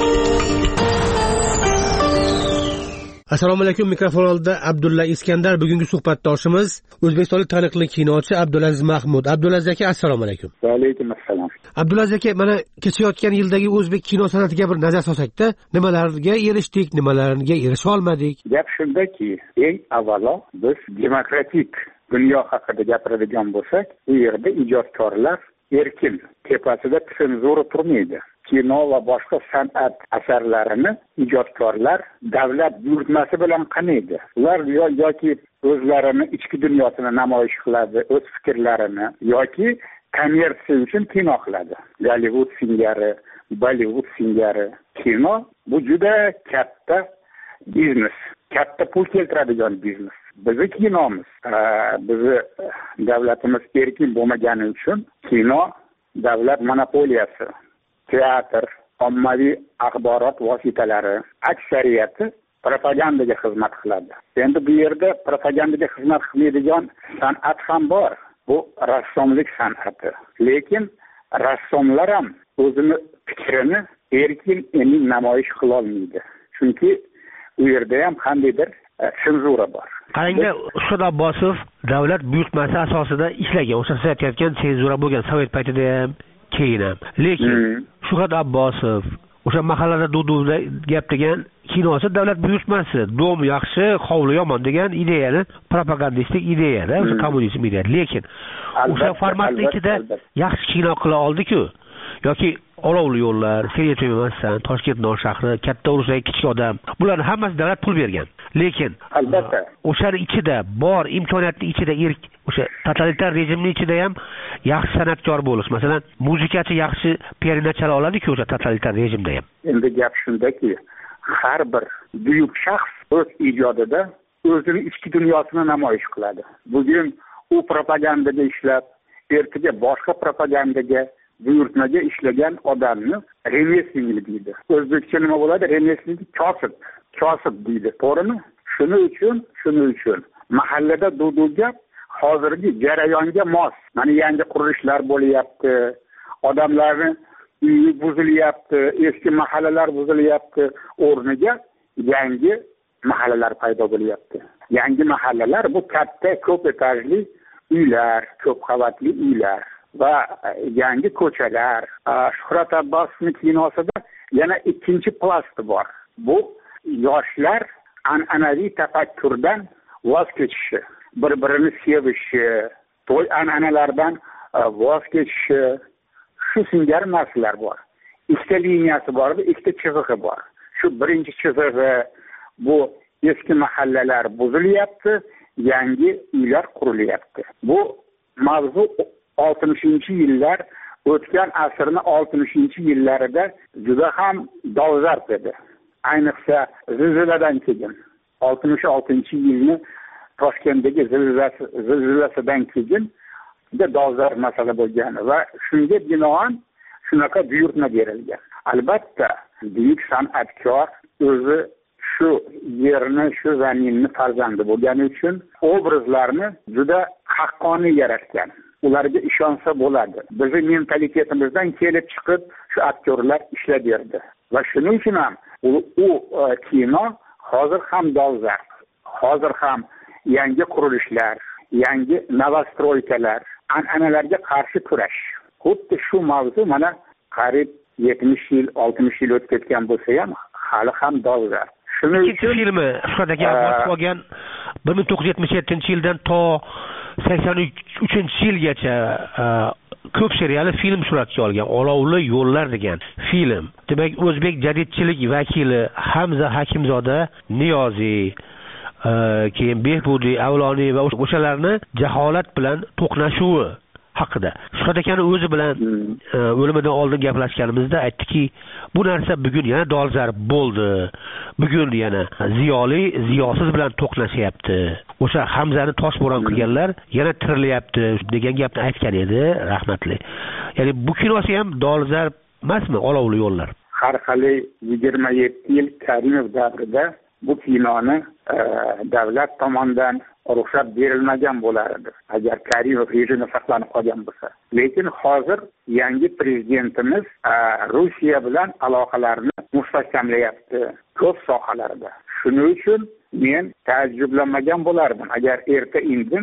[SPEAKER 13] Assalomu alaykum, mikrofon oldida Abdulla Iskandar. Bugungi suhbatdoshimiz o'zbekistonlik taniqli kinochi Abdulaziz Mahmud. Abdulaziz aka, assalomu alaykum.
[SPEAKER 21] Va alaykum assalom.
[SPEAKER 13] Abdulaziz aka, mana kechayotgan yildagi o'zbek kino san'atiga bir nazar solsakda, nimalarga erishdik, nimalarga erisha olmadik?
[SPEAKER 21] Gap shundaki, eng avvalo biz demokratik dunyo haqida gapiradigan bo'lsak, bu yerda ijodkorlar erkin, tepasida senzura turmaydi. Kino va boshqa san'at asarlarini ijodkorlar davlat buyurtmasi bilan qanaydi. Ular yoki o'zlarini ichki dunyosini namoyish qiladi, o'z fikrlarini, yoki kommersiya uchun kino qiladi. Gollivud singari, Bollivud singari. Kino bu juda katta biznes, katta pul keltiradigan biznes. Bizi kinomiz, bizi davlatimiz erkin bo'lmagani uchun kino davlat monopoliyasi. Teatr, ommaviy axborot vositalari aksariyati propagandaga xizmat qiladi. Endi bu yerda propagandaga xizmat qilmaydigan san'at ham bor. Bu rassomlik san'ati. Lekin rassomlar ham o'zini fikrini erkin emin namoyish qila olmaydi. Chunki u yerda ham qandaydir senzura bor.
[SPEAKER 13] Qarangda, Ushod Abbosov davlat buyurtmasi asosida ishlagan, o'sha siz aytayotgan senzura bo'lgan Sovet paytida ham, keyin ham. Lekin Ushod Abbosov o'sha mahallada duduvda gap degan kinosi davlat buyurtmasi, dom yaxshi, hovli yomon degan ideyani, propagandistik ideyada, o'sha kommunizm ideya. Lekin o'sha formatning ichida yaxshi kino qila oldi-ku. Yoki Olovli yo'llar, Seriya emassan, Toshkent non shahri, Katta Urushdagi kichik odam. Bularning hammasi davlat pul bergan. Lekin albatta o'shaning ichida bor imkoniyatning ichida erk, o'sha totalitar rejimning ichida ham yaxshi san'atkor bo'lish, masalan, muzikachi yaxshi pianino chala oladi-ku o'sha totalitar rejimda ham.
[SPEAKER 21] Endi gap shundaki, har bir buyuk shaxs o'z ijodida o'zining ichki dunyosini namoyish qiladi. Bugun u propagandaga ishlab, ertaga boshqa propagandaga, buyurtmaga ishlagan odamni remeslik deydi. O'zbekcha nima bo'ladi? Remeslik kosib, kosib deydi. To'g'rimi? Shuning uchun, shuning uchun mahallada duduga hozirgi jarayonga mos. Mana yangi qurilishlar bo'lyapti. Odamlarning uyi buzilyapti, eski mahallalar buzilyapti. O'rniga yangi mahallalar paydo bo'lyapti. Yangi mahallalar bu katta ko'p etajli uylar, ko'p qavatli uylar va yangi ko'chalar. Shuhrat Abbosovning kinosida yana ikkinchi plast bor. Bu yoshlar an'anaviy tafakkurdan voz kechishi, bir birini sevishi, to'y an'analardan voz kechishi, shu singari narsalar bor. Ikkita liniyasi bor, ikkita chizig'i bor. Shu birinchi chizig'i bu eski mahallalar buzilyapti, yangi uylar qurilyapti. Bu mavzu oltmishinchi yillar, o'tgan asrning oltmishinchi yillarida juda ham dolzarb edi. Ayniqsa zilziladan keyin oltmish oltinchi yilni Toshkentdagi zilzilasi zilzilasidan keyin juda dolzarb masala bo'lgan va shunga binoan shunaqa buyurtma berilgan. Albatta, buyuk san'atkor o'zi shu yerni, shu zaminni farzandi bo'lgani uchun obrazlarni juda haqqoniy yaratgan. Ularga ishonsa bo'ladi. Bizning mentalitetimizdan kelib chiqib shu aktyorlar ishlaverdi. Va shuning uchun ham u, u kino hozir ham dolzarb. Hozir ham yangi qurilishlar, yangi novostroykalar, an'analarga qarshi kurash. Xuddi shu mavzu mana qariyb yetmish yil, oltmish yil o'tib ketgan bo'lsa ham hali ham dolzarb. Shuning uchun
[SPEAKER 13] filmi Shuhrat aka qolgan bir ming to'qqiz yuz yetmish yettinchi yildan to sakson uchinchi yilgacha ko'p seriali film suratga olgan. Olovli yo'llar degan film. Demak, o'zbek jadidchilik vakili Hamza Hakimzoda, Niyoziy, keyin Behbudiy, Avloniy va o'shalarni jaholat bilan to'qnashuvi haqida. Shuhrat akani o'zi bilan o'limidan oldin gaplashganimizda aytdiki, bu narsa bugun yana dolzarb bo'ldi. Bugun yana ziyoli ziyosiz bilan to'qnashyapti. O'sha Hamzani toshbo'ron qilganlar yana tirilyapti degan gapni aytgan edi, rahmatli. Ya'ni bu kinosi ham dolzarb emasmi, Olovli yo'llar?
[SPEAKER 21] Har qalay yigirma yetti yil Karimov davrida bu kinoni davlat tomonidan ruxsat berilmagan bo'lardi, agar Karimov rejimi saqlanib qolgan bo'lsa. Lekin hozir yangi prezidentimiz Rossiya bilan aloqalarni mustahkamlayapti ko'p sohalarda. Shuning uchun men ta'ajjublanmagan bo'lardim agar erta indin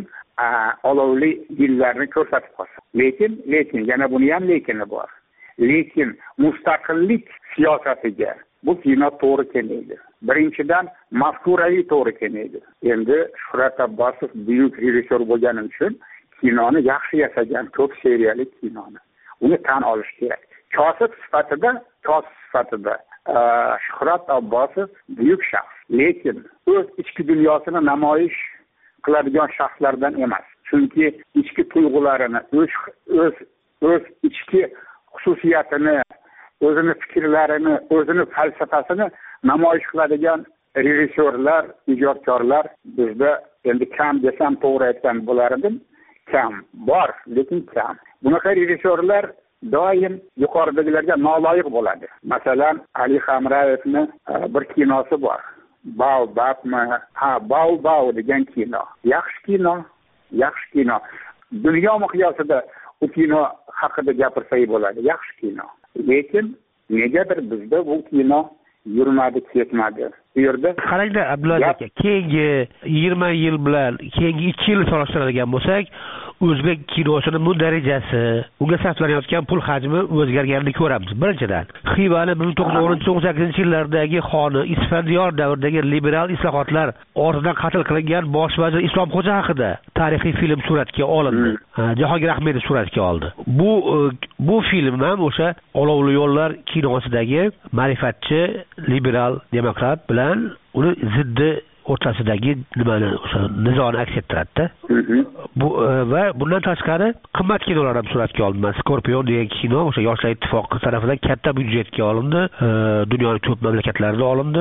[SPEAKER 21] olovli yillarni ko'rsatib qolsa. Lekin lekin yana buni ham lekini bor. Lekin mustaqillik siyosatiga bu kino to'g'ri kelmaydi. Birinchidan mafkuraviy to'g'ri kelmaydi. Endi Shuhrat Abbosov buyuk rejissyor bo'lgani uchun kinoni yaxshi yasagan, ko'p seriyali kinoni. Uni tan olish kerak. Kosib sifatida, kosib sifatida Shuhrat Abbosov buyuk shaxs. Lekin o'z ichki dunyosini namoyish qiladigan shaxslardan emas. Chunki ichki tuyg'ularini, o'z o'z o'z ichki xususiyatini, o'zini fikrlarini, o'zini falsafasini namoyish qiladigan rejissyorlar, ijodkorlar bizda endi kam desam to'g'ri aytgan bo'lardim. Kam bor, lekin kam. Bunaqa rejissyorlar doim yuqoridagilarga noloyiq bo'ladi. Masalan, Ali Hamrayevni bir kinosi bor. Baobabmi? Ha, Baobab degan kino. Yaxshi kino, yaxshi kino. Dunyo miqyosida u kino haqida gapirsak bo'ladi. Yaxshi kino. Lekin negadir bizda bu kino yurmadi, ketmadi. Bu yerda
[SPEAKER 13] qarangda Abdulaziz aka, keyingi yigirma yil bilan keyingi ikki yil solishtiradigan bo'lsak, o'zbek kinosining bu darajasi, unga sarflanayotgan pul hajmi o'zgarganini ko'ramiz. Birinchidan, Xivani bir ming to'qqiz yuz o'n sakkizinchi yillardagi xoni, Isfandiyor davridagi liberal islohotlar ortidan qatl qilingan bosh vazir Islomxo'ja haqida tarixiy film suratga olindi. Jahongir Ahmedov suratga oldi. Bu bu film ham o'sha Olovli yo'llar kinosidagi ma'rifatchi liberal demokrat bilan uni ziddi o'rtasidagi nimani, o'sha nizoni aks ettiradi. Bu va bundan tashqari qimmat kinolar ham suratga olindi. Scorpion degan kino o'sha Yoshlar ittifoqi tomonidan katta byudjetga olindi, dunyoning ko'p mamlakatlarida olindi.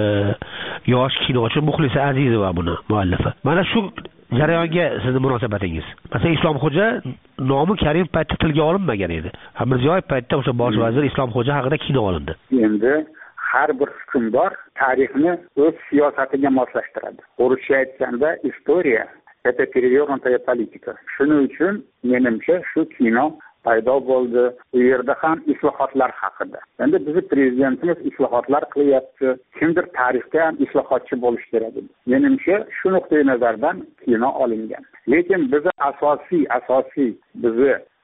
[SPEAKER 13] Yosh kinochi Muxlisa Azizova buni muallifi. Mana shu jarayonga sizning munosabatingiz? Masalan, Islomxo'ja nomi Karim paytda tilga olinmagan edi. Mirziyoyev paytda o'sha bosh vazir Islomxo'ja haqida kino olindi.
[SPEAKER 21] Endi har bir hukmdor tarixni o'z siyosatiga moslashtiradi. O'rischa aytganda, istoriya это перевернутая politika. Shuning uchun menimcha shu kino paydo bo'ldi. U yerda ham islohotlar haqida. Endi bizning prezidentimiz islohotlar qilyapti. Kimdir tarixda ham islohotchi bo'lish kerak edi. Menimcha shu nuqtai nazardan kino olingan. Lekin bizni asosiy asosiy bizni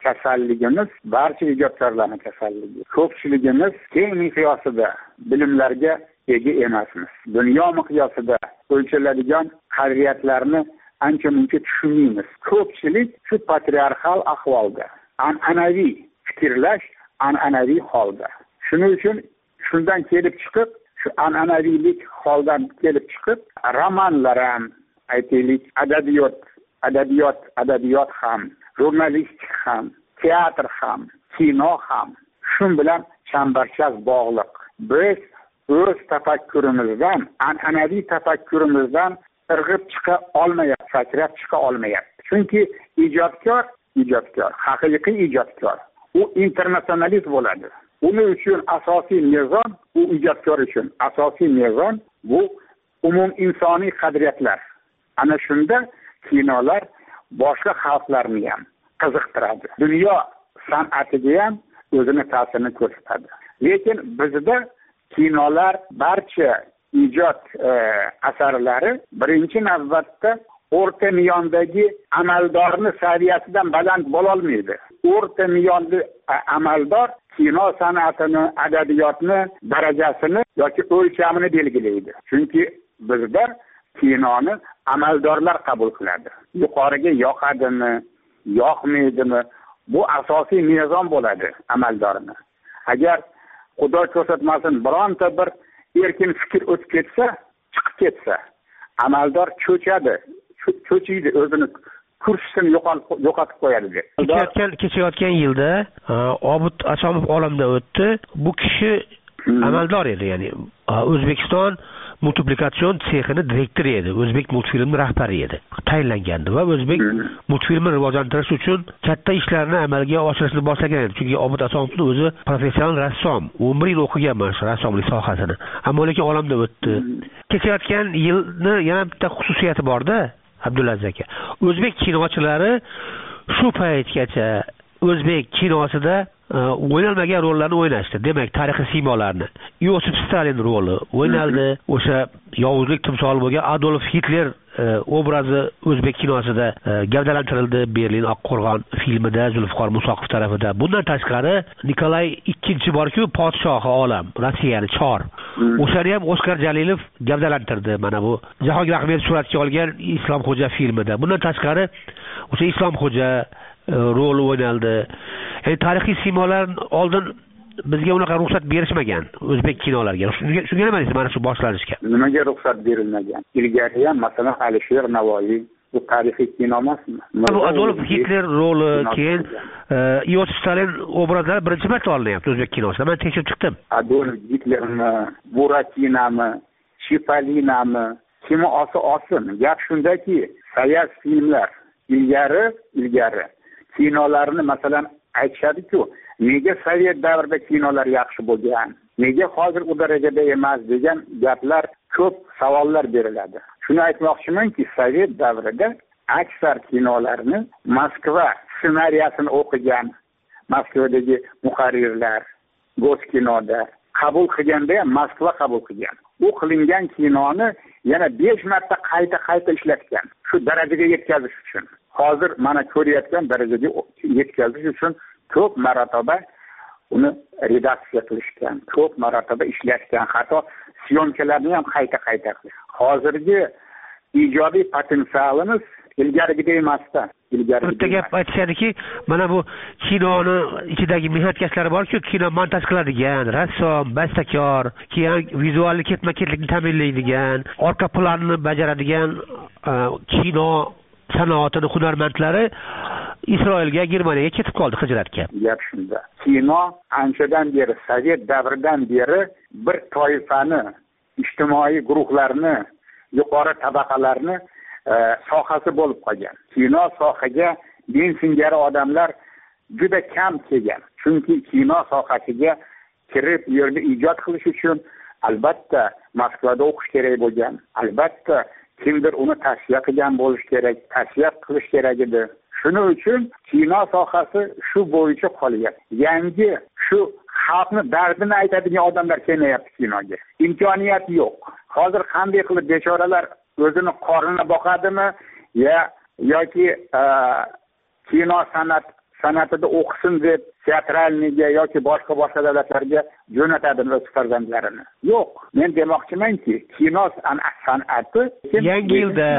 [SPEAKER 21] kasalligimiz barcha ijodkorlarning kasalligi. Ko'pchiligimiz keng miqyosida bilimlarga ega emasmiz. Dunyo miqyosida o'lchanadigan qadriyatlarni ancha muncha tushunmaymiz. Ko'pchilik shu patriarxal ahvolda, an'anaviy fikrlash, an'anaviy holda. Shuning uchun shundan kelib chiqib, shu an'anaviylik holdan kelib chiqib, romanlar ham, aytaylik, adabiyot, adabiyot, adabiyot ham, jurnalistika ham, teatr ham, kino ham shu bilan chambarchas bog'liq. Biz o'z tafakkurimizdan, an'anaviy tafakkurimizdan irg'ib chiqa olmayapti, sakrab chiqa olmayapti. Chunki ijodkor, ijodkor, haqiqiy ijodkor, u internasionalist bo'ladi. Uning uchun asosiy mezon, u ijodkor uchun asosiy mezon bu umum insoniy qadriyatlar. Ana shunda kinolar boshqa xalqlarni ham qiziqtiradi. Dunyo san'atiga ham o'zini ta'sirini ko'rsatadi. Lekin bizda kinolar barcha ijod e, asarlari birinchi navbatda o'rta miyondagi amaldorni saviyasidan baland bo'la olmaydi. O'rta miyonli amaldor kino san'atini, adabiyotni darajasini yoki o'lchamini belgilaydi. Chunki bizda kinoni amaldorlar qabul qiladi. Yuqoriga yoqadimi, yoqmaydimi, bu asosiy mezon bo'ladi amaldorni. Agar Xudo ko'rsatmasin bironta bir erkin fikr o'tib ketsa, chiqib ketsa, amaldor cho'chadi, cho'chiydi, o'zini kursisini yo'qotib qo'yadi deb.
[SPEAKER 13] Kechayotgan kechayotgan yilda Obid Asomov olamdan o'tdi. Bu kishi amaldor edi, ya'ni O'zbekiston multiplikatsion sexini direktori edi, o'zbek multfilmi rahbari edi. Tayinlangandi va o'zbek multfilmini rivojlantirish uchun katta ishlarni amalga oshirishni boshlagan edi. Chunki Obid Asomovning o'zi professional rassom, o'n bir yil o'qigan shu rassomlik sohasini. Ammo lekin olamdan o'tdi. Kechayotgan yilni yana bitta xususiyati bor-da, Abdulaziz aka. O'zbek kinochilari shu paytgacha o'zbek kinosida o'ynalmagan rollarni o'ynashdi. Demak, tarixiy siymolarni. Yosif Stalin roli o'ynaldi. O'sha yovuzlik timsoli bo'lgan Adolf Hitler obrazi o'zbek kinosida gavdalantirildi. Berlin Oqqo'rg'on filmida Zulfiqor Musoqov tarafida. Bundan tashqari Nikolay ikkinchi borku, podshohi olam, Rossiyani chor. O'shani ham Oskar Jalilov gavdalantirdi. Mana bu Jahongir Ahmedov suratga olgan Islomxo'ja filmida. Bundan tashqari o'sha Islomxo'ja rol o'ynaldi. E, tarixiy siymolar oldin bizga unaqa ruxsat berishmagan o'zbek kinolarga. Shunga nima deysiz mana shu boshlanishga?
[SPEAKER 21] Nimaga ruxsat berilmagan? Ilgari ham masalan Alisher Navoiy bu tarixiy kino emasmi?
[SPEAKER 13] Bu Adolf Hitler roli, keyin Yosif Stalin obrazlari birinchi marta olinyapti o'zbek kinosida. Men tekshirib chiqdim.
[SPEAKER 21] Adolf Hitlerni, Buratinami, Chipolinami kimi olsa olsin. Gap shundaki, sovet filmlar ilgari ilgari kinolarni masalan aytishadi-ku, nega sovet davrida kinolar yaxshi bo'lgan, nega hozir u darajada emas degan gaplar, ko'p savollar beriladi. Shuni aytmoqchimanki, sovet davrida aksar kinolarni Moskva ssenariyasini o'qigan Moskvadagi muharrirlar Goskinoda qabul qilganda ham Moskva qabul qilgan. U qilingan kinoni yana besh marta qayta-qayta ishlatgan. Shu darajaga yetkazish uchun. Hozir mana ko'rayotgan darajaga yetkazish uchun ko'p marotaba uni redaksiya qilishgan, ko'p marotaba ishlatgan, hatto syomkalarni ham qayta-qayta qilgan. Hozirgi ijodiy potensialimiz ilgarigidek emasda.
[SPEAKER 13] Bitta gap aytishadiki, mana bu kinoni ichidagi mehnatkashlari bor-ku, kino montaj qiladigan, rassom, bastakor, keyin vizual ketma-ketlikni ta'minlaydigan, orqa planni bajaradigan kino sanoatini hunarmandlari Isroilga, Germaniyaga ketib qoldi hijratga.
[SPEAKER 21] Gap shunda. Kino anchadan beri, sovet davridan beri bir toifani, ijtimoiy guruhlarni, yuqori tabaqalarni e, sohasi bo'lib qolgan. Kino sohaga men singari odamlar juda kam kelgan. Chunki kino sohasiga kirib yerda ijod qilish uchun albatta Moskvada o'qish kerak bo'lgan. Albatta kimdir uni tavsiya qilgan bo'lish kerak, tavsiya qilish kerak edi. Shuning uchun kino sohasi shu bo'yicha qolyapti. Yangi shu xalqni dardini aytadigan odamlar kelmayapti kinoga. Imkoniyat yo'q. Hozir qanday qilib bechoralar o'zini qornini boqadimi, ya yoki kino san'at san'atida o'qisin deb teatralniga yoki boshqa boshqa davlatlarga jo'natadimi o'z farzandlarini? Yo'q. Men demoqchimanki, kino san'ati
[SPEAKER 13] yangi yilda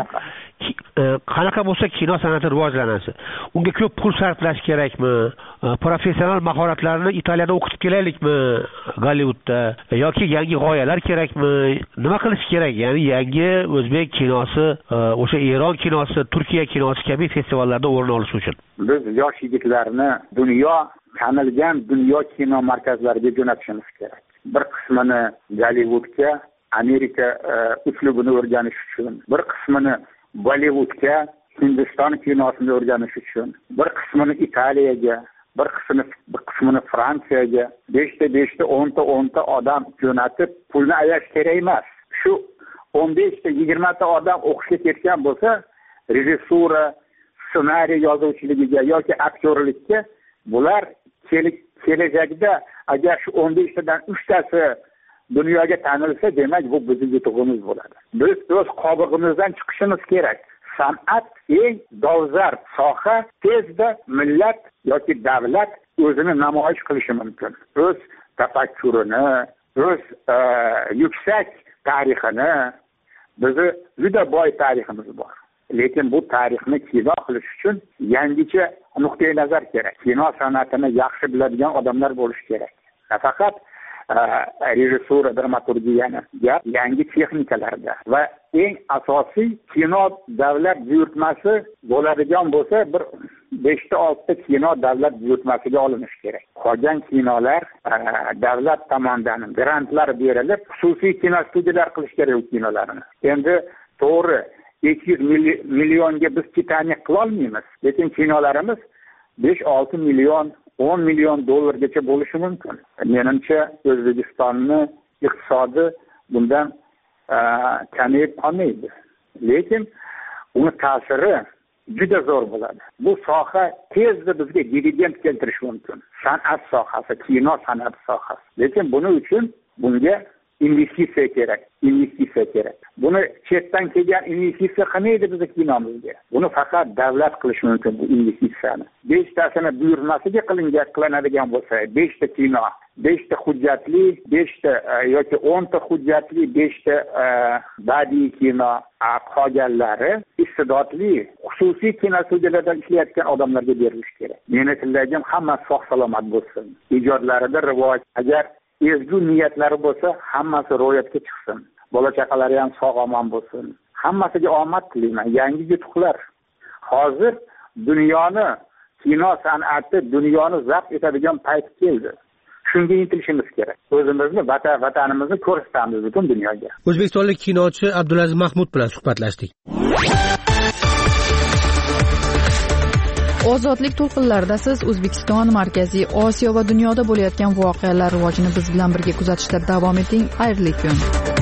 [SPEAKER 13] qanaqa bo'lsa kino san'ati rivojlanadi. Unga ko'p pul sarflash kerakmi? Professional mahoratlarni Italiyada o'qitib kelaylikmi? Gollivudda yoki yangi g'oyalar kerakmi? Nima qilish kerak? Ya'ni yangi o'zbek kinosi, o'sha Eron kinosi, Turkiya kinosi kabi festivallarda o'rin olish uchun.
[SPEAKER 21] Biz yosh yigitlarni dunyo tanilgan dunyo kino markazlariga jo'natishimiz kerak. Bir qismini Gollivudga, Amerika uslubini o'rganish uchun, bir qismini Bollivudga, Hindiston kinosini o'rganish uchun, bir qismini Italiyaga, bir qismini bir qismini Fransiyaga, beshta beshta o'nta o'nta odam jo'natib pulni ayash kerak emas. Shu o'n beshta yigirma ta odam o'qishga ketgan bo'lsa, rejissura, ssenariy yozuvchiligiga yoki aktyorlikka bular kelajakda agar shu o'n beshtadan uchtasi dunyoga tanilsa, demak bu bizning yutug'imiz bo'ladi. Biz o'z qobig'imizdan chiqishimiz kerak. San'at eng dolzarb soha, tezda millat yoki davlat o'zini namoyish qilishi mumkin. O'z tafakkurini, o'z yuksak tarixini, bizi juda boy tariximiz bor. Lekin bu tarixni kino qilish uchun yangicha nuqtai nazar kerak. Kino san'atini yaxshi biladigan odamlar bo'lish kerak. Faqat rejissura, dramaturgiyani, yangi texnikalarda va eng asosiy kino davlat buyurtmasi bo'ladigan bo'lsa, bir beshta oltita kino davlat buyurtmasiga olinishi kerak. Qolgan kinolar davlat tomonidan grantlar berilib, xususiy kino studiyalar qilish kerak u kinolarni. Endi to'g'ri ikki yuz millionga biz Titanik qila olmaymiz, lekin kinolarimiz besh olti million, o'n million dollargacha bo'lishi mumkin. Menimcha O'zbekistonning iqtisodi bundan kamayib qolmaydi. Lekin uni ta'siri juda zo'r bo'ladi. Bu soha tezda bizga dividend keltirishi mumkin. San'at sohasi, kino san'at sohasi. Lekin buning uchun bunga investitsiya kerak, investitsiya kerak. Buni chetdan kelgan investitsiya qilmaydi bizning kinomizga. Buni faqat davlat qilishi mumkin bu investitsiyani. beshtasini buyurtmasiga qilingan qilinadigan bo'lsa, beshta kino, beshta hujjatli, beshta yoki o'nta hujjatli, beshta badiiy kino, qolganlari istidodli xususiy kino studiyalarda ishlayotgan odamlarga berilishi kerak. Meni tilagim hammasi sog' salomat bo'lsin. Ijodlarida rivoj, agar ezgu niyatlari bo'lsa, hammasi ro'yobga chiqsin. Bola chaqalari ham sog' omon bo'lsin. Hammasiga omad tilayman. Yangi yutuqlar. Hozir dunyoni kino san'ati dunyoni zabt etadigan payt keldi. Shunga intilishimiz kerak. O'zimizni, vatanimizni ko'rsatamiz butun dunyoga.
[SPEAKER 13] O'zbekistonlik kinochi Abdulaziz Mahmud bilan suhbatlashdik.
[SPEAKER 2] Ozodlik to'lqinlarida siz O'zbekiston, Markaziy Osiyo va dunyoda bo'layotgan voqealar rivojini biz bilan birga kuzatishda davom eting. Xayrli kun.